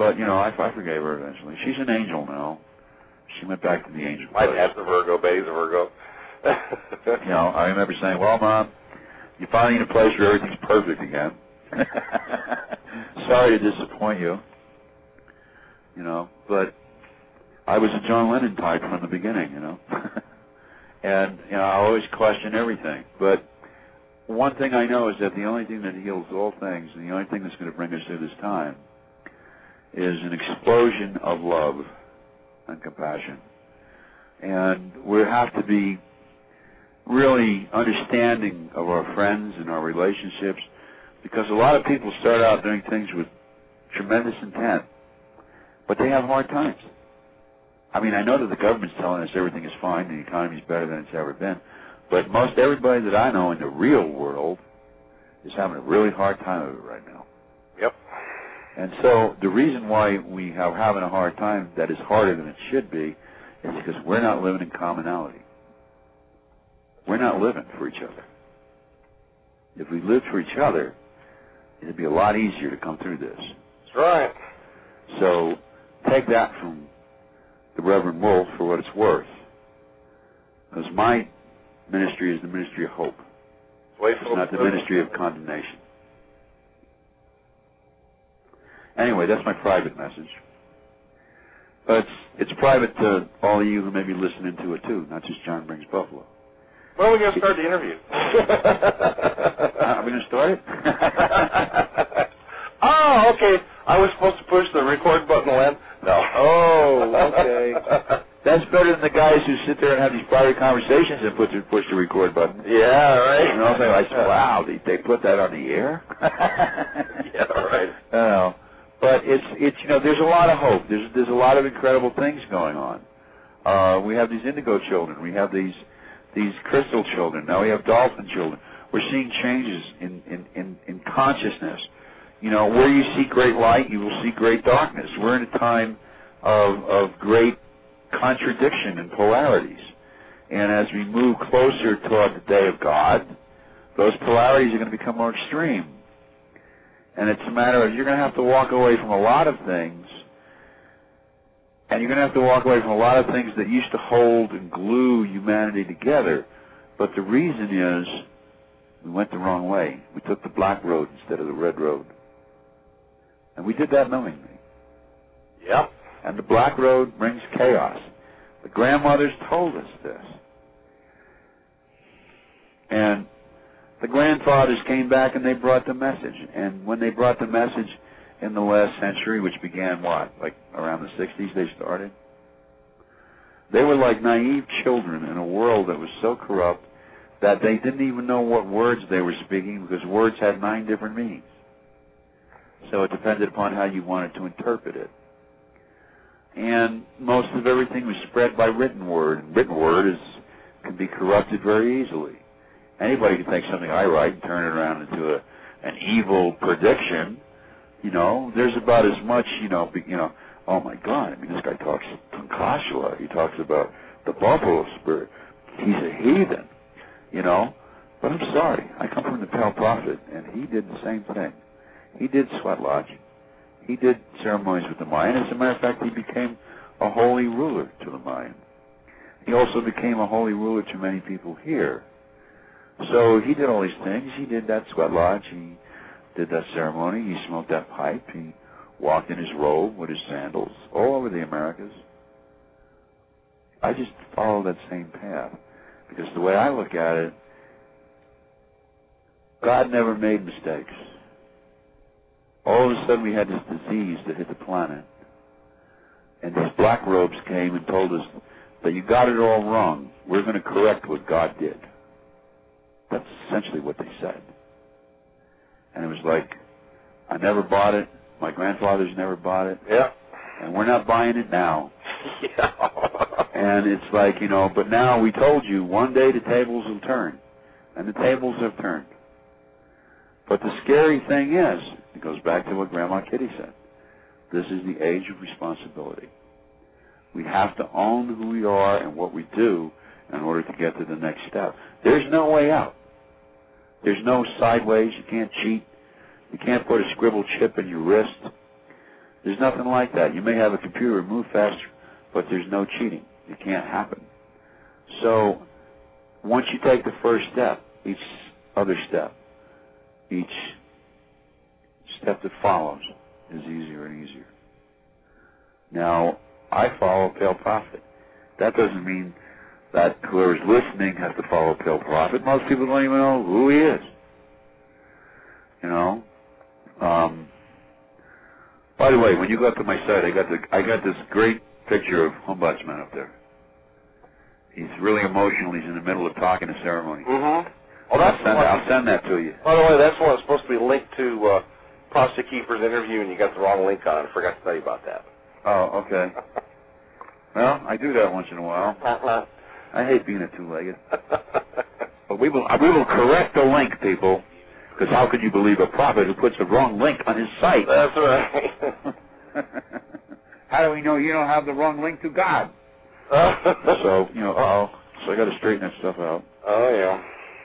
but, you know, I, I forgave her eventually. She's an angel now. She went back to the angel. My dad's a Virgo, Betty's a Virgo. You know, I remember saying, well, Mom, you're finally in a place where everything's perfect again. Sorry to disappoint you. You know, but I was a John Lennon type from the beginning, you know. And, you know, I always question everything. But one thing I know is that the only thing that heals all things, and the only thing that's going to bring us through this time, is an explosion of love and compassion. And we have to be really understanding of our friends and our relationships, because a lot of people start out doing things with tremendous intent, but they have hard times. I mean, I know that the government's telling us everything is fine, the economy's better than it's ever been, but most everybody that I know in the real world is having a really hard time of it right now. Yep. And so the reason why we are having a hard time that is harder than it should be is because we're not living in commonality. We're not living for each other. If we lived for each other, it'd be a lot easier to come through this. That's right. So take that from the Reverend Wolf for what it's worth. Because my ministry is the ministry of hope. It's not the ministry of condemnation. Anyway, that's my private message. But it's, it's private to all of you who may be listening to it too, not just John Brings Buffalo. When are we going to start the interview? Are we going to start it? Oh, okay. I was supposed to push the record button, Len. No. Oh, okay. That's better than the guys who sit there and have these private conversations and put the, push the record button. Yeah, right. You know, I said, wow, they, they put that on the air? Yeah, right. Oh. But it's, it's you know, there's a lot of hope. There's, there's a lot of incredible things going on. Uh, we have these indigo children. We have these these crystal children. Now we have dolphin children. We're seeing changes in, in, in, in consciousness. You know, where you see great light, you will see great darkness. We're in a time of, of great contradiction and polarities. And as we move closer toward the day of God, those polarities are going to become more extreme. And it's a matter of you're going to have to walk away from a lot of things, and you're going to have to walk away from a lot of things that used to hold and glue humanity together. But the reason is we went the wrong way. We took the black road instead of the red road. And we did that knowingly. Yep. And the black road brings chaos. The grandmothers told us this. And the grandfathers came back and they brought the message. And when they brought the message in the last century, which began, what, like around the sixties they started? They were like naive children in a world that was so corrupt that they didn't even know what words they were speaking, because words had nine different meanings. So it depended upon how you wanted to interpret it. And most of everything was spread by written word. And written word is can be corrupted very easily. Anybody can take something I write and turn it around into a, an evil prediction. You know, there's about as much, you know, be, you know, oh my God, I mean, this guy talks Tunkashla. He talks about the buffalo spirit. He's a heathen, you know. But I'm sorry, I come from the Pale Prophet, and he did the same thing. He did sweat lodge. He did ceremonies with the Mayan. As a matter of fact, he became a holy ruler to the Mayan. He also became a holy ruler to many people here. So he did all these things. He did that sweat lodge. He did that ceremony. He smoked that pipe. He walked in his robe with his sandals all over the Americas. I just follow that same path, because the way I look at it, God never made mistakes. All of a sudden we had this disease that hit the planet, and these black robes came and told us that you got it all wrong. We're going to correct what God did. That's essentially what they said. And it was like, I never bought it. My grandfathers never bought it. Yeah. And we're not buying it now. Yeah. And it's like, you know, but now we told you one day the tables will turn. And the tables have turned. But the scary thing is, it goes back to what Grandma Kitty said. This is the age of responsibility. We have to own who we are and what we do in order to get to the next step. There's no way out. There's no sideways. You can't cheat. You can't put a scribble chip in your wrist. There's nothing like that. You may have a computer move faster, but there's no cheating. It can't happen. So once you take the first step, each other step, each step that follows is easier and easier. Now, I follow Pale Prophet. That doesn't mean that whoever's listening has to follow Pale Prophet. Most people don't even know who he is. You know? Um, by the way, when you go up to my site, I got the I got this great picture of Ombudsman up there. He's really emotional. He's in the middle of talking a ceremony. Mm-hmm. Oh, that's I'll send, one. I'll send that to you. By the way, that's one that's supposed to be linked to uh, Prosecutor's interview, and you got the wrong link on it. I forgot to tell you about that. Oh, okay. Well, I do that once in a while. Uh-huh. I hate being a two-legged. But we will we will correct the link, people, because how could you believe a prophet who puts the wrong link on his site? That's right. How do we know you don't have the wrong link to God? So, you know, uh-oh. So I got to straighten that stuff out. Oh, yeah.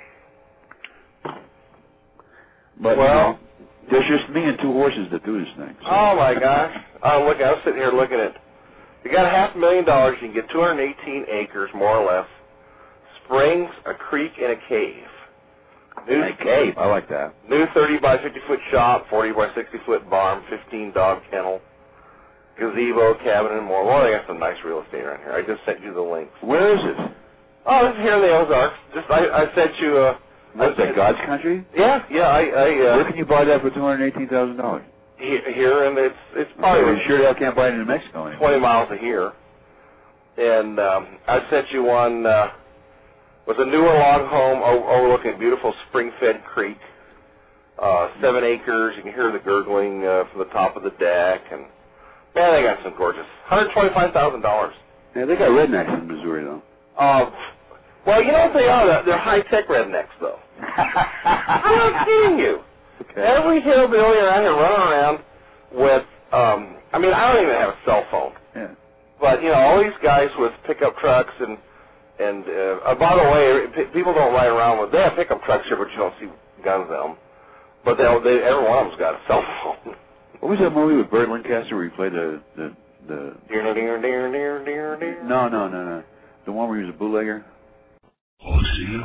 But, well, you know, there's just me and two horses that do this thing. So. Oh, my gosh. Oh, look, I was sitting here looking at, you got a half a million dollars, you can get two hundred eighteen acres, more or less, springs, a creek, and a cave. New, a cave, I like that. New thirty by fifty foot shop, forty by sixty foot barn, fifteen dog kennel, gazebo, cabin, and more. Well, they got some nice real estate around here. I just sent you the links. Where is it? Oh, this is here in the Ozarks. Just I, I sent you a... What's that, God's country? Yeah, yeah. I, I uh, Where can you buy that for two hundred eighteen thousand dollars? Here, and it's it's probably Are you sure I can't buy it in New Mexico anymore? twenty miles a here. And um, I sent you one uh, with a newer log home overlooking a beautiful spring-fed creek, uh, seven acres. You can hear the gurgling uh, from the top of the deck, and man, they got some gorgeous. one hundred twenty-five thousand dollars. Yeah, they got rednecks in Missouri, though. Uh, well, you know what they are? They're high-tech rednecks, though. I'm not kidding you. Okay. Every hillbilly around here running around with, um, I mean, I don't even have a cell phone. Yeah. But, you know, all these guys with pickup trucks and, and uh, uh, by the way, p- people don't ride around with, they have pickup trucks here, but you don't see guns in them. But they, they, every one of them's got a cell phone. What was that movie with Burt Lancaster where he played the, the, the... Deer, deer, deer, deer, deer, deer. No, no, no, no. The one where he was a bootlegger? Oh, see.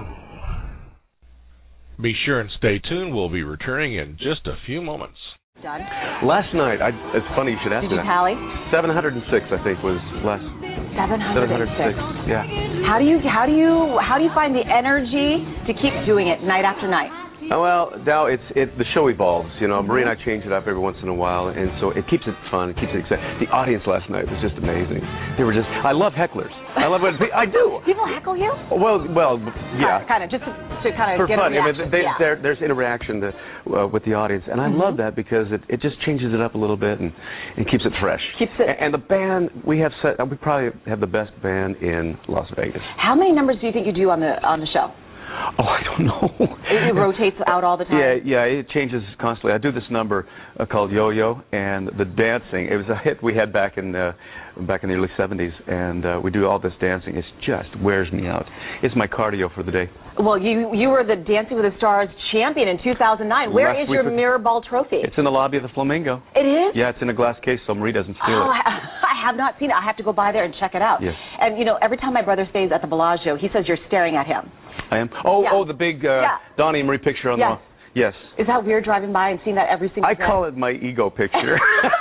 Be sure and stay tuned. We'll be returning in just a few moments. Done. Last night, I, it's funny you should ask Did you that. tally? seven hundred six, I think, was last. seven hundred six. Yeah. How do you how do you how do you find the energy to keep doing it night after night? Oh, well, now it's it. The show evolves. You know, Marie and I change it up every once in a while, and so it keeps it fun. It keeps it exciting. The audience last night was just amazing. They were just. I love hecklers. I love what I do. People heckle you? Well, well, yeah. Uh, kind of just to, to kind of For get fun. a I mean, reaction. they, yeah. there, there's interaction to, uh, with the audience, and I mm-hmm. love that because it, it just changes it up a little bit and, and keeps it fresh. Keeps it. And, and the band we have set. We probably have the best band in Las Vegas. How many numbers do you think you do on the on the show? Oh, I don't know. It, it rotates out all the time? Yeah, yeah, it changes constantly. I do this number uh, called Yo-Yo, and the dancing, it was a hit we had back in uh, back in the early seventies, and uh, we do all this dancing. It just wears me out. It's my cardio for the day. Well, you you were the Dancing with the Stars champion in two thousand nine. Where Last is your week- mirror ball trophy? It's in the lobby of the Flamingo. It is? Yeah, it's in a glass case so Marie doesn't steal Oh, it. I have not seen it. I have to go by there and check it out. Yes. And, you know, every time my brother stays at the Bellagio, he says you're staring at him. I am? Oh, Yeah. oh, the big uh, Yeah. Donnie and Marie picture on Yes. the wall. Yes. Is that weird driving by and seeing that every single I day? call it my ego picture.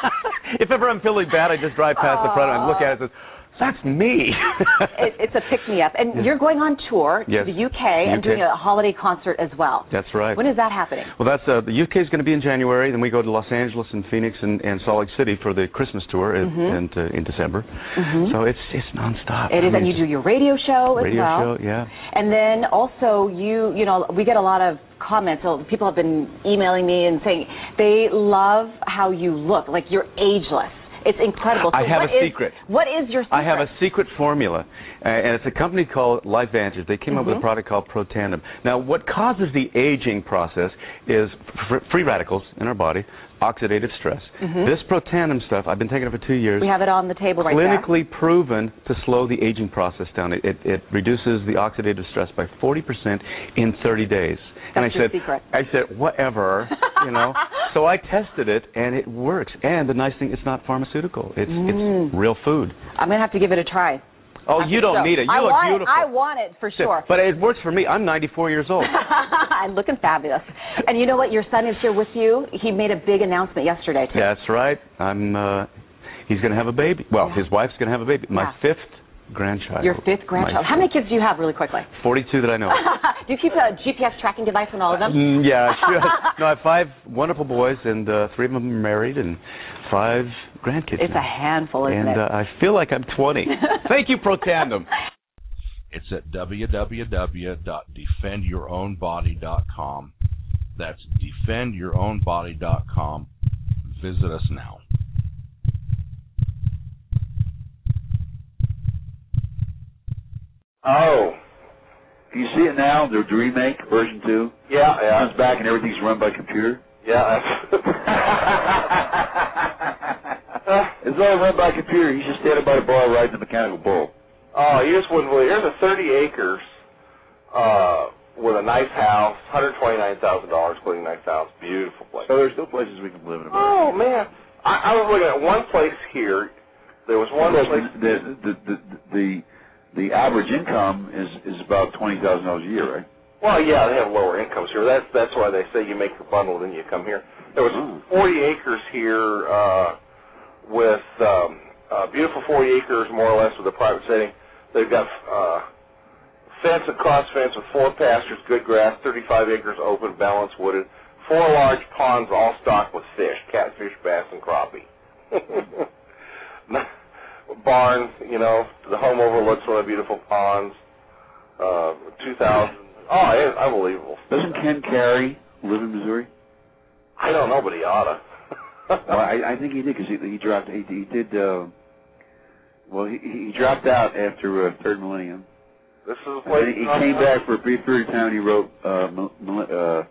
If ever I'm feeling bad, I just drive past the front and I look at it and say, that's me. it, it's a pick-me-up. And Yes. you're going on tour Yes. to the U K The and U K. doing a holiday concert as well. That's right. When is that happening? Well, that's uh, the U K is going to be in January. Then we go to Los Angeles and Phoenix and, and Salt Lake City for the Christmas tour in, Mhm. in, uh, in December. Mhm. So it's it's nonstop. It is, I and mean, you do your radio show as radio well. show, yeah. And then also you, you know, we get a lot of comments. So people have been emailing me and saying they love how you look, like you're ageless. It's incredible. So I have what a is- secret. What is your secret? I have a secret formula, uh, and it's a company called LifeVantage. They came up with a Mhm. product called Protandim. Now, what causes the aging process is fr- free radicals in our body, oxidative stress. Mhm. This Protandim stuff, I've been taking it for two years. We have it on the table right there. Clinically proven to slow the aging process down. It, it, it reduces the oxidative stress by forty percent in thirty days. and I your said, secret. I said, whatever, you know. So I tested it, and it works. And the nice thing, it's not pharmaceutical. It's Mm. it's real food. I'm going to have to give it a try. Oh, you don't so. need it. You I look want beautiful. It. I want it for sure. But it works for me. I'm ninety-four years old. I'm looking fabulous. And you know what? Your son is here with you. He made a big announcement yesterday, too. That's right. I'm. Uh, he's going to have a baby. Well, Yeah. his wife's going to have a babe. My Yeah. fifth grandchild. Your fifth grandchild. My How many kids do you have, really quickly? forty-two that I know. Do you keep a G P S tracking device on all of them? Mm, yeah, sure. No, I have five wonderful boys, and uh, three of them are married, and five grandkids. It's now. a handful, isn't and, it? And uh, I feel like I'm twenty. Thank you, Pro Tandem. It's at w w w dot defend your own body dot com. That's defend your own body dot com. Visit us now. Oh. Do you see it now? The, the remake, version two? Yeah, yeah. Comes back and everything's run by computer? Yeah. It's all run by computer. He's just standing by the bar riding the mechanical bull. Oh, you just wouldn't believe. Here's a thirty acres uh, with a nice house, one hundred twenty-nine thousand dollars, including nice house. Beautiful place. So there's still places we can live in America. Oh, man. I, I was looking at one place here. There was one Of course, place. The, the, the, the, the average income is, is about twenty thousand dollars a year, right? Well, yeah, they have lower incomes here. That's that's why they say you make your bundle, then you come here. There was forty acres here uh, with um, uh, beautiful forty acres, more or less, with a private setting. They've got uh, fence and cross fence with four pastures, good grass, thirty-five acres open, balanced, wooded, four large ponds, all stocked with fish, catfish, bass, and crappie. Barn, you know, the home overlooks one of the beautiful ponds. Uh, two thousand. Oh, it's unbelievable. Doesn't Ken Carey live in Missouri? I don't know, but he oughta. Well, I, I think he did because he, he dropped. He, he did. Uh, well, he, he dropped out after uh, third millennium. This is And then he came back for a brief period of time. And he wrote uh, mil- mil- uh,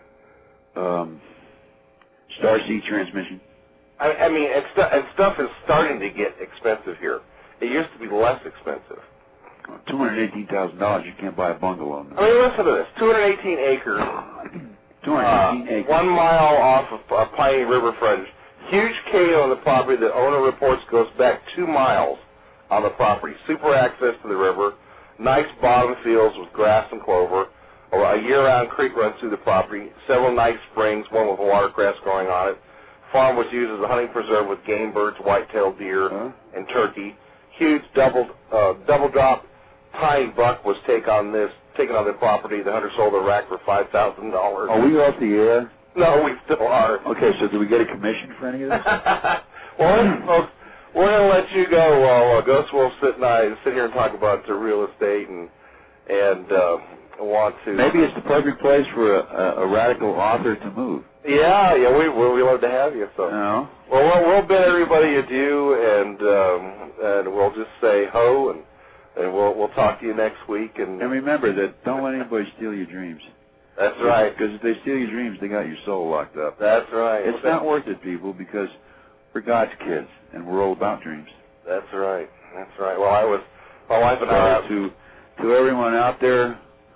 um, Starseed Transmission. I, I mean, and, stu- and stuff is starting to get expensive here. It used to be less expensive. Two hundred eighteen thousand dollars. You can't buy a bungalow. I mean, listen to this: two hundred eighteen acres, Two hundred eighteen uh, acres. one mile off of uh, Piney River frontage. Huge cave on the property. The owner reports goes back two miles on the property. Super access to the river. Nice bottom fields with grass and clover. A year-round creek runs through the property. Several nice springs, one with watercress growing on it. Farm was used as a hunting preserve with game birds, white-tailed deer, huh? and turkey. Huge double uh, double drop pine buck was take on this taken on the property. The hunter sold a rack for five thousand dollars. Are we off the air? No, we still are. Okay, so do we get a commission for any of this? Well, listen, folks, we're going to let you go while uh, Ghost Wolf sit and I sit here and talk about the real estate and and uh, want to. Maybe it's the perfect place for a, a, a radical author to move. Yeah, yeah, we we we love to have you. So, no. well, we'll, we'll bid everybody adieu, and um, and we'll just say ho, and and we'll we'll talk to you next week. And And remember that don't let anybody steal your dreams. That's right. Because if they steal your dreams, they got your soul locked up. That's right. It's not worth it, people, because we're God's kids, and we're all about dreams. That's right. That's right. Well, I was, my wife and I... So to, to everyone out there,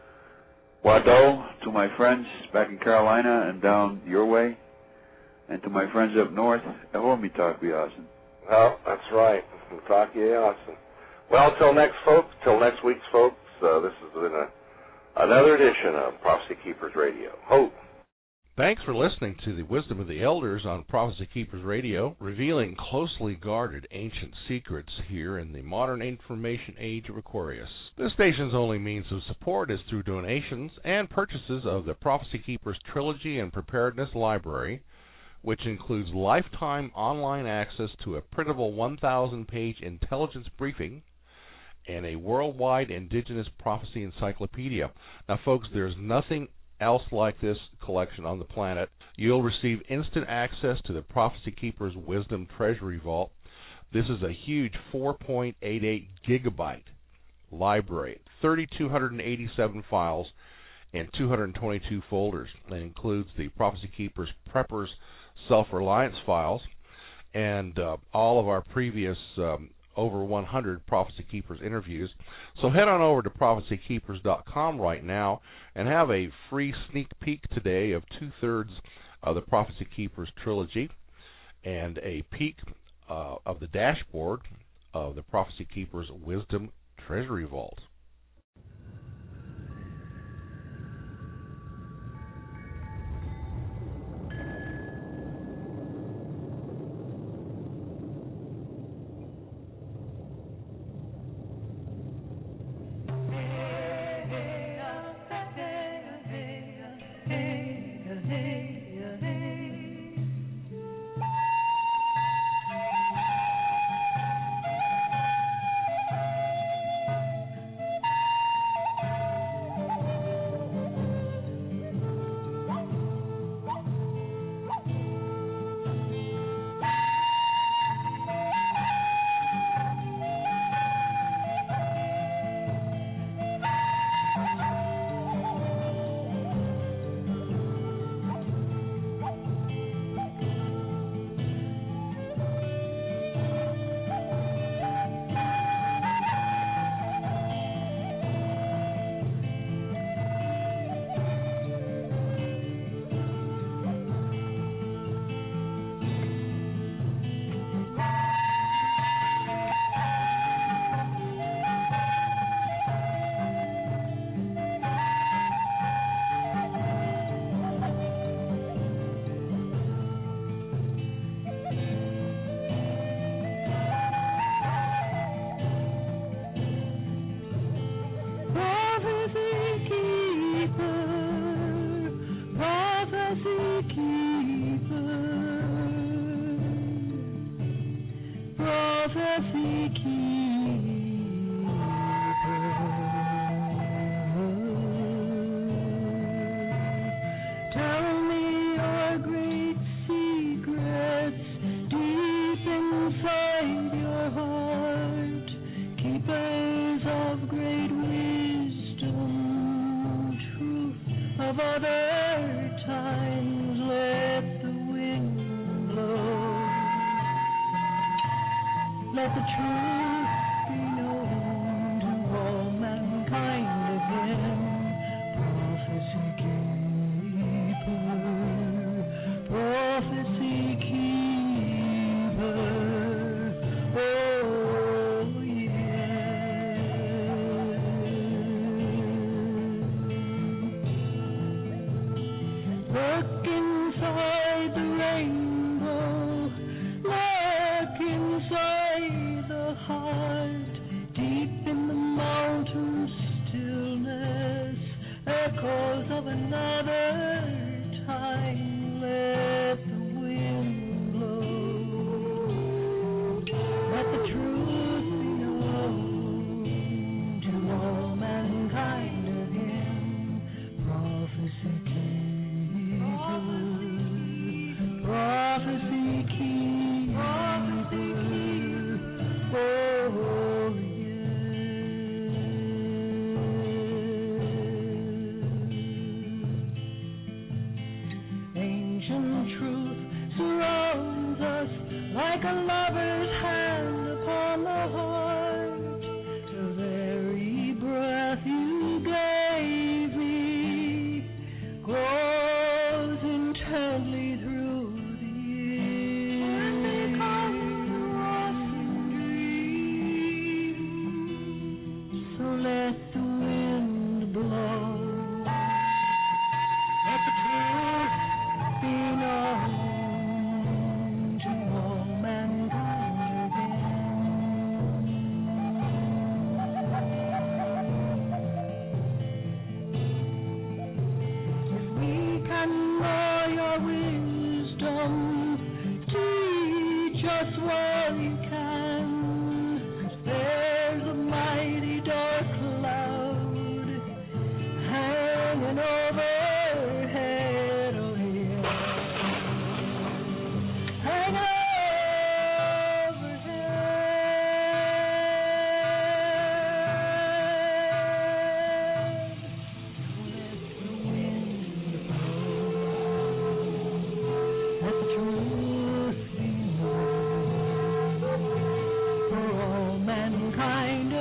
Wado, to my friends back in Carolina and down your way, and to my friends up north, Ahomi Takwiasan. Oh, that's right. Takwiasan. Well, till next, folks, till next week's folks, uh, this has been a another edition of Prophecy Keepers Radio. Hope. Thanks for listening to the Wisdom of the Elders on Prophecy Keepers Radio, revealing closely guarded ancient secrets here in the modern information age of Aquarius. This station's only means of support is through donations and purchases of the Prophecy Keepers Trilogy and Preparedness Library, which includes lifetime online access to a printable one thousand page intelligence briefing and a worldwide indigenous prophecy encyclopedia. Now, folks, there's nothing else like this collection on the planet. You'll receive instant access to the Prophecy Keepers Wisdom Treasury Vault. This is a huge four point eight eight gigabyte library, three thousand two hundred eighty-seven files, and two hundred twenty-two folders. That includes the Prophecy Keepers Preppers Self-Reliance files and uh, all of our previous um, over one hundred Prophecy Keepers interviews. So head on over to prophecy keepers dot com right now and have a free sneak peek today of two-thirds of the Prophecy Keepers trilogy and a peek uh, of the dashboard of the Prophecy Keepers Wisdom Treasury Vault.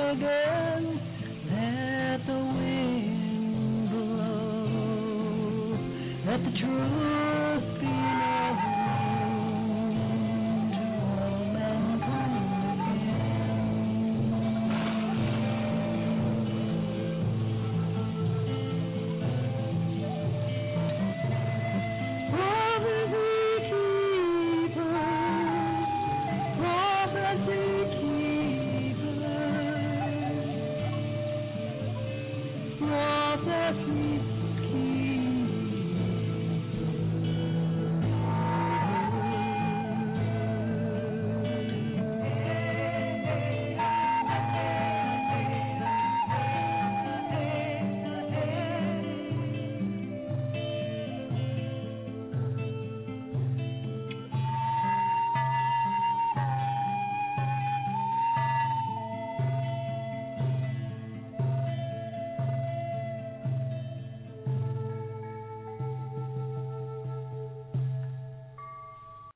again. Let the wind blow. Let the truth